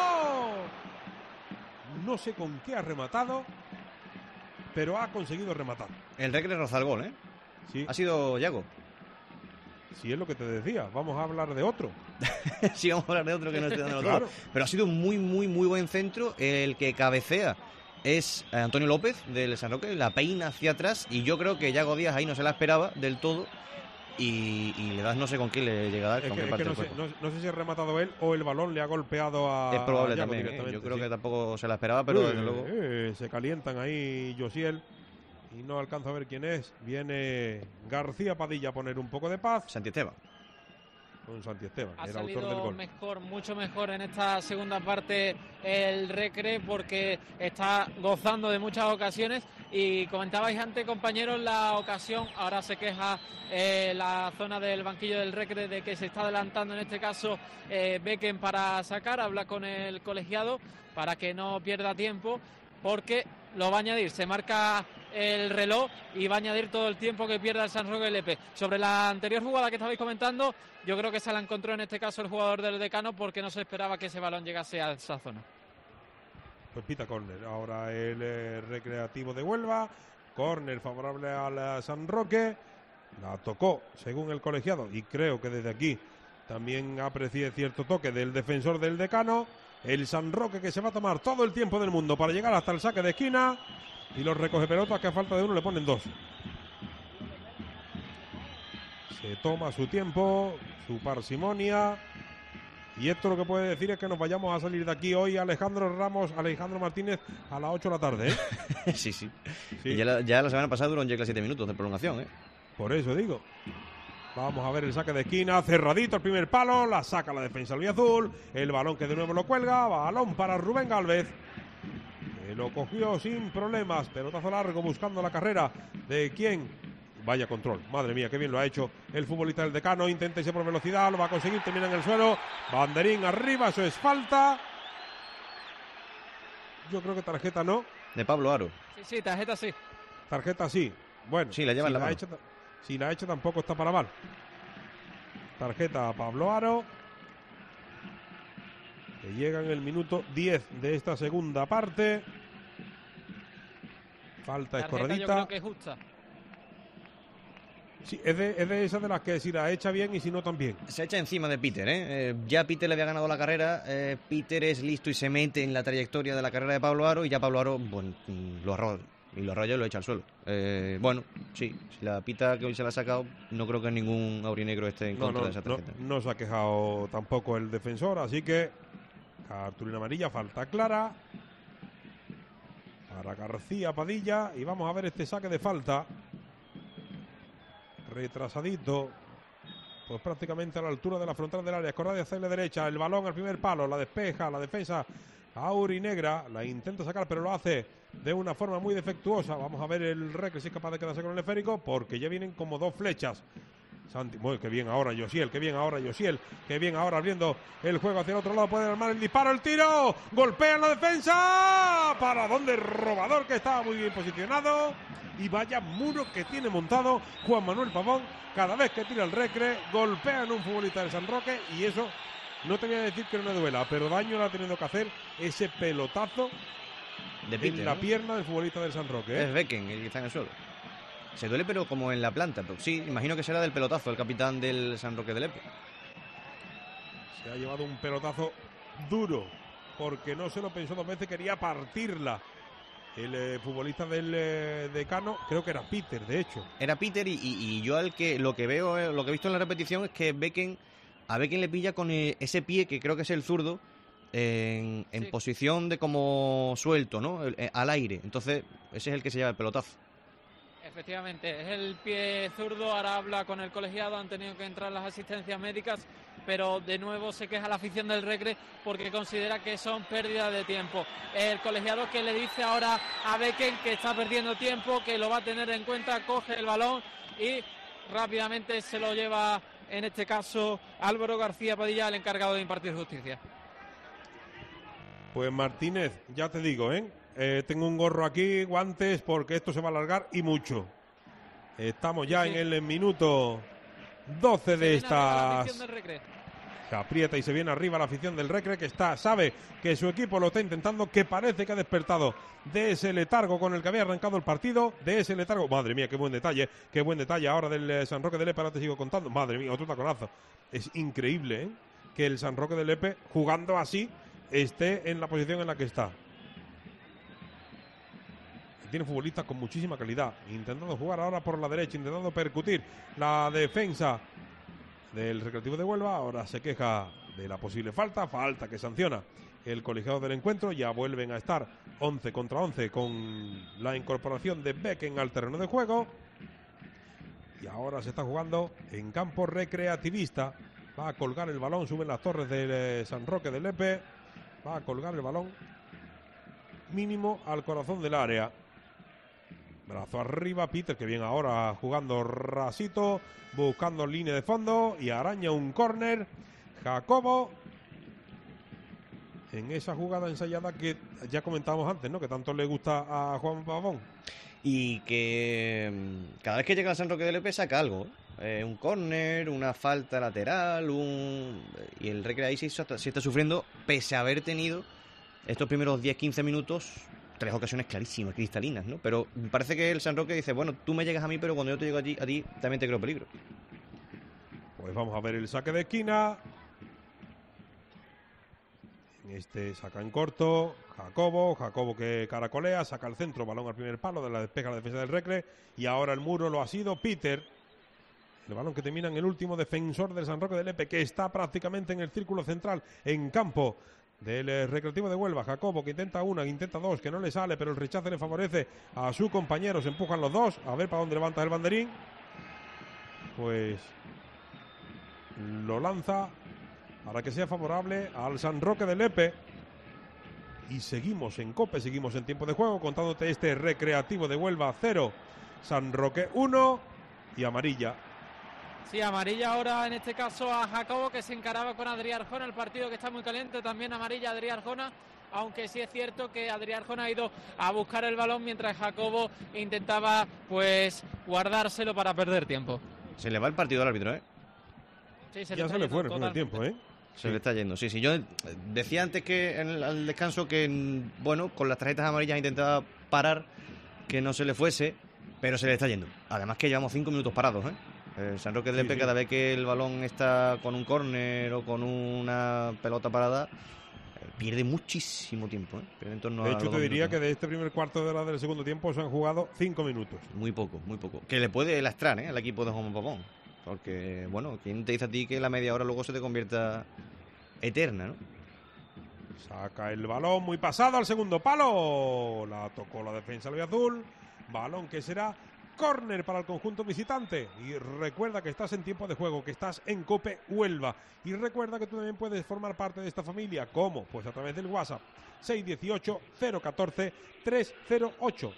No sé con qué ha rematado, pero ha conseguido rematar. El Recre roza el gol, Sí. Ha sido Yago. Sí, es lo que te decía. Vamos a hablar de otro. Sí, vamos a hablar de otro que no esté dando Claro. Pero ha sido un muy buen centro. El que cabecea es Antonio López del San Roque, la peina hacia atrás, y yo creo que Yago Díaz ahí no se la esperaba del todo, y le das, no sé con qué le llega a dar, con qué parte del cuerpo. No sé si ha rematado él o el balón le ha golpeado a Es probable Yago también, directamente. Yo creo sí. que tampoco se la esperaba, pero desde luego... Se calientan ahí Josiel y no alcanzo a ver quién es. Viene García Padilla a poner un poco de paz. Santiesteban. Con Santiesteban, Ha el autor del salido gol. mejor, mucho mejor en esta segunda parte el Recre, porque está gozando de muchas ocasiones. Y comentabais antes, compañeros, la ocasión, ahora se queja la zona del banquillo del Recre de que se está adelantando, en este caso Becken, para sacar, habla con el colegiado para que no pierda tiempo, porque lo va a añadir, se marca el reloj y va a añadir todo el tiempo que pierda el San Roque Lepe. Sobre la anterior jugada que estabais comentando, yo creo que se la encontró en este caso el jugador del Decano, porque no se esperaba que ese balón llegase a esa zona. Pues pita córner. Ahora el Recreativo de Huelva. Córner favorable al San Roque. La tocó, según el colegiado, y creo que desde aquí también aprecié cierto toque del defensor del Decano. El San Roque, que se va a tomar todo el tiempo del mundo para llegar hasta el saque de esquina. Y los recoge pelotas, que a falta de uno le ponen dos. Se toma su tiempo, su parsimonia. Y esto lo que puede decir es que nos vayamos a salir de aquí hoy Alejandro Martínez a las 8 de la tarde. Sí. Y ya la semana pasada duró un 7 minutos de prolongación. Por eso digo. Vamos a ver el saque de esquina, cerradito el primer palo, la saca la defensa albiazul, el balón que de nuevo lo cuelga, balón para Rubén Gálvez, que lo cogió sin problemas, pelotazo largo buscando la carrera de quién. Vaya control, madre mía, qué bien lo ha hecho el futbolista del Decano, intenta irse por velocidad, lo va a conseguir, termina en el suelo, banderín arriba, eso es falta. Yo creo que tarjeta no. De Pablo Aro. Sí, tarjeta sí. Tarjeta sí. Bueno, sí, la lleva en la mano. Si la ha hecho tampoco está para mal. Tarjeta a Pablo Aro, que llega en el minuto 10 de esta segunda parte. Falta escorredita. Yo creo que es justa. Sí, es de esas de las que si la echa bien y si no también. Se echa encima de Peter, Ya Peter le había ganado la carrera. Peter es listo y se mete en la trayectoria de la carrera de Pablo Aro, y ya Pablo Aro, bueno, lo arrolla. Y lo arrolla y lo echa al suelo. Bueno, sí, si la pita que hoy se la ha sacado, no creo que ningún aurinegro esté en contra de esa tarjeta. No se ha quejado tampoco el defensor, así que cartulina amarilla, falta clara para García Padilla. Y vamos a ver este saque de falta. Retrasadito, pues prácticamente a la altura de la frontal del área. Escorada hacia la derecha, el balón al primer palo, la despeja, la defensa aurinegra, la intenta sacar, pero lo hace de una forma muy defectuosa. Vamos a ver el Recre si es capaz de quedarse con el esférico, porque ya vienen como dos flechas Santi, bueno, qué bien ahora Josiel, qué bien ahora abriendo el juego hacia el otro lado, puede armar el disparo, el tiro, golpea en la defensa, para donde Robador, que estaba muy bien posicionado, y vaya muro que tiene montado Juan Manuel Pavón, cada vez que tira el Recre, golpea en un futbolista del San Roque, y eso, no te voy a decir que no le duela, pero daño le ha tenido que hacer ese pelotazo de Peter, en la pierna del futbolista del San Roque. Es Becken el que está en el suelo. Se duele, pero como en la planta. Pero sí, imagino que será del pelotazo, el capitán del San Roque de Lepe. Se ha llevado un pelotazo duro, porque no se lo pensó dos veces, quería partirla. El futbolista del Decano, creo que era Peter, de hecho. Era Peter y yo lo que he visto en la repetición es que a Becken le pilla con ese pie, que creo que es el zurdo, en posición de como suelto, ¿no? Al aire. Entonces, ese es el que se lleva el pelotazo. Efectivamente, es el pie zurdo, ahora habla con el colegiado, han tenido que entrar las asistencias médicas, pero de nuevo se queja la afición del Recre porque considera que son pérdidas de tiempo. El colegiado que le dice ahora a Becken que está perdiendo tiempo, que lo va a tener en cuenta, coge el balón y rápidamente se lo lleva, en este caso, Álvaro García Padilla, el encargado de impartir justicia. Pues Martínez, ya te digo, tengo un gorro aquí, guantes, porque esto se va a alargar y mucho. Estamos ya en el minuto 12 de estas. Se aprieta y se viene arriba la afición del Recre, que sabe que su equipo lo está intentando, que parece que ha despertado de ese letargo con el que había arrancado el partido, de ese letargo. Madre mía, qué buen detalle ahora del San Roque de Lepe, ahora te sigo contando. Madre mía, otro taconazo. Es increíble, que el San Roque de Lepe, jugando así, esté en la posición en la que está. Tiene futbolistas con muchísima calidad, intentando jugar ahora por la derecha, intentando percutir la defensa del Recreativo de Huelva. Ahora se queja de la posible falta que sanciona el colegiado del encuentro. Ya vuelven a estar 11 contra 11 con la incorporación de Becken al terreno de juego. Y ahora se está jugando en campo recreativista. Va a colgar el balón, suben las torres del San Roque de Lepe. Va a colgar el balón mínimo al corazón del área. Brazo arriba, Peter, que bien ahora jugando rasito, buscando línea de fondo y araña un córner. Jacobo, en esa jugada ensayada que ya comentábamos antes, ¿no? Que tanto le gusta a Juan Pavón. Y que cada vez que llega al San Roque de Lepe saca algo. Un córner, una falta lateral, y el Recre ahí sí está sufriendo, pese a haber tenido estos primeros 10-15 minutos 3 ocasiones clarísimas, cristalinas, ¿no? Pero parece que el San Roque dice, bueno, tú me llegas a mí, pero cuando yo te llego a ti también te creo peligro. Pues vamos a ver el saque de esquina. Saca en corto Jacobo que caracolea, saca al centro, balón al primer palo, de la despeja la defensa del Recre, y ahora el muro lo ha sido Peter. El balón que termina en el último defensor del San Roque de Lepe, que está prácticamente en el círculo central, en campo del Recreativo de Huelva. Jacobo, que intenta una, intenta dos, que no le sale, pero el rechace le favorece a su compañero. Se empujan los dos, a ver para dónde levanta el banderín. Pues lo lanza para que sea favorable al San Roque de Lepe. Y seguimos en COPE, seguimos en tiempo de juego, contándote este Recreativo de Huelva 0, San Roque 1 y amarilla. Sí, amarilla ahora en este caso a Jacobo, que se encaraba con Adrián Arjona, el partido que está muy caliente, también amarilla a Adrián Arjona, aunque sí es cierto que Adrián Arjona ha ido a buscar el balón mientras Jacobo intentaba pues guardárselo para perder tiempo. Se le va el partido al árbitro, Sí, ya se le fue con el tiempo, Se le está yendo, sí. Yo decía antes que al descanso que, bueno, con las tarjetas amarillas intentaba parar que no se le fuese, pero se le está yendo. Además que llevamos 5 minutos parados, El San Roque de Lepe, cada vez que el balón está con un córner o con una pelota parada, pierde muchísimo tiempo. Pierde en torno de hecho, te diría minutos. que de este primer cuarto de hora del segundo tiempo se han jugado 5 minutos. Muy poco. Que le puede lastrar al equipo de Juan Pavón. Porque, bueno, ¿quién te dice a ti que la media hora luego se te convierta eterna, ¿no? Saca el balón muy pasado al segundo palo. La tocó la defensa albiazul. Balón que será Córner para el conjunto visitante. Y recuerda que estás en tiempo de juego, que estás en COPE Huelva. Y recuerda que tú también puedes formar parte de esta familia. ¿Cómo? Pues a través del WhatsApp 618-014-308.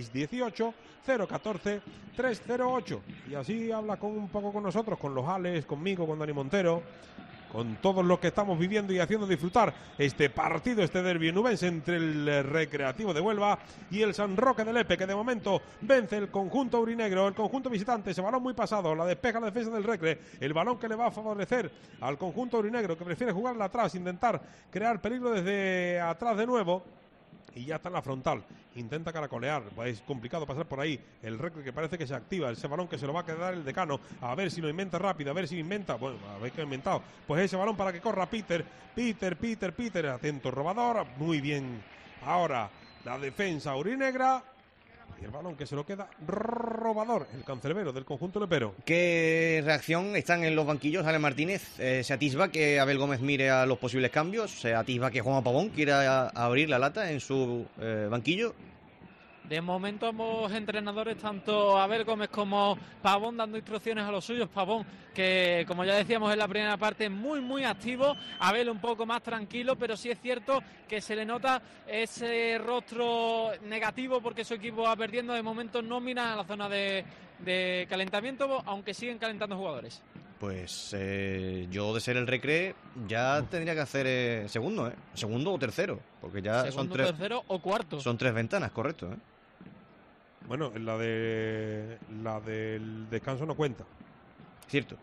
618-014-308. Y así habla un poco con nosotros, con los Ales, conmigo, con Dani Montero, con todos los que estamos viviendo y haciendo disfrutar este partido, este derbi onubense entre el Recreativo de Huelva y el San Roque de Lepe, que de momento vence el conjunto aurinegro, el conjunto visitante. Ese balón muy pasado, la despeja la defensa del Recre, el balón que le va a favorecer al conjunto aurinegro, que prefiere jugarla atrás, intentar crear peligro desde atrás de nuevo. Y ya está en la frontal, intenta caracolear, es complicado pasar por ahí, el Recre que parece que se activa, ese balón que se lo va a quedar el decano, a ver si lo inventa rápido, a ver si inventa, bueno, a ver qué ha inventado, pues ese balón para que corra Peter, atento robador, muy bien, ahora la defensa aurinegra, y el balón que se lo queda robador, el cancerbero del conjunto lepero. ¿Qué reacción están en los banquillos, Ale Martínez? ¿Se atisba que Abel Gómez mire a los posibles cambios? ¿Se atisba que Juanma Pavón quiera abrir la lata en su banquillo? De momento ambos entrenadores, tanto Abel Gómez como Pavón, dando instrucciones a los suyos. Pavón, que como ya decíamos en la primera parte, muy activo. Abel un poco más tranquilo, pero sí es cierto que se le nota ese rostro negativo porque su equipo va perdiendo. De momento no mira a la zona de calentamiento, aunque siguen calentando jugadores. Pues yo de ser el Recre ya tendría que hacer segundo o tercero, porque ya segundo, son tres, tercero o cuarto. Son 3 ventanas, correcto, Bueno, la del descanso no cuenta. Cierto.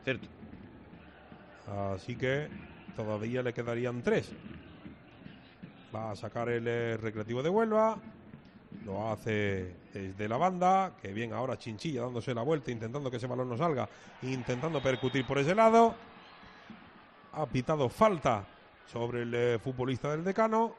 Así que todavía le quedarían 3. Va a sacar el Recreativo de Huelva. Lo hace desde la banda. Que bien, ahora Chinchilla dándose la vuelta, intentando que ese balón no salga, intentando percutir por ese lado. Ha pitado falta sobre el futbolista del decano.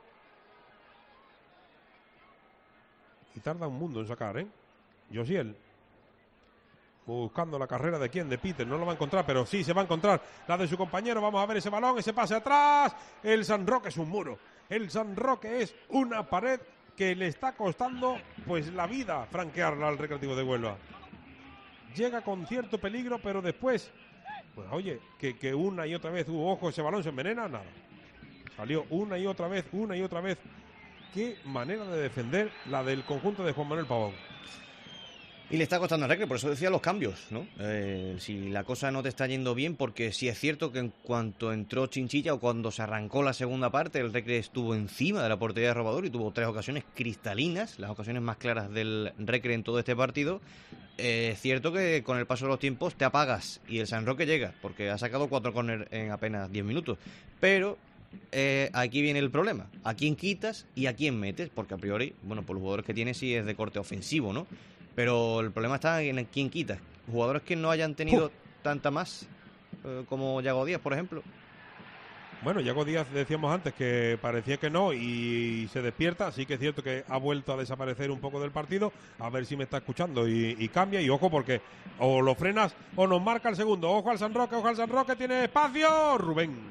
Y tarda un mundo en sacar, Josiel. Buscando la carrera de quién, de Peter, no lo va a encontrar, pero sí se va a encontrar la de su compañero. Vamos a ver ese balón, ese pase atrás. El San Roque es un muro. El San Roque es una pared que le está costando pues la vida franquearla al Recreativo de Huelva. Llega con cierto peligro, pero después, pues oye, que una y otra vez ojo, ese balón se envenena, nada. Salió una y otra vez. Qué manera de defender la del conjunto de Juan Manuel Pavón. Y le está costando al Recre, por eso decía los cambios, ¿no? Si la cosa no te está yendo bien, porque sí es cierto que en cuanto entró Chinchilla o cuando se arrancó la segunda parte, el Recre estuvo encima de la portería de Robador y tuvo 3 ocasiones cristalinas, las ocasiones más claras del Recre en todo este partido. Es cierto que con el paso de los tiempos te apagas y el San Roque llega, porque ha sacado 4 córner en apenas 10 minutos. Pero aquí viene el problema, ¿a quién quitas y a quién metes? Porque a priori, bueno, por los jugadores que tiene sí es de corte ofensivo, ¿no? Pero el problema está en quién quitas. Jugadores que no hayan tenido tanta más, como Yago Díaz, por ejemplo. Bueno, Yago Díaz decíamos antes que parecía que no y se despierta, así que es cierto que ha vuelto a desaparecer un poco del partido. A ver si me está escuchando y cambia. Y ojo, porque o lo frenas o nos marca el segundo. Ojo al San Roque, tiene espacio. Rubén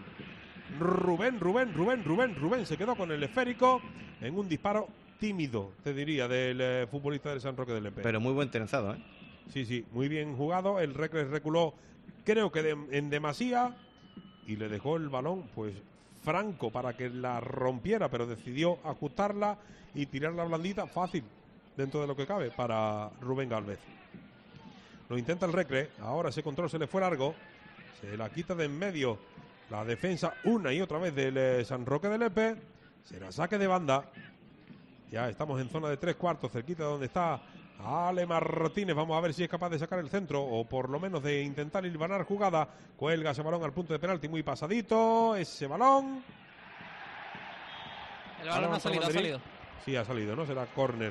se quedó con el esférico en un disparo tímido, te diría, del futbolista del San Roque del Lepe. Pero muy buen trenzado, Sí, muy bien jugado. El Recre reculó, creo que en demasía, y le dejó el balón, pues, franco para que la rompiera, pero decidió ajustarla y tirarla blandita, fácil, dentro de lo que cabe, para Rubén Gálvez. Lo intenta el Recre, ahora ese control se le fue largo, se la quita de en medio la defensa una y otra vez del San Roque del Lepe, será saque de banda. Ya estamos en zona de 3/4, cerquita de donde está Ale Martínez. Vamos a ver si es capaz de sacar el centro o por lo menos de intentar hilvanar jugada. Cuelga ese balón al punto de penalti, muy pasadito. Ese balón. El balón ha salido. Sí, ha salido, ¿no? Será córner.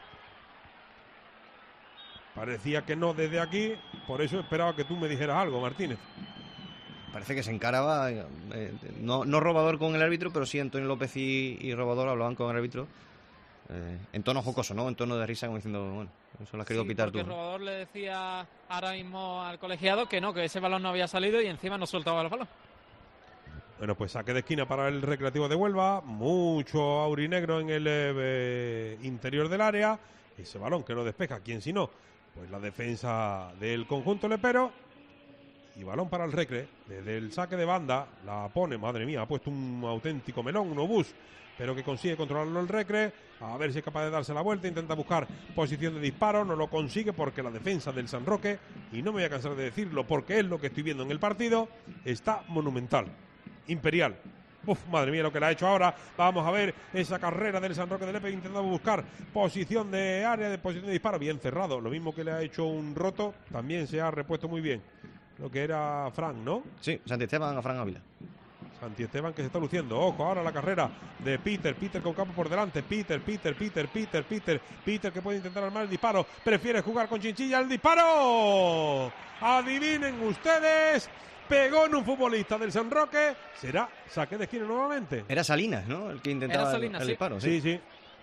Parecía que no desde aquí, por eso esperaba que tú me dijeras algo, Martínez. Parece que se encaraba, no Robador con el árbitro, pero sí Antonio López y Robador hablaban con el árbitro. En tono jocoso, ¿no? En tono de risa, como diciendo, bueno, eso lo has querido pitar tú. Porque Robador le decía ahora mismo al colegiado que no, que ese balón no había salido y encima no soltaba el balón. Bueno, pues saque de esquina para el Recreativo de Huelva. Mucho aurinegro en el interior del área. Ese balón que no despeja, ¿quién si no? pues la defensa del conjunto lepero. Y balón para el Recre, desde el saque de banda, la pone, madre mía, ha puesto un auténtico melón, un obús, pero que consigue controlarlo el Recre, a ver si es capaz de darse la vuelta, intenta buscar posición de disparo, no lo consigue porque la defensa del San Roque, y no me voy a cansar de decirlo porque es lo que estoy viendo en el partido, está monumental, imperial. Uf, madre mía lo que le ha hecho ahora. Vamos a ver esa carrera del San Roque de Lepe intentando buscar posición de área, de posición de disparo, bien cerrado, lo mismo que le ha hecho un roto, también se ha repuesto muy bien. Lo que era Fran, ¿no? Sí, Santi Esteban a Fran Ávila. Santi Esteban que se está luciendo. Ojo, ahora la carrera de Peter. Peter con campo por delante. Peter que puede intentar armar el disparo. Prefiere jugar con Chinchilla. ¡El disparo! Adivinen ustedes. Pegó en un futbolista del San Roque. ¿Será saque de esquina nuevamente? Era Salinas, ¿no? El que intentaba el disparo. Sí.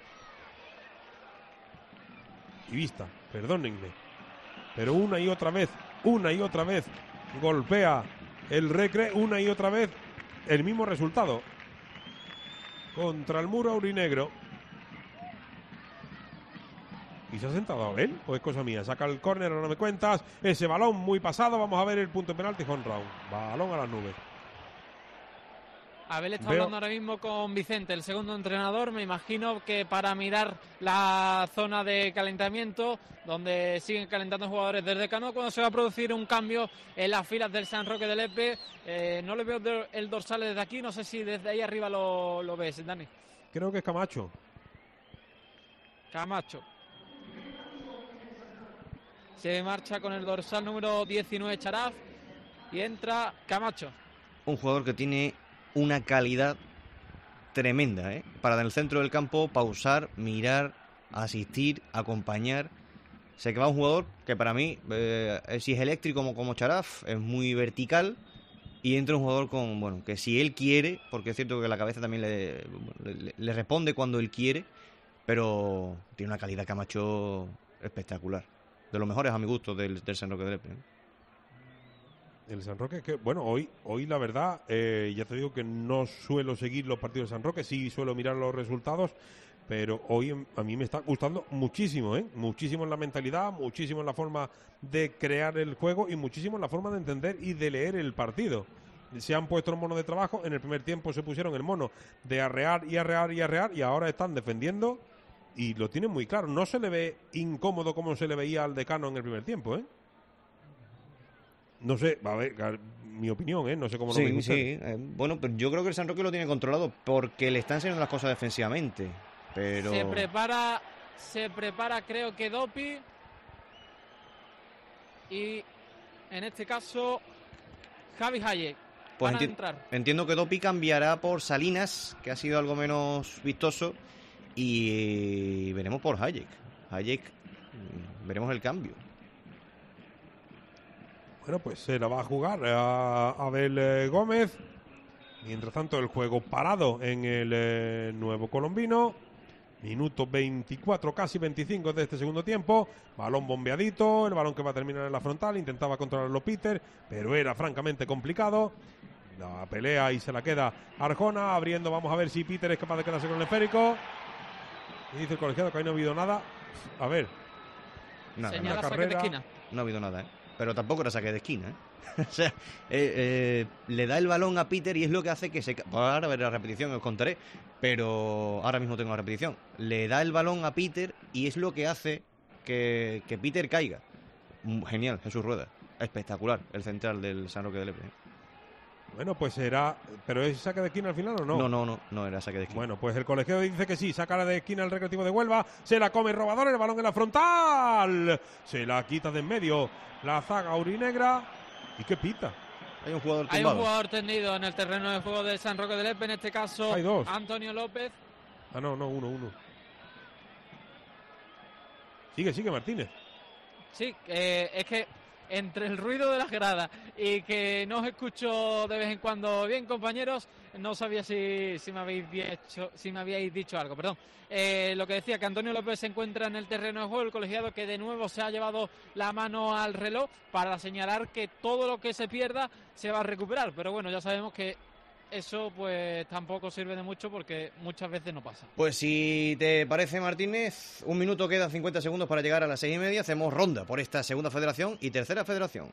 Y vista, perdónenme. Pero una y otra vez golpea el Recre, una y otra vez el mismo resultado contra el muro aurinegro. ¿Y se ha sentado Abel o es cosa mía? Saca el córner, ahora no me cuentas, ese balón muy pasado, vamos a ver el punto de penalti, home round, balón a las nubes. Abel está hablando ahora mismo con Vicente, el segundo entrenador, me imagino que para mirar la zona de calentamiento, donde siguen calentando jugadores del Decano, cuando se va a producir un cambio en las filas del San Roque de Lepe. No le veo el dorsal desde aquí, no sé si desde ahí arriba lo ves, Dani. Creo que es Camacho. Se marcha con el dorsal número 19 Charaf y entra Camacho. Un jugador que tiene una calidad tremenda, para en el centro del campo pausar, mirar, asistir, acompañar. Sé que va un jugador que para mí, si es eléctrico como Charaf, es muy vertical, y entra un jugador que si él quiere, porque es cierto que la cabeza también le responde cuando él quiere, pero tiene una calidad Camacho espectacular. De los mejores a mi gusto del San Roque de Lepe. El San Roque, que bueno, hoy la verdad, ya te digo que no suelo seguir los partidos de San Roque, sí suelo mirar los resultados, pero hoy a mí me está gustando muchísimo, muchísimo en la mentalidad, muchísimo en la forma de crear el juego y muchísimo en la forma de entender y de leer el partido. Se han puesto el mono de trabajo, en el primer tiempo se pusieron el mono de arrear y ahora están defendiendo y lo tienen muy claro. No se le ve incómodo como se le veía al Decano en el primer tiempo, No sé, a ver, mi opinión, no sé cómo lo ven ustedes. Sí, bueno, pero yo creo que el San Roque lo tiene controlado porque le están enseñando las cosas defensivamente, pero... Se prepara creo que Dopi y en este caso Javi Hayek. Pues entiendo que Dopi cambiará por Salinas, que ha sido algo menos vistoso, y veremos por Hayek. Veremos el cambio. Bueno, pues se la va a jugar a Abel Gómez. Mientras tanto, el juego parado en el Nuevo Colombino. Minuto 24, casi 25 de este segundo tiempo. Balón bombeadito, el balón que va a terminar en la frontal. Intentaba controlarlo Peter, pero era francamente complicado. La pelea y se la queda Arjona. Abriendo, vamos a ver si Peter es capaz de quedarse con el esférico. Y dice el colegiado que ahí no ha habido nada. A ver. Nada, señala saque de esquina. No ha habido nada, pero tampoco era saque de esquina, O sea, le da el balón a Peter y es lo que hace que se... Ahora a ver la repetición, os contaré, pero ahora mismo tengo la repetición. Le da el balón a Peter y es lo que hace que Peter caiga. Genial, Jesús Rueda. Espectacular el central del San Roque de Lepe. Bueno, pues será... ¿Pero es saque de esquina al final o no? No era saque de esquina. Bueno, pues el colegiado dice que sí, saca la de esquina el Recreativo de Huelva, se la come el robador, el balón en la frontal, se la quita de en medio la zaga aurinegra. ¿Y qué pita? Hay un jugador tumbado. Hay un jugador tendido en el terreno de juego del San Roque de Lepe, en este caso hay dos. Antonio López. No, uno. Sigue Martínez. Sí, es que entre el ruido de las gradas y que no os escucho de vez en cuando bien, compañeros, no sabía si me habíais dicho algo, perdón. Lo que decía, que Antonio López se encuentra en el terreno de juego, el colegiado que de nuevo se ha llevado la mano al reloj para señalar que todo lo que se pierda se va a recuperar, pero bueno, ya sabemos que eso pues tampoco sirve de mucho porque muchas veces no pasa. Pues si te parece, Martínez, 1 minuto, quedan 50 segundos para llegar a las 6:30. Hacemos ronda por esta segunda federación y tercera federación.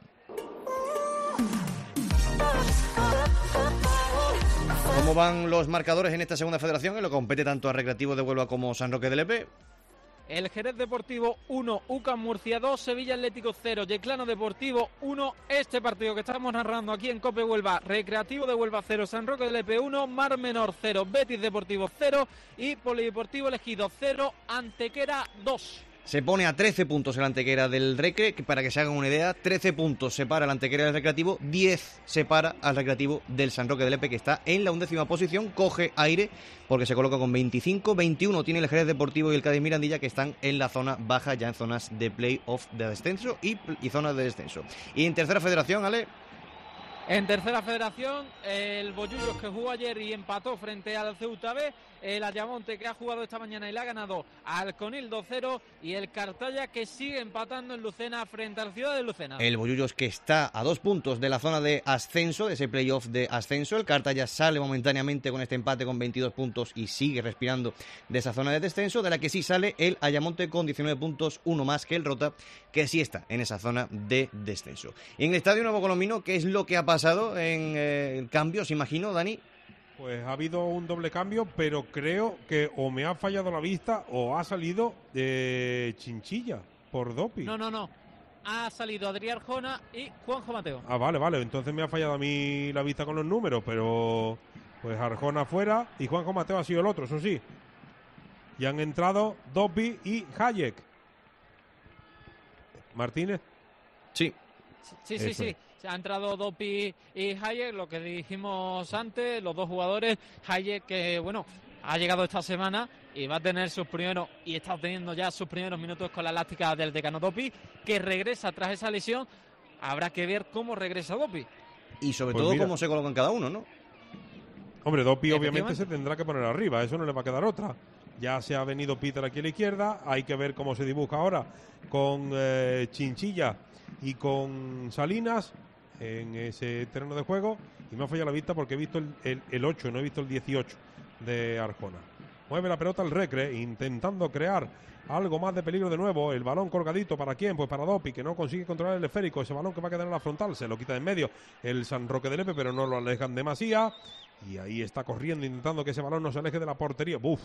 ¿Cómo van los marcadores en esta segunda federación en lo que compete tanto a Recreativo de Huelva como San Roque de Lepe? El Jerez Deportivo 1, UCAM Murcia 2, Sevilla Atlético 0, Yeclano Deportivo 1. Este partido que estamos narrando aquí en Cope Huelva, Recreativo de Huelva 0, San Roque del EP 1, Mar Menor 0, Betis Deportivo 0 y Polideportivo El Ejido 0, Antequera 2. Se pone a 13 puntos el Antequera del Recre, que para que se hagan una idea, 13 puntos separa el Antequera del Recreativo, 10 separa al Recreativo del San Roque del Lepe, que está en la 11ª posición, coge aire porque se coloca con 25, 21 tiene el Jerez Deportivo y el Cádiz Mirandilla, que están en la zona baja, ya en zonas de play-off de descenso y zonas de descenso. Y en tercera federación, Ale. En tercera federación, el Bollullos, que jugó ayer y empató frente al Ceuta B, el Ayamonte, que ha jugado esta mañana y le ha ganado al Conil 2-0, y el Cartaya, que sigue empatando en Lucena frente al Ciudad de Lucena. El Bollullos, que está a 2 puntos de la zona de ascenso, de ese playoff de ascenso. El Cartaya sale momentáneamente con este empate con 22 puntos y sigue respirando de esa zona de descenso, de la que sí sale el Ayamonte con 19 puntos, uno más que el Rota, que sí está en esa zona de descenso. Y en el Estadio Nuevo Colombino, ¿qué es lo que ha pasado en cambios, imagino, Dani? Pues ha habido un doble cambio, pero creo que o me ha fallado la vista o ha salido Chinchilla por doping. No. Ha salido Adrián Arjona y Juanjo Mateo. Ah, vale. Entonces me ha fallado a mí la vista con los números, pero pues Arjona fuera y Juanjo Mateo ha sido el otro, eso sí. Y han entrado Dopi y Hayek. ¿Martínez? Sí. Ha entrado Dopi y Hayek, lo que dijimos antes, los dos jugadores. Hayek, que bueno, ha llegado esta semana y va a tener sus primeros, y está obteniendo ya sus primeros minutos con la elástica del decano Dopi, que regresa tras esa lesión. Habrá que ver cómo regresa Dopi. Y sobre todo cómo se colocan cada uno, ¿no? Hombre, Dopi obviamente se tendrá que poner arriba, eso no le va a quedar otra. Ya se ha venido Peter aquí a la izquierda, hay que ver cómo se dibuja ahora con Chinchilla y con Salinas en ese terreno de juego, y me ha fallado la vista porque he visto el 8, no he visto el 18 de Arjona. Mueve la pelota el Recre, intentando crear algo más de peligro de nuevo. El balón colgadito, ¿para quién? Pues para Dopi, que no consigue controlar el esférico. Ese balón que va a quedar en la frontal, se lo quita de en medio el San Roque de Lepe, pero no lo alejan demasiado. Y ahí está corriendo, intentando que ese balón no se aleje de la portería. ¡Buf!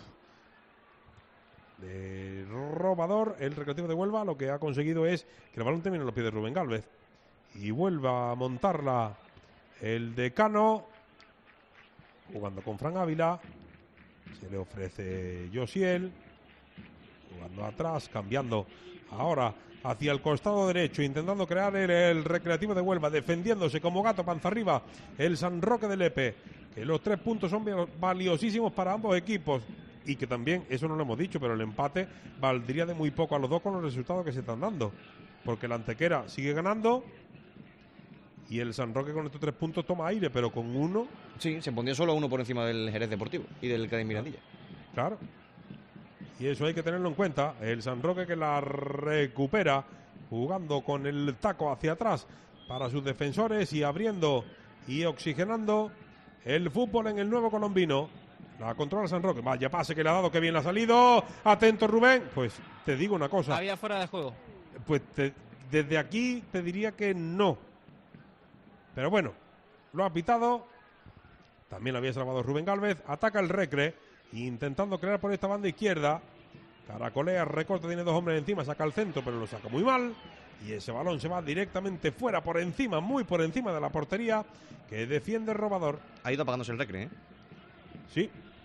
De robador, el Recreativo de Huelva lo que ha conseguido es que el balón termine en los pies de Rubén Gálvez. Y vuelva a montarla el decano, jugando con Fran Ávila. Se le ofrece Josiel, jugando atrás, cambiando ahora hacia el costado derecho, intentando crear el Recreativo de Huelva, defendiéndose como gato panza arriba el San Roque de Lepe, que los 3 puntos son valiosísimos para ambos equipos, y que también, eso no lo hemos dicho, pero el empate valdría de muy poco a los dos con los resultados que se están dando, porque la Antequera sigue ganando y el San Roque con estos 3 puntos toma aire, pero con uno... Sí, se pondría solo uno por encima del Jerez Deportivo y del Cádiz Mirandilla. Claro. Y eso hay que tenerlo en cuenta. El San Roque, que la recupera jugando con el taco hacia atrás para sus defensores y abriendo y oxigenando el fútbol en el Nuevo Colombino. La controla San Roque. Vaya pase que le ha dado, que bien le ha salido. Atento, Rubén. Pues te digo una cosa. Había fuera de juego. Pues desde aquí te diría que no. Pero bueno, lo ha pitado. También lo había salvado Rubén Gálvez. Ataca el Recre, intentando crear por esta banda izquierda. Caracolea, recorta, tiene 2 hombres encima, saca al centro, pero lo saca muy mal. Y ese balón se va directamente fuera, por encima, muy por encima de la portería, que defiende el robador. Ha ido apagándose el Recre, ¿eh? Sí.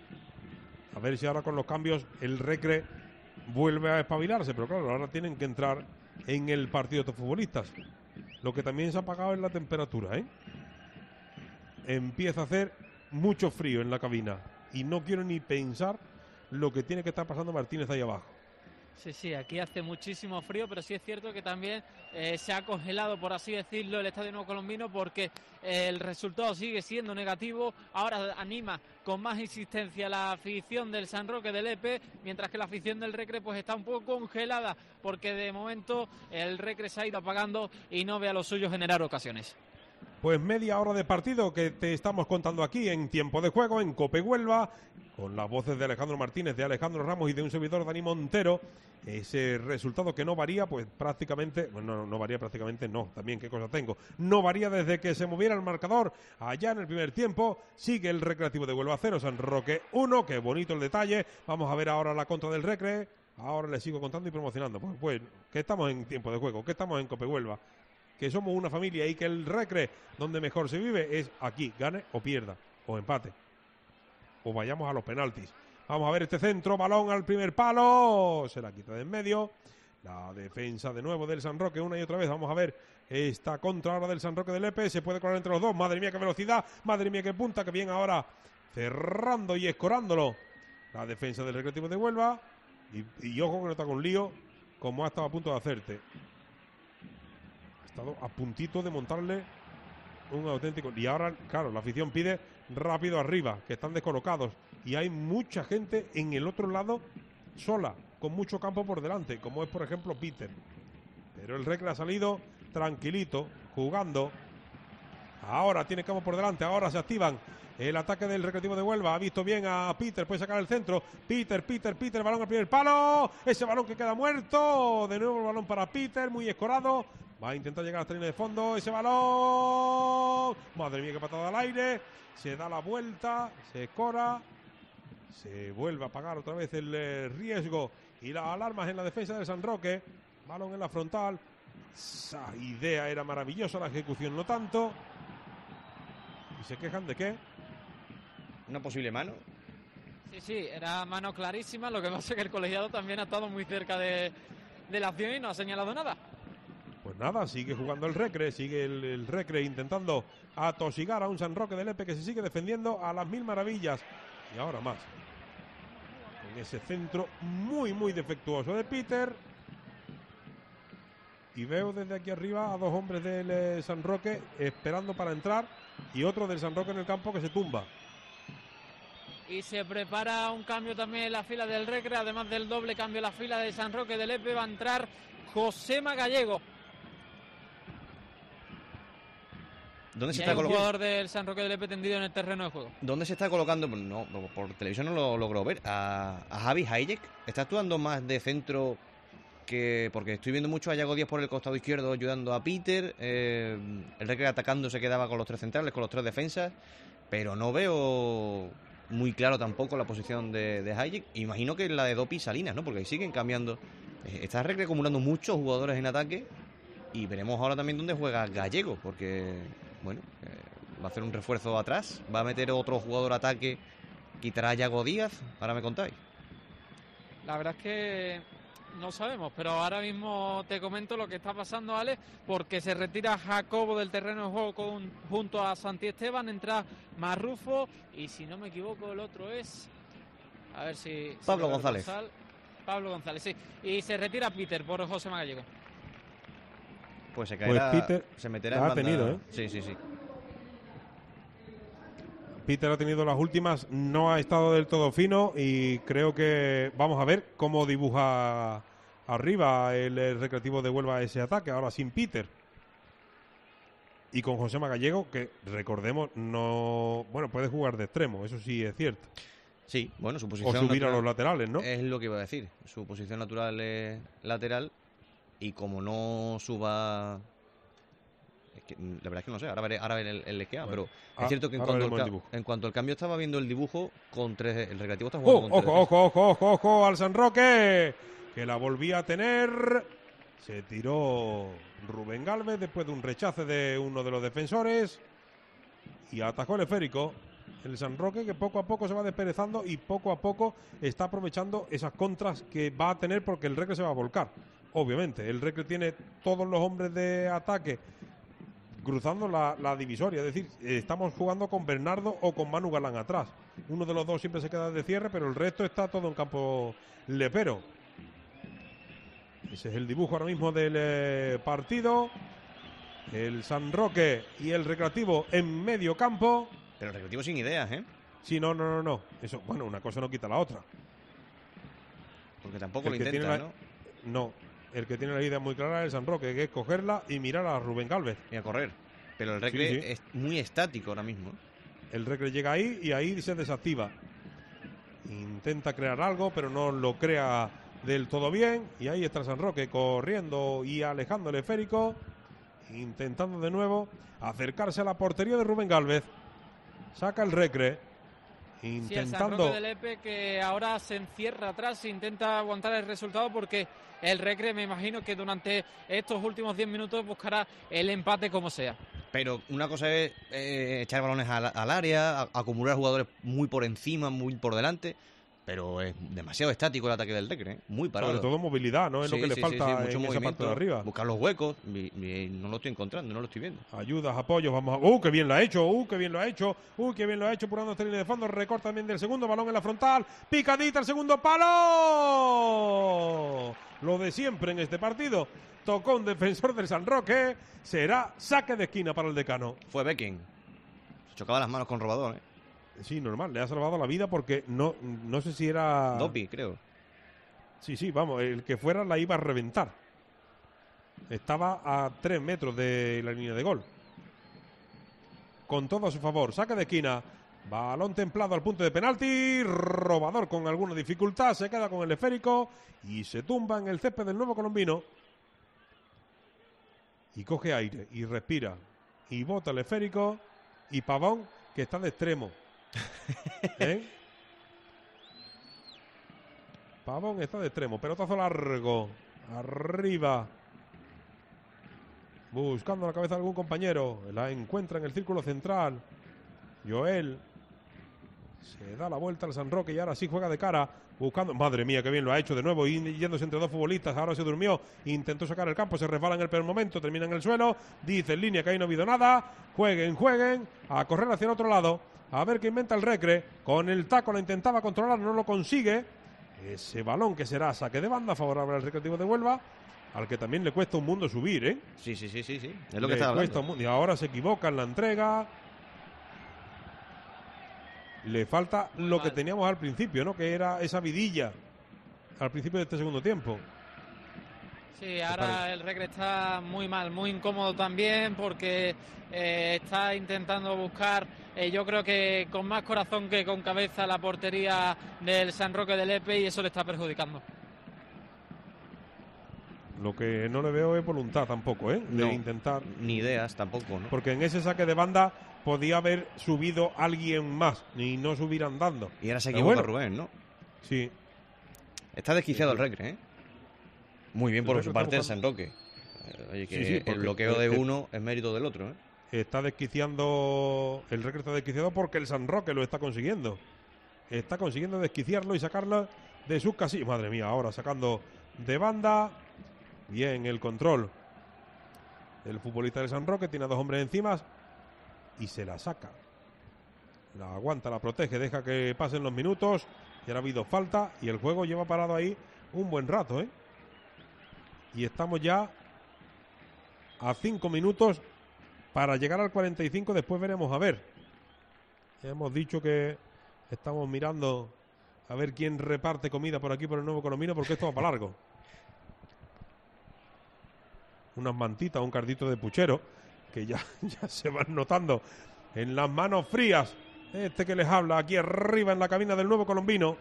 A ver si ahora con los cambios el Recre vuelve a espabilarse. Pero claro, ahora tienen que entrar en el partido de futbolistas. Lo que también se ha apagado es la temperatura, ¿eh? Empieza a hacer mucho frío en la cabina. Y no quiero ni pensar lo que tiene que estar pasando Martínez ahí abajo. Sí, aquí hace muchísimo frío, pero sí es cierto que también se ha congelado, por así decirlo, el Estadio Nuevo Colombino, porque el resultado sigue siendo negativo. Ahora anima con más insistencia la afición del San Roque del Lepe, mientras que la afición del Recre pues está un poco congelada, porque de momento el Recre se ha ido apagando y no ve a los suyos generar ocasiones. Pues media hora de partido que te estamos contando aquí en Tiempo de Juego, en COPE Huelva, con las voces de Alejandro Martínez, de Alejandro Ramos y de un servidor, Dani Montero. Ese resultado que no varía, pues prácticamente, bueno, no varía prácticamente, no, también qué cosa tengo. No varía desde que se moviera el marcador allá en el primer tiempo. Sigue el Recreativo de Huelva 0, San Roque 1, qué bonito el detalle. Vamos a ver ahora la contra del Recre. Ahora les sigo contando y promocionando. Pues que estamos en Tiempo de Juego, que estamos en COPE Huelva, que somos una familia y que el Recre donde mejor se vive es aquí, gane o pierda, o empate, o vayamos a los penaltis. Vamos a ver este centro, balón al primer palo, se la quita de en medio, la defensa de nuevo del San Roque una y otra vez. Vamos a ver esta contra ahora del San Roque de Lepe, se puede colar entre los dos, madre mía qué velocidad, madre mía qué punta, que bien ahora cerrando y escorándolo la defensa del Recreativo de Huelva, y ojo que no está con lío, como ha estado a punto de hacerte. Ha estado a puntito de montarle un auténtico, y ahora claro, la afición pide rápido arriba, que están descolocados y hay mucha gente en el otro lado sola, con mucho campo por delante, como es por ejemplo Peter, pero el Recre ha salido tranquilito, jugando. Ahora tiene campo por delante, ahora se activan el ataque del Recreativo de Huelva. Ha visto bien a Peter, puede sacar el centro. Peter, balón al primer palo. Ese balón que queda muerto. De nuevo el balón para Peter, muy escorado. Va a intentar llegar hasta la línea de fondo. Ese balón. Madre mía, qué patada al aire. Se da la vuelta, se escora. Se vuelve a apagar otra vez el riesgo y las alarmas en la defensa de San Roque. Balón en la frontal. Esa idea era maravillosa, la ejecución no tanto. ¿Y se quejan de qué? ¿Una posible mano? Sí, era mano clarísima. Lo que pasa es que el colegiado también ha estado muy cerca de la acción y no ha señalado nada. Pues nada, sigue jugando el Recre, sigue el Recre intentando atosigar a un San Roque de Lepe que se sigue defendiendo a las mil maravillas. Y ahora más. En ese centro muy defectuoso de Peter. Y veo desde aquí arriba a dos hombres del San Roque esperando para entrar y otro del San Roque en el campo que se tumba. Y se prepara un cambio también en la fila del Recre, además del doble cambio en la fila de San Roque de Lepe. Va a entrar Josema Gallego. ¿Dónde se está colocando? Un jugador del San Roque de Lepe tendido en el terreno de juego. ¿Dónde se está colocando? No, por televisión no lo logro ver. A Javi Hayek. ¿Está actuando más de centro que...? Porque estoy viendo mucho a Yago Díaz por el costado izquierdo ayudando a Peter. El Recre atacando se quedaba con los tres centrales, con los tres defensas. Pero no veo muy claro tampoco la posición de Hayek. Imagino que es la de Dopi y Salinas, ¿no? Porque ahí siguen cambiando. Está Recre acumulando muchos jugadores en ataque. Y veremos ahora también dónde juega Gallego. Porque... bueno, va a hacer un refuerzo atrás, va a meter otro jugador ataque, quitará a Yago Díaz, ahora me contáis. La verdad es que no sabemos, pero ahora mismo te comento lo que está pasando, Alex, porque se retira Jacobo del terreno de juego junto a Santi Esteban, entra Marrufo y si no me equivoco el otro es... a ver si... Pablo González. Pablo González, sí. Y se retira Peter por José Gallego. Pues se caerá, pues Peter se meterá en banda. Tenido, ¿eh? Sí. Peter ha tenido las últimas, no ha estado del todo fino y creo que vamos a ver cómo dibuja arriba el Recreativo de Huelva ese ataque, ahora sin Peter. Y con Josema Gallego, que recordemos, no, bueno, puede jugar de extremo, eso sí es cierto. Sí, bueno, su posición o subir natural, a los laterales, ¿no? Es lo que iba a decir, su posición natural es lateral. Y como no suba... Es que, la verdad es que no sé, ahora veré el esquema, bueno, pero es cierto que en cuanto al cambio estaba viendo el dibujo, con tres, el Recreativo está jugando con tres. ¡Ojo! Al San Roque, que la volvía a tener. Se tiró Rubén Gálvez después de un rechace de uno de los defensores. Y atajó el esférico. El San Roque, que poco a poco se va desperezando y poco a poco está aprovechando esas contras que va a tener porque el Recre se va a volcar. Obviamente, el Recre tiene todos los hombres de ataque cruzando la divisoria. Es decir, estamos jugando con Bernardo o con Manu Galán atrás. Uno de los dos siempre se queda de cierre, pero el resto está todo en campo lepero. Ese es el dibujo ahora mismo del partido. El San Roque y el Recreativo en medio campo. Pero el Recreativo sin ideas, ¿eh? Sí, no. Eso, bueno, una cosa no quita la otra. Porque tampoco lo intenta, ¿no? No. El que tiene la idea muy clara es el San Roque, que es cogerla y mirar a Rubén Gálvez. Y a correr. Pero el Recre es muy estático ahora mismo. El Recre llega ahí y ahí se desactiva. Intenta crear algo, pero no lo crea del todo bien. Y ahí está el San Roque corriendo y alejando el esférico. Intentando de nuevo acercarse a la portería de Rubén Gálvez. Saca el Recre. Intentando. Sí, el San Roque del Epe, que ahora se encierra atrás e intenta aguantar el resultado, porque el Recre, me imagino que durante estos últimos 10 minutos buscará el empate como sea. Pero una cosa es echar balones al área, acumular jugadores muy por encima, muy por delante, pero es demasiado estático el ataque del Recre, muy parado. Sobre todo movilidad, ¿no? Es lo que le falta mucho en esa parte de arriba. Buscar los huecos, y no lo estoy encontrando, no lo estoy viendo. Ayudas, apoyos, vamos a... ¡qué bien lo ha hecho! ¡Qué bien lo ha hecho! ¡Qué bien lo ha hecho! Purando esta línea de fondo, recorta también del segundo, balón en la frontal, picadita el segundo palo. Lo de siempre en este partido. Tocó un defensor del San Roque. Será saque de esquina para el Decano. Fue Becking. Se chocaba las manos con Robador, ¿eh? Sí, normal. Le ha salvado la vida porque no sé si era... Dopi, creo. Sí, vamos. El que fuera la iba a reventar. Estaba a 3 metros de la línea de gol. Con todo a su favor. Saque de esquina. Balón templado al punto de penalti. Robador con alguna dificultad. Se queda con el esférico. Y se tumba en el césped del nuevo colombino. Y coge aire, y respira, y bota el esférico, y Pavón, que está de extremo. Pavón está de extremo, pelotazo largo, arriba, buscando la cabeza de algún compañero, la encuentra en el círculo central, Joel, se da la vuelta al San Roque y ahora sí juega de cara, buscando, madre mía, qué bien lo ha hecho de nuevo, yéndose entre dos futbolistas, ahora se durmió, intentó sacar el campo, se resbala en el peor momento, termina en el suelo, dice en línea que ahí no ha habido nada, jueguen, a correr hacia el otro lado, a ver qué inventa el Recre, con el taco la intentaba controlar, no lo consigue, ese balón que será saque de banda favorable al Recreativo de Huelva, al que también le cuesta un mundo subir, ¿eh? Sí, es lo que está hablando. Y ahora se equivoca en la entrega. Le falta lo que teníamos al principio, ¿no? Que era esa vidilla al principio de este segundo tiempo. Sí, ahora el Recre está muy mal, muy incómodo también, porque está intentando buscar, yo creo que con más corazón que con cabeza, la portería del San Roque del Epe, y eso le está perjudicando. Lo que no le veo es voluntad tampoco, ¿eh? De intentar. Ni ideas tampoco, ¿no? Porque en ese saque de banda podía haber subido alguien más y no subir andando. Y ahora se equivoca Rubén, ¿no? Sí. Está desquiciado el Recre, ¿eh? Muy bien por su parte el San Roque. Oye, que el bloqueo de uno es mérito del otro, ¿eh? Está desquiciando, el Recre está desquiciado porque el San Roque lo está consiguiendo. Está consiguiendo desquiciarlo y sacarlo de sus casillas. Madre mía, ahora sacando de banda. Bien el control. El futbolista del San Roque tiene a dos hombres encima y se la saca. La aguanta, la protege, deja que pasen los minutos. Y ahora ha habido falta y el juego lleva parado ahí un buen rato, ¿eh? Y estamos ya a 5 minutos para llegar al 45. Después veremos a ver. Hemos dicho que estamos mirando a ver quién reparte comida por aquí por el nuevo colombino, porque esto va para largo. Unas mantitas, un cardito de puchero que ya se van notando en las manos frías. Este que les habla aquí arriba en la cabina del nuevo colombino.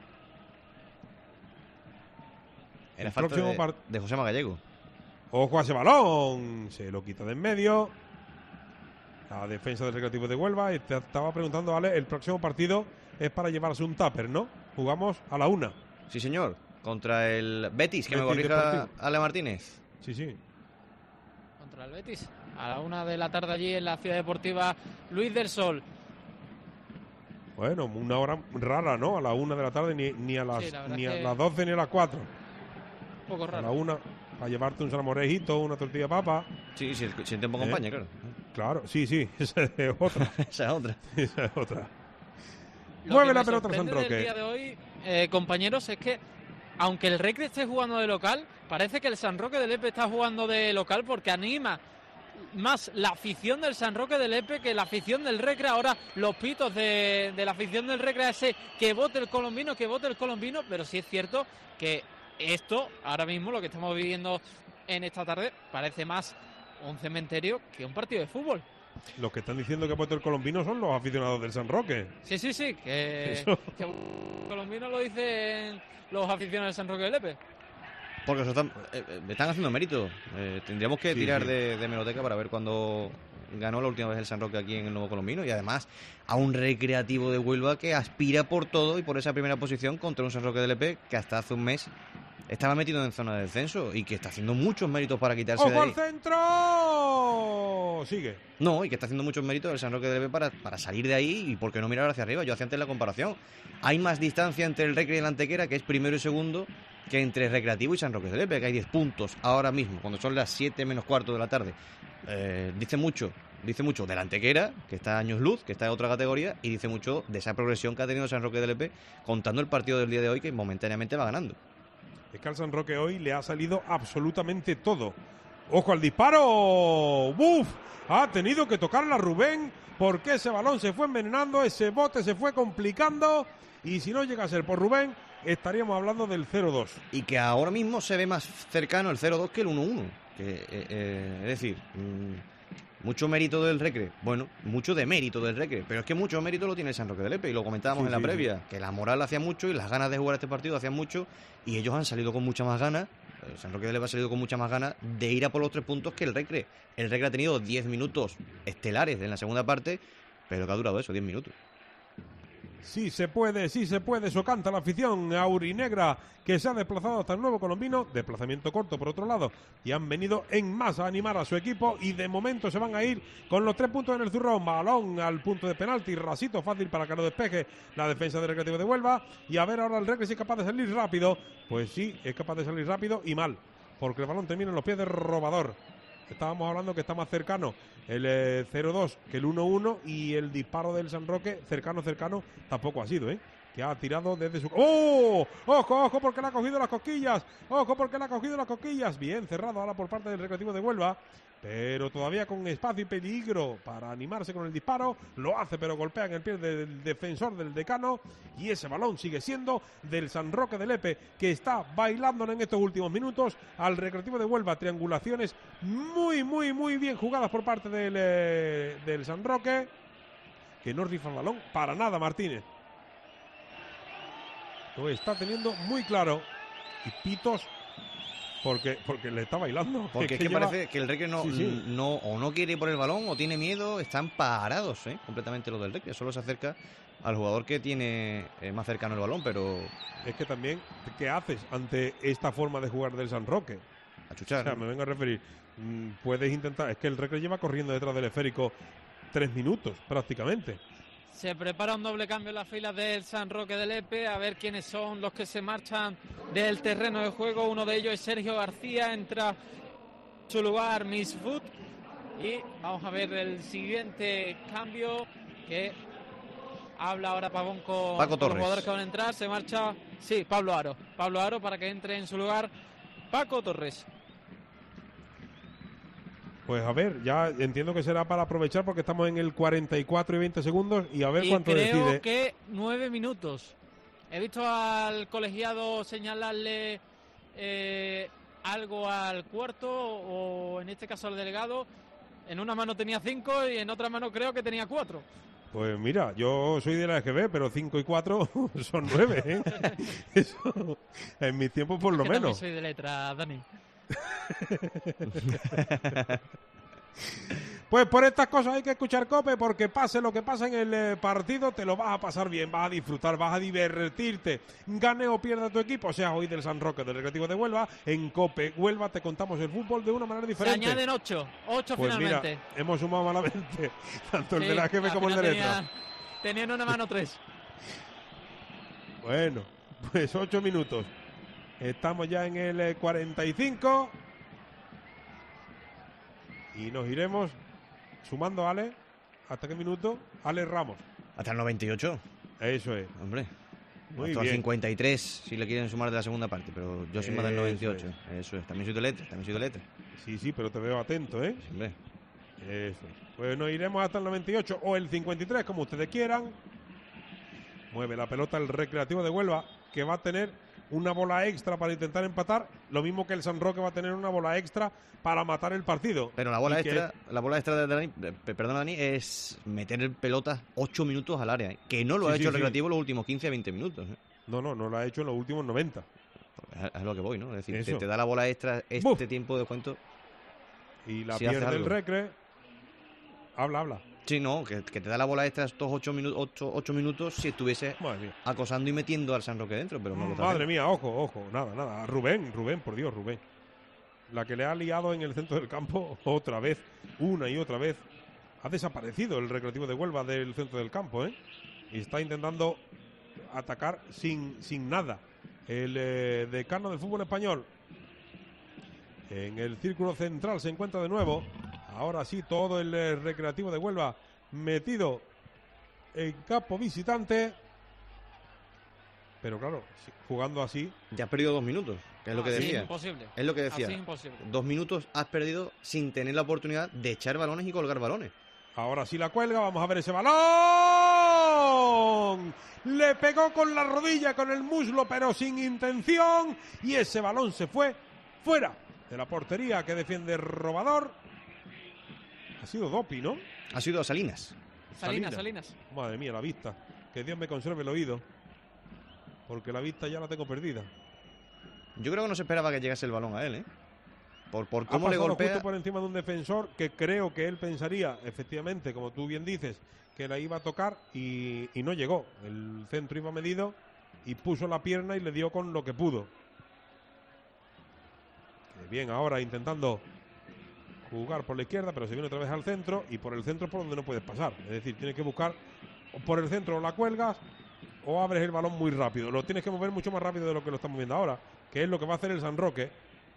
Era falta de José Magallego. Ojo a ese balón. Se lo quita de en medio. La defensa del Recreativo de Huelva. Y te estaba preguntando, Ale, el próximo partido es para llevarse un tupper, ¿no? Jugamos a la 1. Sí, señor. Contra el Betis, que me corrija Ale Martínez. Sí. Contra el Betis. A la 1 de la tarde allí en la Ciudad Deportiva Luis del Sol. Bueno, una hora rara, ¿no? A la 1 de la tarde, ni a las 12 ni a las 4. Un poco raro. A la 1, para llevarte un salmorejito, una tortilla de papa. Sí, si el tiempo acompaña, claro. Claro, sí, esa es otra. Esa es otra. Mueve la pelota San Roque. El día de hoy, compañeros, es que aunque el Recre esté jugando de local, parece que el San Roque del Epe está jugando de local, porque anima más la afición del San Roque del Epe que la afición del Recre. Ahora los pitos de la afición del Recre, ese que vote el colombino, pero sí es cierto que esto, ahora mismo, lo que estamos viviendo en esta tarde, parece más un cementerio que un partido de fútbol. Los que están diciendo que ha puesto el colombino son los aficionados del San Roque. Sí, que colombino lo dicen los aficionados del San Roque de Lepe. Porque eso están haciendo mérito. Tendríamos que tirar de hemeroteca para ver cuándo ganó la última vez el San Roque aquí en el Nuevo Colombino, y además a un Recreativo de Huelva que aspira por todo y por esa primera posición contra un San Roque de Lepe que hasta hace un mes estaba metido en zona de descenso y que está haciendo muchos méritos para quitarse de ahí. ¡Ojo al centro! Sigue. No, y que está haciendo muchos méritos el San Roque de Lepe para salir de ahí, y por qué no mirar hacia arriba. Yo hacía antes la comparación. Hay más distancia entre el Recre y el Antequera, que es primero y segundo, que entre Recreativo y San Roque de Lepe, que hay 10 puntos ahora mismo, cuando son las 7 menos cuarto de la tarde. Dice mucho del Antequera, que está a años luz, que está en otra categoría, y dice mucho de esa progresión que ha tenido San Roque de Lepe, contando el partido del día de hoy, que momentáneamente va ganando. Es que al San Roque hoy le ha salido absolutamente todo. ¡Ojo al disparo! ¡Buf! Ha tenido que tocarla Rubén, porque ese balón se fue envenenando, ese bote se fue complicando, y si no llega a ser por Rubén, estaríamos hablando del 0-2. Y que ahora mismo se ve más cercano el 0-2 que el 1-1. Es decir, mucho mérito del Recre. Bueno, mucho de mérito del Recre, pero es que mucho mérito lo tiene el San Roque de Lepe, y lo comentábamos en la previa, que la moral hacía mucho y las ganas de jugar este partido hacían mucho, y ellos han salido con muchas más ganas. El San Roque de Lepe ha salido con muchas más ganas de ir a por los 3 puntos que el Recre. El Recre ha tenido 10 minutos estelares en la segunda parte, pero que ha durado eso, 10 minutos. Sí se puede, eso canta la afición aurinegra, que se ha desplazado hasta el Nuevo Colombino, desplazamiento corto por otro lado, y han venido en masa a animar a su equipo, y de momento se van a ir con los 3 puntos en el zurrón. Balón al punto de penalti, rasito fácil para que lo despeje la defensa del Recreativo de Huelva, y a ver ahora el Recre si es capaz de salir rápido. Pues sí, es capaz de salir rápido y mal, porque el balón termina en los pies de Robador. Estábamos hablando que está más cercano el 0-2 que el 1-1, y el disparo del San Roque cercano tampoco ha sido, que ha tirado desde su... ¡Oh! ¡Ojo porque le ha cogido las cosquillas! Bien cerrado ahora por parte del Recreativo de Huelva, pero todavía con espacio y peligro para animarse con el disparo. Lo hace, pero golpea en el pie del defensor del Decano, y ese balón sigue siendo del San Roque de Lepe, que está bailando en estos últimos minutos al Recreativo de Huelva. Triangulaciones muy bien jugadas por parte del San Roque, que no rifa el balón para nada Martínez. Lo está teniendo muy claro, y pitos porque le está bailando. Porque es que parece que el Recre no quiere ir por el balón, o tiene miedo. Están parados completamente los del Recre. Solo se acerca al jugador que tiene más cercano el balón, pero... Es que también, ¿qué haces ante esta forma de jugar del San Roque? Achuchar. O sea, me vengo a referir. Puedes intentar... Es que el Recre lleva corriendo detrás del esférico 3 minutos, prácticamente. Se prepara un doble cambio en las filas del San Roque de Lepe, a ver quiénes son los que se marchan del terreno de juego. Uno de ellos es Sergio García, entra en su lugar Miss Foot, y vamos a ver el siguiente cambio, que habla ahora Pavón con los jugadores que van a entrar. Se marcha, Pablo Aro para que entre en su lugar Paco Torres. Pues a ver, ya entiendo que será para aprovechar, porque estamos en el 44 y 20 segundos, y a ver cuánto decide. Creo que 9 minutos. He visto al colegiado señalarle algo al cuarto, o en este caso al delegado. En una mano tenía 5 y en otra mano creo que tenía 4. Pues mira, yo soy de la EGB, pero 5 y 4 son 9, ¿eh? Eso, en mis tiempos por lo menos. También soy de letra, Dani. Pues por estas cosas hay que escuchar COPE, porque pase lo que pase en el partido, te lo vas a pasar bien, vas a disfrutar, vas a divertirte. Gane o pierda tu equipo, sea hoy del San Roque, del Recreativo de Huelva, en COPE Huelva te contamos el fútbol de una manera diferente. Se añaden 8 pues finalmente. Mira, hemos sumado malamente tanto el de la jefe como el de letra. Tenían una mano 3. Bueno, pues 8 minutos. Estamos ya en el 45 y nos iremos sumando, Ale. ¿Hasta qué minuto? Ale Ramos. Hasta el 98. Eso es. Hombre. Muy hasta bien. el 53, si le quieren sumar de la segunda parte, pero yo soy más del 98. Eso es. También soy de letra. Sí, pero te veo atento, ¿eh? Sí, hombre. Eso es. Pues nos iremos hasta el 98 o el 53, como ustedes quieran. Mueve la pelota el Recreativo de Huelva, que va a tener una bola extra para intentar empatar, lo mismo que el San Roque va a tener una bola extra para matar el partido. Pero la bola extra de Dani, perdona Dani, es meter pelotas 8 minutos al área, que no lo ha hecho el Recreativo en los últimos 15-20 minutos. No lo ha hecho en los últimos 90. Es lo que voy, ¿no? Es decir, te da la bola extra tiempo de descuento. Y la pierde el Recre. Habla. Sí, no, que te da la bola extra estos 8 minutos si estuviese acosando y metiendo al San Roque dentro, pero no lo está Madre mía, ojo, nada. Rubén, por Dios, Rubén. La que le ha liado en el centro del campo otra vez, una y otra vez. Ha desaparecido el Recreativo de Huelva del centro del campo, ¿eh? Y está intentando atacar sin nada. El decano del fútbol español en el círculo central se encuentra de nuevo. Ahora sí, todo el Recreativo de Huelva metido en campo visitante. Pero claro, jugando así... Ya has perdido 2 minutos, que es lo que decía. Imposible. Es lo que decía. Así es imposible. 2 minutos has perdido sin tener la oportunidad de echar balones y colgar balones. Ahora sí la cuelga, vamos a ver ese balón. Le pegó con la rodilla, con el muslo, pero sin intención. Y ese balón se fue fuera de la portería que defiende Robador. Ha sido Dopi, ¿no? Ha sido Salinas. Salinas. Madre mía, la vista. Que Dios me conserve el oído. Porque la vista ya la tengo perdida. Yo creo que no se esperaba que llegase el balón a él, ¿eh? Por cómo le golpea. Justo por encima de un defensor que creo que él pensaría, efectivamente, como tú bien dices, que la iba a tocar y no llegó. El centro iba medido y puso la pierna y le dio con lo que pudo. Bien, ahora intentando jugar por la izquierda, pero se viene otra vez al centro, y por el centro es por donde no puedes pasar. Es decir, tienes que buscar o por el centro o la cuelgas o abres el balón muy rápido. Lo tienes que mover mucho más rápido de lo que lo estamos viendo ahora, que es lo que va a hacer el San Roque.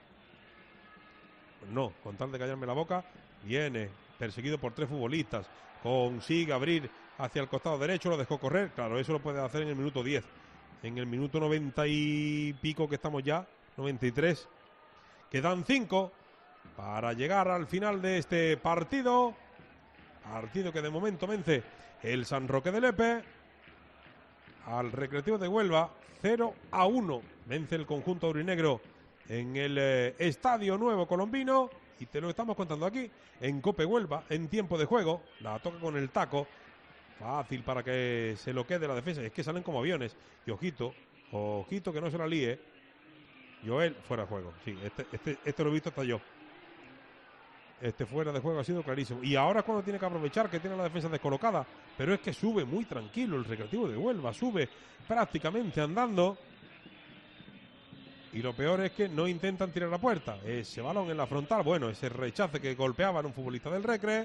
Pues no, con tal de callarme la boca, viene perseguido por 3 futbolistas, consigue abrir hacia el costado derecho, lo dejó correr. Claro, eso lo puede hacer en el minuto 10. En el minuto 90 y pico que estamos ya, 93, quedan 5 para llegar al final de este partido. Partido que de momento vence el San Roque de Lepe al Recreativo de Huelva 0-1. Vence el conjunto aurinegro en el Estadio Nuevo Colombino. Y te lo estamos contando aquí en Cope Huelva, en tiempo de juego. La toca con el taco. Fácil para que se lo quede la defensa. Es que salen como aviones. Y ojito que no se la líe. Joel, fuera de juego. Sí, este lo he visto hasta yo. Este fuera de juego ha sido clarísimo. Y ahora es cuando tiene que aprovechar, que tiene la defensa descolocada. Pero es que sube muy tranquilo el Recreativo de Huelva. Sube prácticamente andando. Y lo peor es que no intentan tirar la puerta. Ese balón en la frontal, bueno, ese rechace que golpeaban un futbolista del Recre.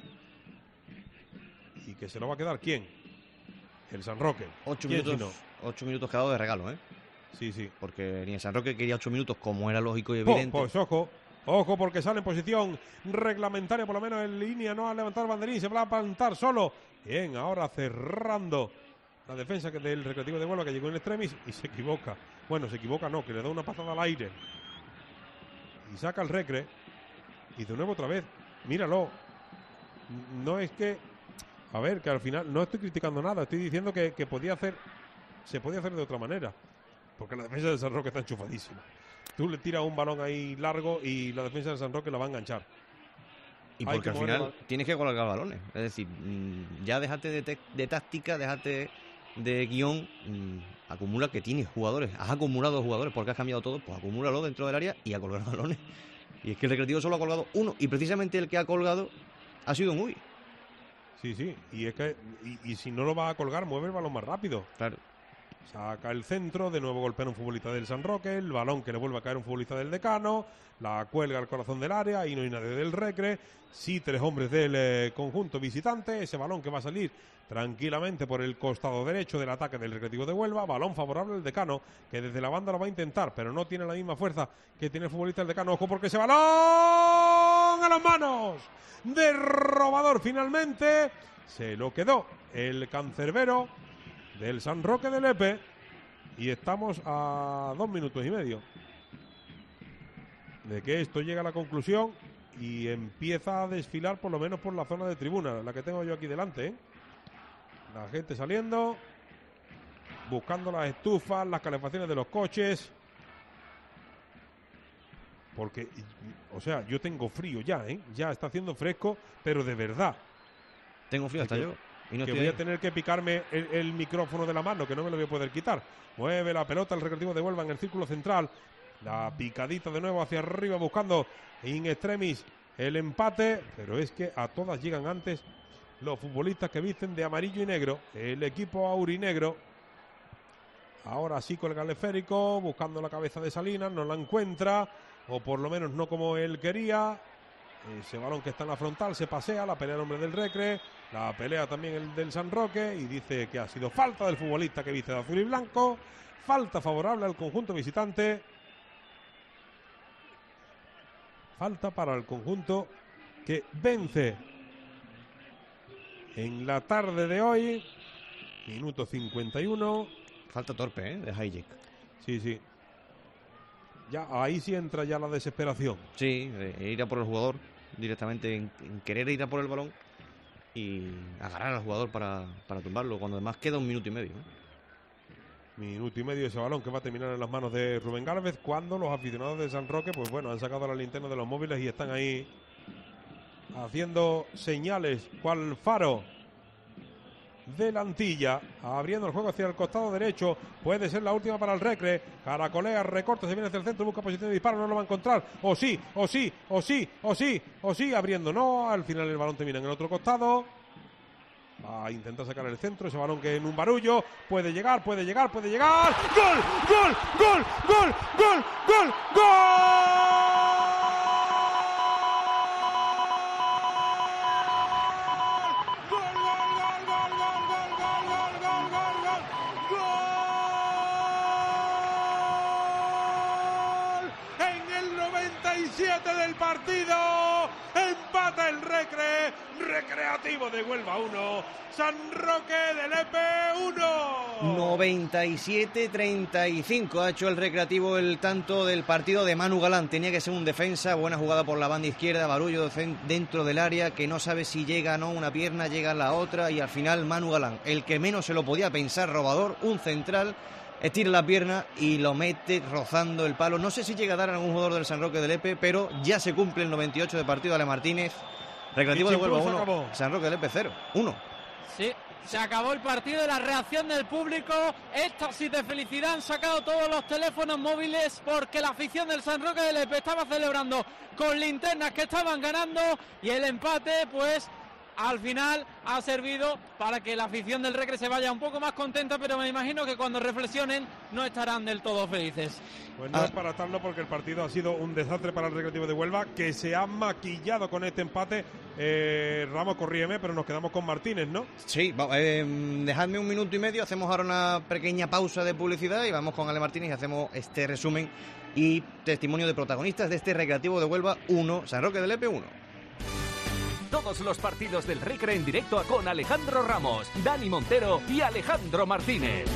Y que se lo va a quedar, ¿quién? El San Roque. 8 minutos quedado de regalo, ¿eh? Sí. Porque ni el San Roque quería 8 minutos, como era lógico y evidente. Pues ojo, porque sale en posición reglamentaria, por lo menos en línea, no ha levantado el banderín, se va a plantar solo. Bien, ahora cerrando la defensa del Recreativo de Huelva, que llegó en extremis y se equivoca. Bueno, se equivoca no, que le da una patada al aire. Y saca el Recre. Y de nuevo otra vez, míralo. No es que... A ver, que al final no estoy criticando nada, estoy diciendo que se podía hacer de otra manera. Porque la defensa del San Roque está enchufadísima. Tú le tiras un balón ahí largo y la defensa del San Roque la va a enganchar. Y porque al final tienes que colgar balones. Es decir, ya déjate de táctica, déjate de guión. Acumula que tienes jugadores. Has acumulado jugadores porque has cambiado todo. Pues acumúlalo dentro del área y a colgar balones. Y es que el Recreativo solo ha colgado uno. Y precisamente el que ha colgado ha sido Muy. Sí. Y es que y si no lo va a colgar, mueve el balón más rápido. Claro. Saca el centro, de nuevo golpea un futbolista del San Roque, el balón que le vuelve a caer un futbolista del Decano, la cuelga al corazón del área, y no hay nadie del Recre, sí 3 hombres del conjunto visitante, ese balón que va a salir tranquilamente por el costado derecho del ataque del Recreativo de Huelva, balón favorable al Decano, que desde la banda lo va a intentar, pero no tiene la misma fuerza que tiene el futbolista del Decano. Ojo porque ese balón a las manos de Robador finalmente se lo quedó el cancerbero del San Roque de Lepe, y estamos a 2 minutos y medio de que esto llega a la conclusión y empieza a desfilar por lo menos por la zona de tribuna, la que tengo yo aquí delante, ¿eh? La gente saliendo, buscando las estufas, las calefacciones de los coches. porque, o sea, yo tengo frío ya, ¿eh? Ya está haciendo fresco, pero de verdad. Tengo frío hasta yo. Y no que voy a tener que picarme el micrófono de la mano, que no me lo voy a poder quitar. Mueve la pelota el Recreativo de Huelva en el círculo central. La picadita de nuevo hacia arriba buscando in extremis el empate, pero es que a todas llegan antes los futbolistas que visten de amarillo y negro, el equipo aurinegro. Ahora sí con el galeférico, buscando la cabeza de Salinas, no la encuentra, o por lo menos no como él quería. Ese balón que está en la frontal se pasea, la pelea el hombre del Recre, la pelea también el del San Roque, y dice que ha sido falta del futbolista que viste de azul y blanco, falta favorable al conjunto visitante. Falta para el conjunto que vence en la tarde de hoy. Minuto 51. Falta torpe, de Hayek. Sí. Ya ahí sí entra ya la desesperación. Sí, ir a por el jugador directamente, en querer ir a por el balón y agarrar al jugador para tumbarlo, cuando además queda 1 minuto y medio. Minuto y medio ese balón que va a terminar en las manos de Rubén Gálvez, cuando los aficionados de San Roque, pues bueno, han sacado la linterna de los móviles y están ahí haciendo señales cual faro de la Antilla, abriendo el juego hacia el costado derecho. Puede ser la última para el Recre. Caracolea, recorta, se viene hacia el centro, busca posición de disparo, no lo va a encontrar. O sí, abriendo, no. Al final el balón termina en el otro costado. Va a intentar sacar el centro, ese balón que en un barullo puede llegar. ¡Gol! Del partido, empata el Recreativo de Huelva 1, San Roque de Lepe 1. 97-35 ha hecho el Recreativo el tanto del partido de Manu Galán. Tenía que ser un defensa, buena jugada por la banda izquierda, barullo dentro del área, que no sabe si llega o no una pierna, llega la otra, y al final Manu Galán, el que menos se lo podía pensar, robador, un central, estira la pierna y lo mete rozando el palo. No sé si llega a dar a algún jugador del San Roque de Lepe, pero ya se cumple el 98 de partido. Ale Martínez, Recreativo de Huelva 1, San Roque de Lepe 0, 1. Sí, se acabó el partido de la reacción del público. Éxtasis de felicidad, han sacado todos los teléfonos móviles porque la afición del San Roque de Lepe estaba celebrando con linternas que estaban ganando, y el empate, pues al final ha servido para que la afición del Recre se vaya un poco más contenta, pero me imagino que cuando reflexionen no estarán del todo felices. Pues no es para tanto, porque el partido ha sido un desastre para el Recreativo de Huelva, que se ha maquillado con este empate. Ramos, corrígeme, pero nos quedamos con Martínez, ¿no? Sí, dejadme 1 minuto y medio, hacemos ahora una pequeña pausa de publicidad y vamos con Ale Martínez y hacemos este resumen y testimonio de protagonistas de este Recreativo de Huelva 1, San Roque de Lepe 1. Todos los partidos del Recre en directo con Alejandro Ramos, Dani Montero y Alejandro Martínez.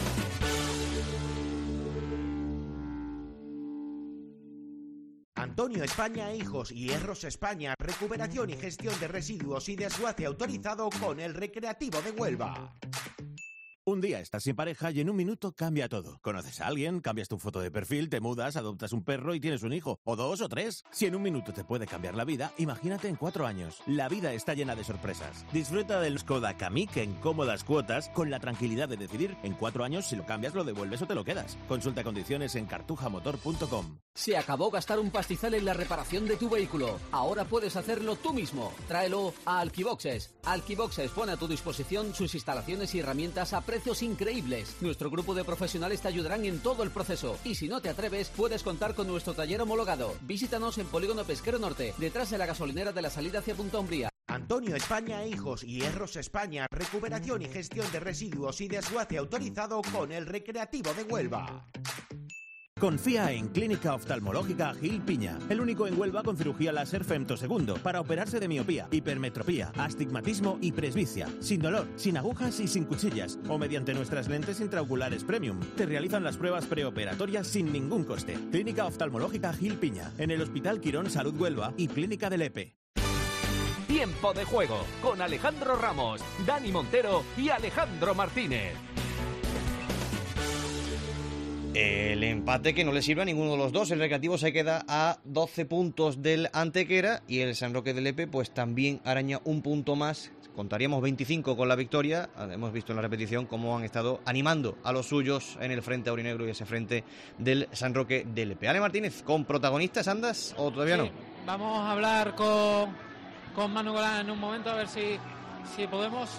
Antonio España Hijos y Hierros España, recuperación y gestión de residuos y desguace autorizado con el Recreativo de Huelva. Un día estás sin pareja y en 1 minuto cambia todo. Conoces a alguien, cambias tu foto de perfil, te mudas, adoptas un perro y tienes un hijo. O 2 o 3. Si en 1 minuto te puede cambiar la vida, imagínate en 4 años. La vida está llena de sorpresas. Disfruta del Skoda Kamiq en cómodas cuotas, con la tranquilidad de decidir en 4 años si lo cambias, lo devuelves o te lo quedas. Consulta condiciones en cartujamotor.com. Se acabó gastar un pastizal en la reparación de tu vehículo. Ahora puedes hacerlo tú mismo. Tráelo a Alquiboxes. Alquiboxes pone a tu disposición sus instalaciones y herramientas a precios increíbles. Nuestro grupo de profesionales te ayudarán en todo el proceso. Y si no te atreves, puedes contar con nuestro taller homologado. Visítanos en Polígono Pesquero Norte, detrás de la gasolinera de la salida hacia Punta Umbría. Antonio España Hijos y Hierros España, recuperación y gestión de residuos y desguace autorizado con el Recreativo de Huelva. Confía en Clínica Oftalmológica Gil Piña, el único en Huelva con cirugía láser femtosegundo para operarse de miopía, hipermetropía, astigmatismo y presbicia, sin dolor, sin agujas y sin cuchillas, o mediante nuestras lentes intraoculares premium. Te realizan las pruebas preoperatorias sin ningún coste. Clínica Oftalmológica Gil Piña, en el Hospital Quirón Salud Huelva y Clínica de Lepe. Tiempo de juego con Alejandro Ramos, Dani Montero y Alejandro Martínez. El empate que no le sirve a ninguno de los dos. El Recreativo se queda a 12 puntos del Antequera y el San Roque de Lepe pues también araña un punto más. Contaríamos 25 con la victoria. Hemos visto en la repetición cómo han estado animando a los suyos en el frente aurinegro y ese frente del San Roque de Lepe. Ale Martínez, ¿con protagonistas andas o todavía no? Vamos a hablar con Manu Galán en un momento a ver si podemos.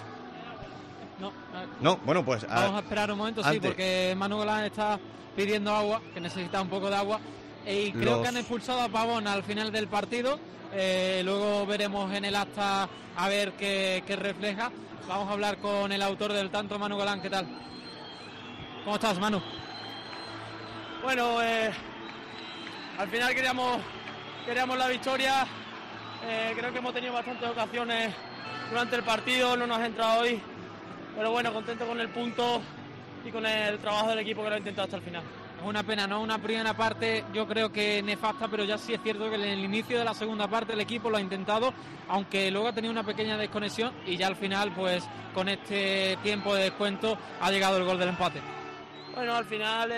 No, bueno, pues vamos a esperar un momento, sí, porque Manu Galán está pidiendo agua, que necesita un poco de agua, y creo que han expulsado a Pavón al final del partido. Luego veremos en el acta a ver qué refleja. Vamos a hablar con el autor del tanto, Manu Galán. ¿Qué tal? ¿Cómo estás, Manu? Bueno, al final queríamos la victoria. Creo que hemos tenido bastantes ocasiones durante el partido, no nos ha entrado hoy, pero bueno, contento con el punto y con el trabajo del equipo que lo ha intentado hasta el final. Es una pena, ¿no? Una primera parte yo creo que nefasta, pero ya sí es cierto que en el inicio de la segunda parte el equipo lo ha intentado, aunque luego ha tenido una pequeña desconexión y ya al final, pues con este tiempo de descuento ha llegado el gol del empate. Bueno, al final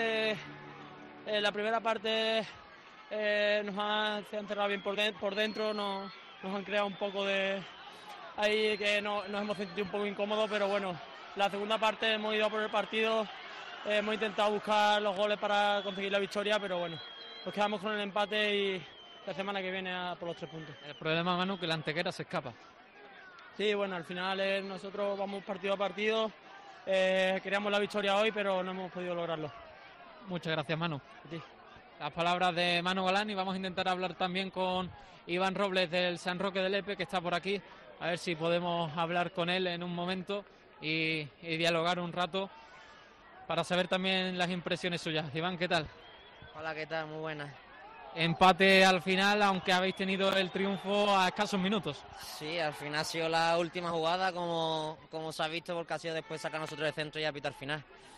la primera parte se han cerrado bien por dentro, nos han creado un poco de... Ahí que nos hemos sentido un poco incómodos, pero bueno, la segunda parte hemos ido a por el partido, hemos intentado buscar los goles para conseguir la victoria, pero bueno, nos quedamos con el empate y la semana que viene a por los 3 puntos. El problema, Manu, que la Antequera se escapa. Sí, bueno, al final nosotros vamos partido a partido, queríamos la victoria hoy, pero no hemos podido lograrlo. Muchas gracias, Manu. Las palabras de Manu Galán, y vamos a intentar hablar también con Iván Robles del San Roque de Lepe, que está por aquí, a ver si podemos hablar con él en un momento y dialogar un rato para saber también las impresiones suyas. Iván, ¿qué tal? Hola, ¿qué tal? Muy buenas. Empate al final, aunque habéis tenido el triunfo a escasos minutos. Sí, al final ha sido la última jugada, como se ha visto, porque ha sido después sacar nosotros el centro y a pitar final.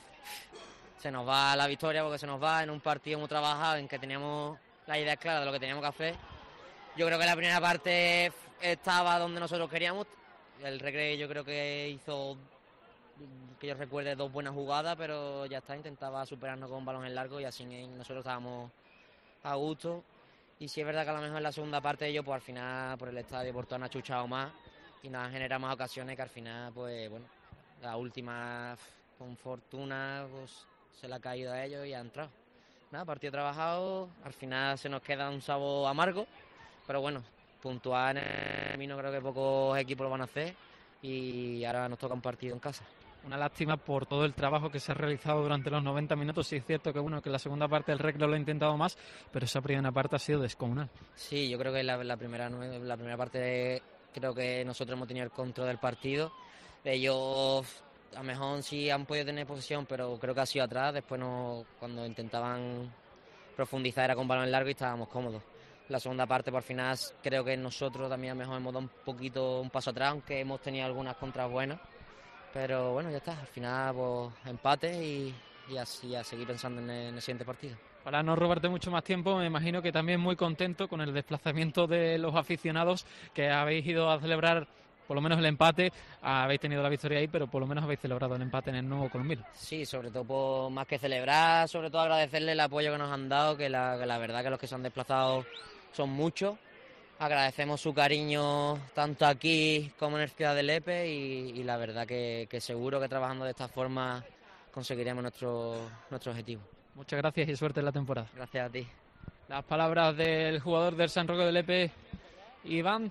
Se nos va la victoria porque se nos va en un partido muy trabajado en que teníamos la idea clara de lo que teníamos que hacer. Yo creo que la primera parte estaba donde nosotros queríamos. El Recre yo creo que hizo, que yo recuerde, 2 buenas jugadas, pero ya está, intentaba superarnos con un balón en largo y así nosotros estábamos a gusto. Y sí es verdad que a lo mejor en la segunda parte ellos, pues al final por el estadio, por todo, han achuchado más y nos han generado más ocasiones que al final, pues bueno, la última con fortuna pues se le ha caído a ellos y ha entrado. Nada, partido trabajado, al final se nos queda un sabor amargo, pero bueno, puntuar en el camino creo que pocos equipos lo van a hacer y ahora nos toca un partido en casa. Una lástima por todo el trabajo que se ha realizado durante los 90 minutos. Sí es cierto que bueno, que la segunda parte del Recre lo ha intentado más, pero esa primera parte ha sido descomunal. Sí, yo creo que la primera parte creo que nosotros hemos tenido el control del partido. Ellos a lo mejor sí han podido tener posesión, pero creo que ha sido atrás. Después cuando intentaban profundizar era con balón largo y estábamos cómodos. La segunda parte por final creo que nosotros también a lo mejor hemos dado un paso atrás, aunque hemos tenido algunas contras buenas. Pero bueno, ya está, al final pues, empate y así a seguir pensando en el siguiente partido. Para no robarte mucho más tiempo, me imagino que también muy contento con el desplazamiento de los aficionados, que habéis ido a celebrar por lo menos el empate. Habéis tenido la victoria ahí, pero por lo menos habéis celebrado el empate en el nuevo Colombino. Sí, sobre todo más que celebrar, sobre todo agradecerle el apoyo que nos han dado, que la verdad que los que se han desplazado son muchos. Agradecemos su cariño tanto aquí como en el Ciudad de Lepe y la verdad que seguro que trabajando de esta forma conseguiremos nuestro objetivo. Muchas gracias y suerte en la temporada. Gracias a ti. Las palabras del jugador del San Roque de Lepe, Iván.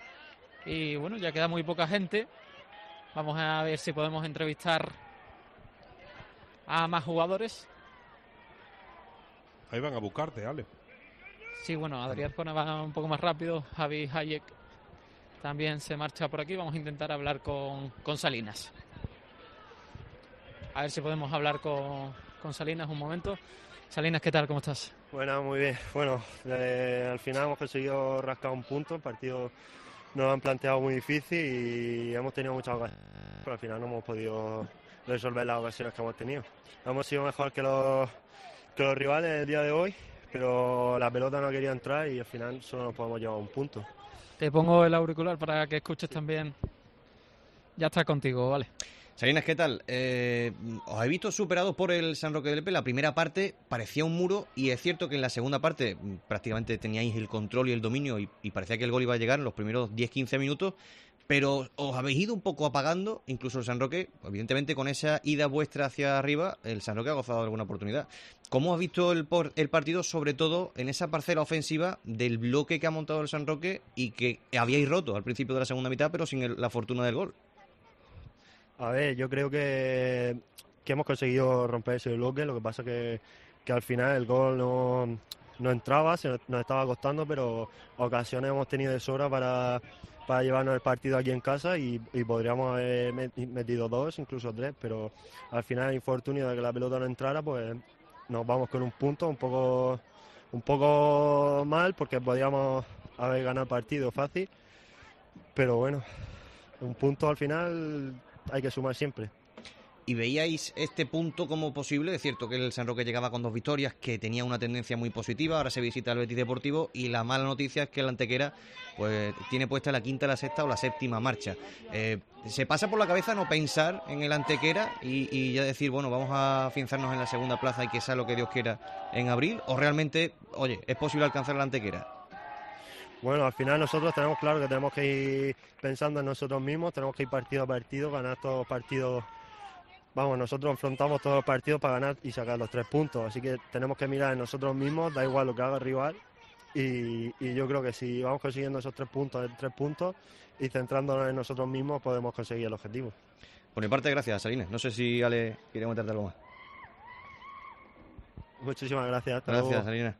Y bueno, ya queda muy poca gente. Vamos a ver si podemos entrevistar a más jugadores. Ahí van a buscarte, Ale. Sí, bueno, Adrián Cona va un poco más rápido. Javi Hayek también se marcha por aquí. Vamos a intentar hablar con Salinas. A ver si podemos hablar con Salinas un momento. Salinas, ¿qué tal? ¿Cómo estás? Bueno, muy bien. Bueno, al final hemos conseguido rascar un punto. El partido nos lo han planteado muy difícil y hemos tenido muchas ocasiones, pero al final no hemos podido resolver las ocasiones que hemos tenido. Hemos sido mejor que los rivales el día de hoy, pero la pelota no quería entrar y al final solo nos podemos llevar un punto. Te pongo el auricular para que escuches también. Ya está contigo, vale. Salinas, ¿qué tal? Os he visto superados por el San Roque de Lepe. La primera parte parecía un muro y es cierto que en la segunda parte prácticamente teníais el control y el dominio y parecía que el gol iba a llegar en los primeros 10-15 minutos, pero os habéis ido un poco apagando, incluso el San Roque, evidentemente con esa ida vuestra hacia arriba, el San Roque ha gozado de alguna oportunidad. ¿Cómo has visto el partido, sobre todo en esa parcela ofensiva del bloque que ha montado el San Roque y que habíais roto al principio de la segunda mitad, pero sin la fortuna del gol? A ver, yo creo que hemos conseguido romper ese bloque, lo que pasa que al final el gol no entraba, nos estaba costando, pero ocasiones hemos tenido de sobra para llevarnos el partido aquí en casa y podríamos haber metido 2, incluso 3, pero al final el infortunio de que la pelota no entrara, pues nos vamos con un punto un poco mal, porque podíamos haber ganado el partido fácil, pero bueno, un punto al final hay que sumar siempre. ¿Y veíais este punto como posible? Es cierto que el San Roque llegaba con 2 victorias, que tenía una tendencia muy positiva, ahora se visita el Betis Deportivo y la mala noticia es que el Antequera pues tiene puesta la 5ª, la 6ª o la 7ª marcha. ¿Se pasa por la cabeza no pensar en el Antequera y ya decir, bueno, vamos a afianzarnos en la segunda plaza y que sea lo que Dios quiera en abril? ¿O realmente, oye, es posible alcanzar el Antequera? Bueno, al final nosotros tenemos claro que tenemos que ir pensando en nosotros mismos, tenemos que ir partido a partido, ganar todos los partidos. Vamos, nosotros enfrentamos todos los partidos para ganar y sacar los 3 puntos, así que tenemos que mirar en nosotros mismos, da igual lo que haga el rival, y yo creo que si vamos consiguiendo esos 3 puntos y centrándonos en nosotros mismos podemos conseguir el objetivo. Por mi parte, gracias, Salinas. No sé si Ale quiere comentarte algo más. Muchísimas gracias. Gracias, Salinas.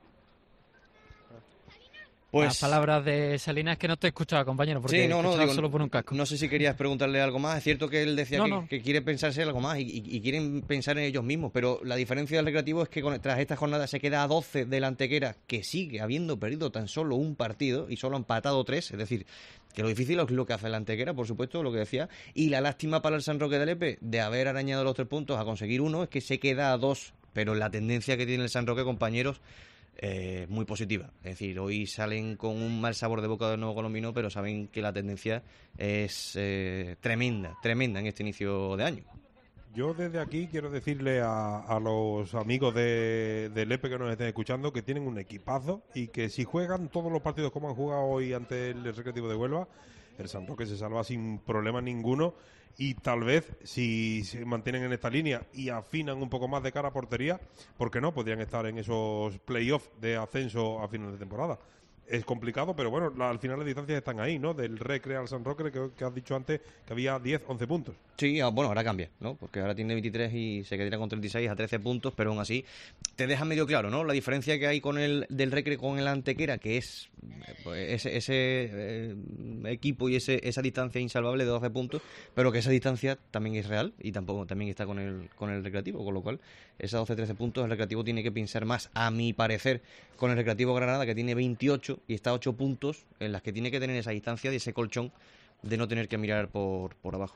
Pues las palabras de Salinas que no te escuchaba, compañero, porque digo, solo por un casco. No sé si querías preguntarle algo más. Es cierto que él decía que quiere pensarse algo más y quieren pensar en ellos mismos, pero la diferencia del Recreativo es que tras esta jornada se queda a 12 del Antequera, que sigue habiendo perdido tan solo un partido y solo ha empatado 3, es decir, que lo difícil es lo que hace el Antequera, por supuesto, lo que decía, y la lástima para el San Roque de Lepe de haber arañado los 3 puntos a conseguir 1 es que se queda a 2, pero la tendencia que tiene el San Roque, compañeros, muy positiva. Es decir, hoy salen con un mal sabor de boca del nuevo colombino, pero saben que la tendencia es tremenda en este inicio de año. Yo desde aquí quiero decirle a los amigos de Lepe que nos estén escuchando que tienen un equipazo y que si juegan todos los partidos como han jugado hoy ante el Recreativo de Huelva, el San Roque se salva sin problema ninguno. Y tal vez, si se mantienen en esta línea y afinan un poco más de cara a portería, ¿por qué no? Podrían estar en esos playoffs de ascenso a final de temporada. Es complicado, pero bueno, al final las distancias están ahí, ¿no? Del Recre al San Roque, que has dicho antes que había 10, 11 puntos. Sí, bueno, ahora cambia, ¿no? Porque ahora tiene 23 y se quedaría con 36 a 13 puntos, pero aún así te deja medio claro, ¿no? La diferencia que hay con del Recre con el Antequera, que es pues, ese equipo y esa distancia insalvable de 12 puntos, pero que esa distancia también es real y también está con el Recreativo, con lo cual esos 12-13 puntos el Recreativo tiene que pensar más, a mi parecer, con el Recreativo Granada, que tiene 28 y está a 8 puntos, en las que tiene que tener esa distancia y ese colchón de no tener que mirar por abajo.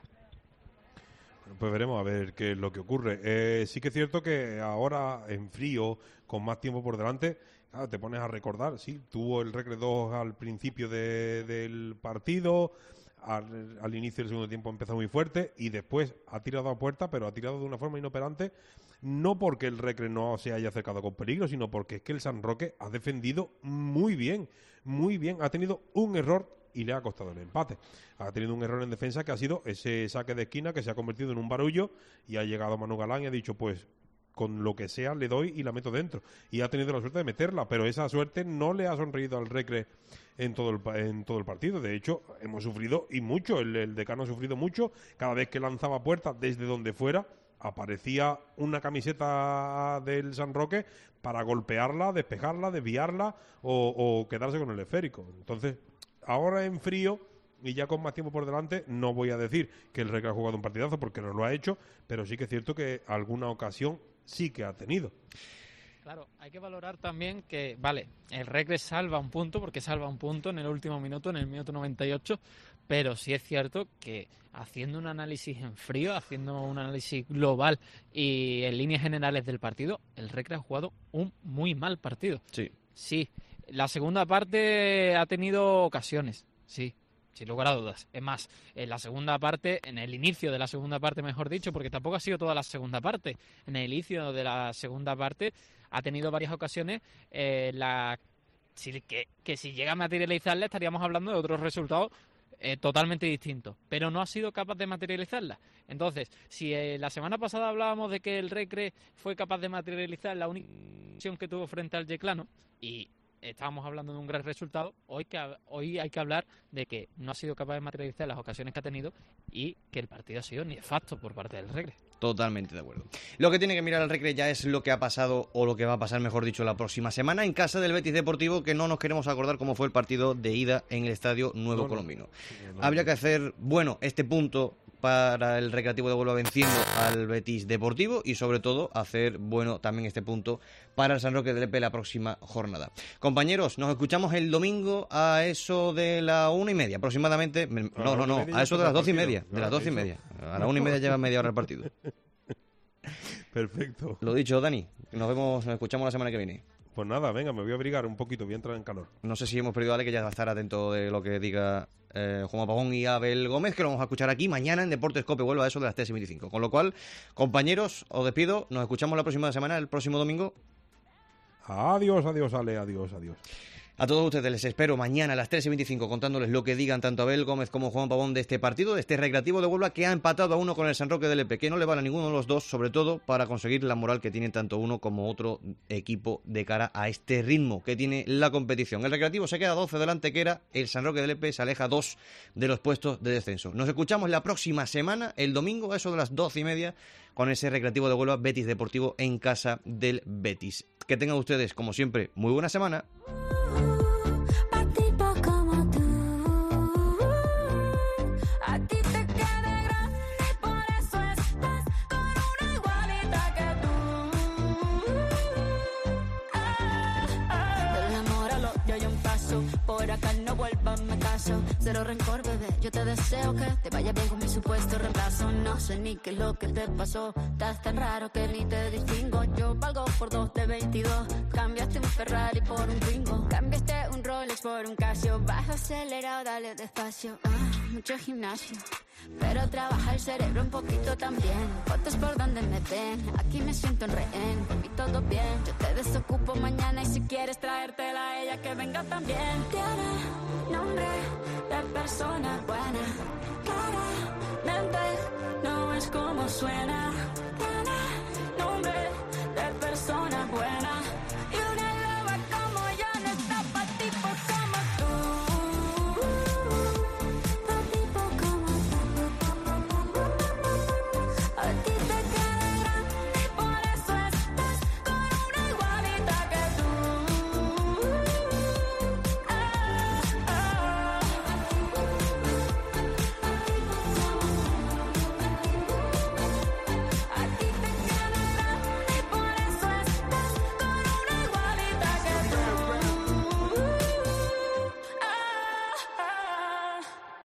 Bueno, pues veremos a ver qué es lo que ocurre. Sí que es cierto que ahora en frío, con más tiempo por delante, claro, te pones a recordar, sí, tuvo el Recre 2 al principio del partido, al inicio del segundo tiempo empezó muy fuerte y después ha tirado a puerta, pero ha tirado de una forma inoperante, no porque el Recre no se haya acercado con peligro, sino porque es que el San Roque ha defendido muy bien, ha tenido un error y le ha costado el empate. Ha tenido un error en defensa que ha sido ese saque de esquina que se ha convertido en un barullo y ha llegado Manu Galán y ha dicho, pues con lo que sea le doy y la meto dentro. Y ha tenido la suerte de meterla, pero esa suerte no le ha sonreído al Recre en todo el partido. De hecho, hemos sufrido y mucho, el Decano ha sufrido mucho. Cada vez que lanzaba puerta desde donde fuera, aparecía una camiseta del San Roque para golpearla, despejarla, desviarla o quedarse con el esférico. Entonces, ahora en frío y ya con más tiempo por delante, no voy a decir que el Recre ha jugado un partidazo porque no lo ha hecho, pero sí que es cierto que alguna ocasión sí que ha tenido. Claro, hay que valorar también que, vale, el Recre salva un punto, porque salva un punto en el último minuto, en el minuto 98, pero sí es cierto que haciendo un análisis en frío, haciendo un análisis global y en líneas generales del partido, el Recre ha jugado un muy mal partido. Sí. Sí, la segunda parte ha tenido ocasiones, sí, sin lugar a dudas. Es más, en la segunda parte, en el inicio de la segunda parte, mejor dicho, porque tampoco ha sido toda la segunda parte, en el inicio de la segunda parte ha tenido varias ocasiones que si llega a materializarla estaríamos hablando de otros resultados totalmente distintos, pero no ha sido capaz de materializarla. Entonces, si la semana pasada hablábamos de que el Recre fue capaz de materializar la única ocasión que tuvo frente al Yeclano y estábamos hablando de un gran resultado, hoy hay que hablar de que no ha sido capaz de materializar las ocasiones que ha tenido y que el partido ha sido nefasto por parte del Recre. Totalmente de acuerdo. Lo que tiene que mirar el Recre ya es lo que ha pasado, o lo que va a pasar, mejor dicho, la próxima semana en casa del Betis Deportivo, que no nos queremos acordar cómo fue el partido de ida en el Estadio Nuevo Colombino. Habría que hacer, este punto para el Recreativo de Huelva venciendo al Betis Deportivo y sobre todo hacer también este punto para el San Roque del Lepe la próxima jornada. Compañeros, nos escuchamos el domingo a eso de la 1:30 aproximadamente. A eso de las 12:30. De las 12:30. A la 1:30 lleva media hora el partido. Perfecto. Lo dicho, Dani, nos escuchamos la semana que viene. Pues nada, venga, me voy a abrigar un poquito, voy a entrar en calor. No sé si hemos perdido a Ale, que ya va a estar atento de lo que diga Juan Pagón y Abel Gómez, que lo vamos a escuchar aquí mañana en Deportes Cope Huelva a eso de las 3:25. Con lo cual, compañeros, os despido, nos escuchamos la próxima semana, el próximo domingo. Adiós, Ale, adiós. A todos ustedes les espero mañana a las 3:25 contándoles lo que digan tanto Abel Gómez como Juan Pavón de este partido, de este Recreativo de Huelva que ha empatado a 1 con el San Roque del Lepe, que no le vale a ninguno de los dos, sobre todo para conseguir la moral que tienen tanto uno como otro equipo de cara a este ritmo que tiene la competición. El Recreativo se queda 12 delante, que era el San Roque del Lepe se aleja 2 de los puestos de descenso. Nos escuchamos la próxima semana, el domingo, a eso de las 12:30, con ese Recreativo de Huelva Betis Deportivo en casa del Betis. Que tengan ustedes, como siempre, muy buena semana. Por acá no vuelvas, me caso. Cero rencor, bebé, yo te deseo que te vaya bien con mi supuesto reemplazo. No sé ni qué es lo que te pasó. Estás tan raro que ni te distingo. Yo valgo por 2 de 22. Cambiaste un Ferrari por un Twingo. Cambiaste un Rolex por un Casio. Baja acelerado, dale despacio. Mucho gimnasio, pero trabaja el cerebro un poquito también. Fotos por donde me ven, aquí me siento en rehén. Por mí todo bien, yo te desocupo mañana. Y si quieres traértela a ella, que venga también. Tiene nombre de persona buena, claramente no es como suena.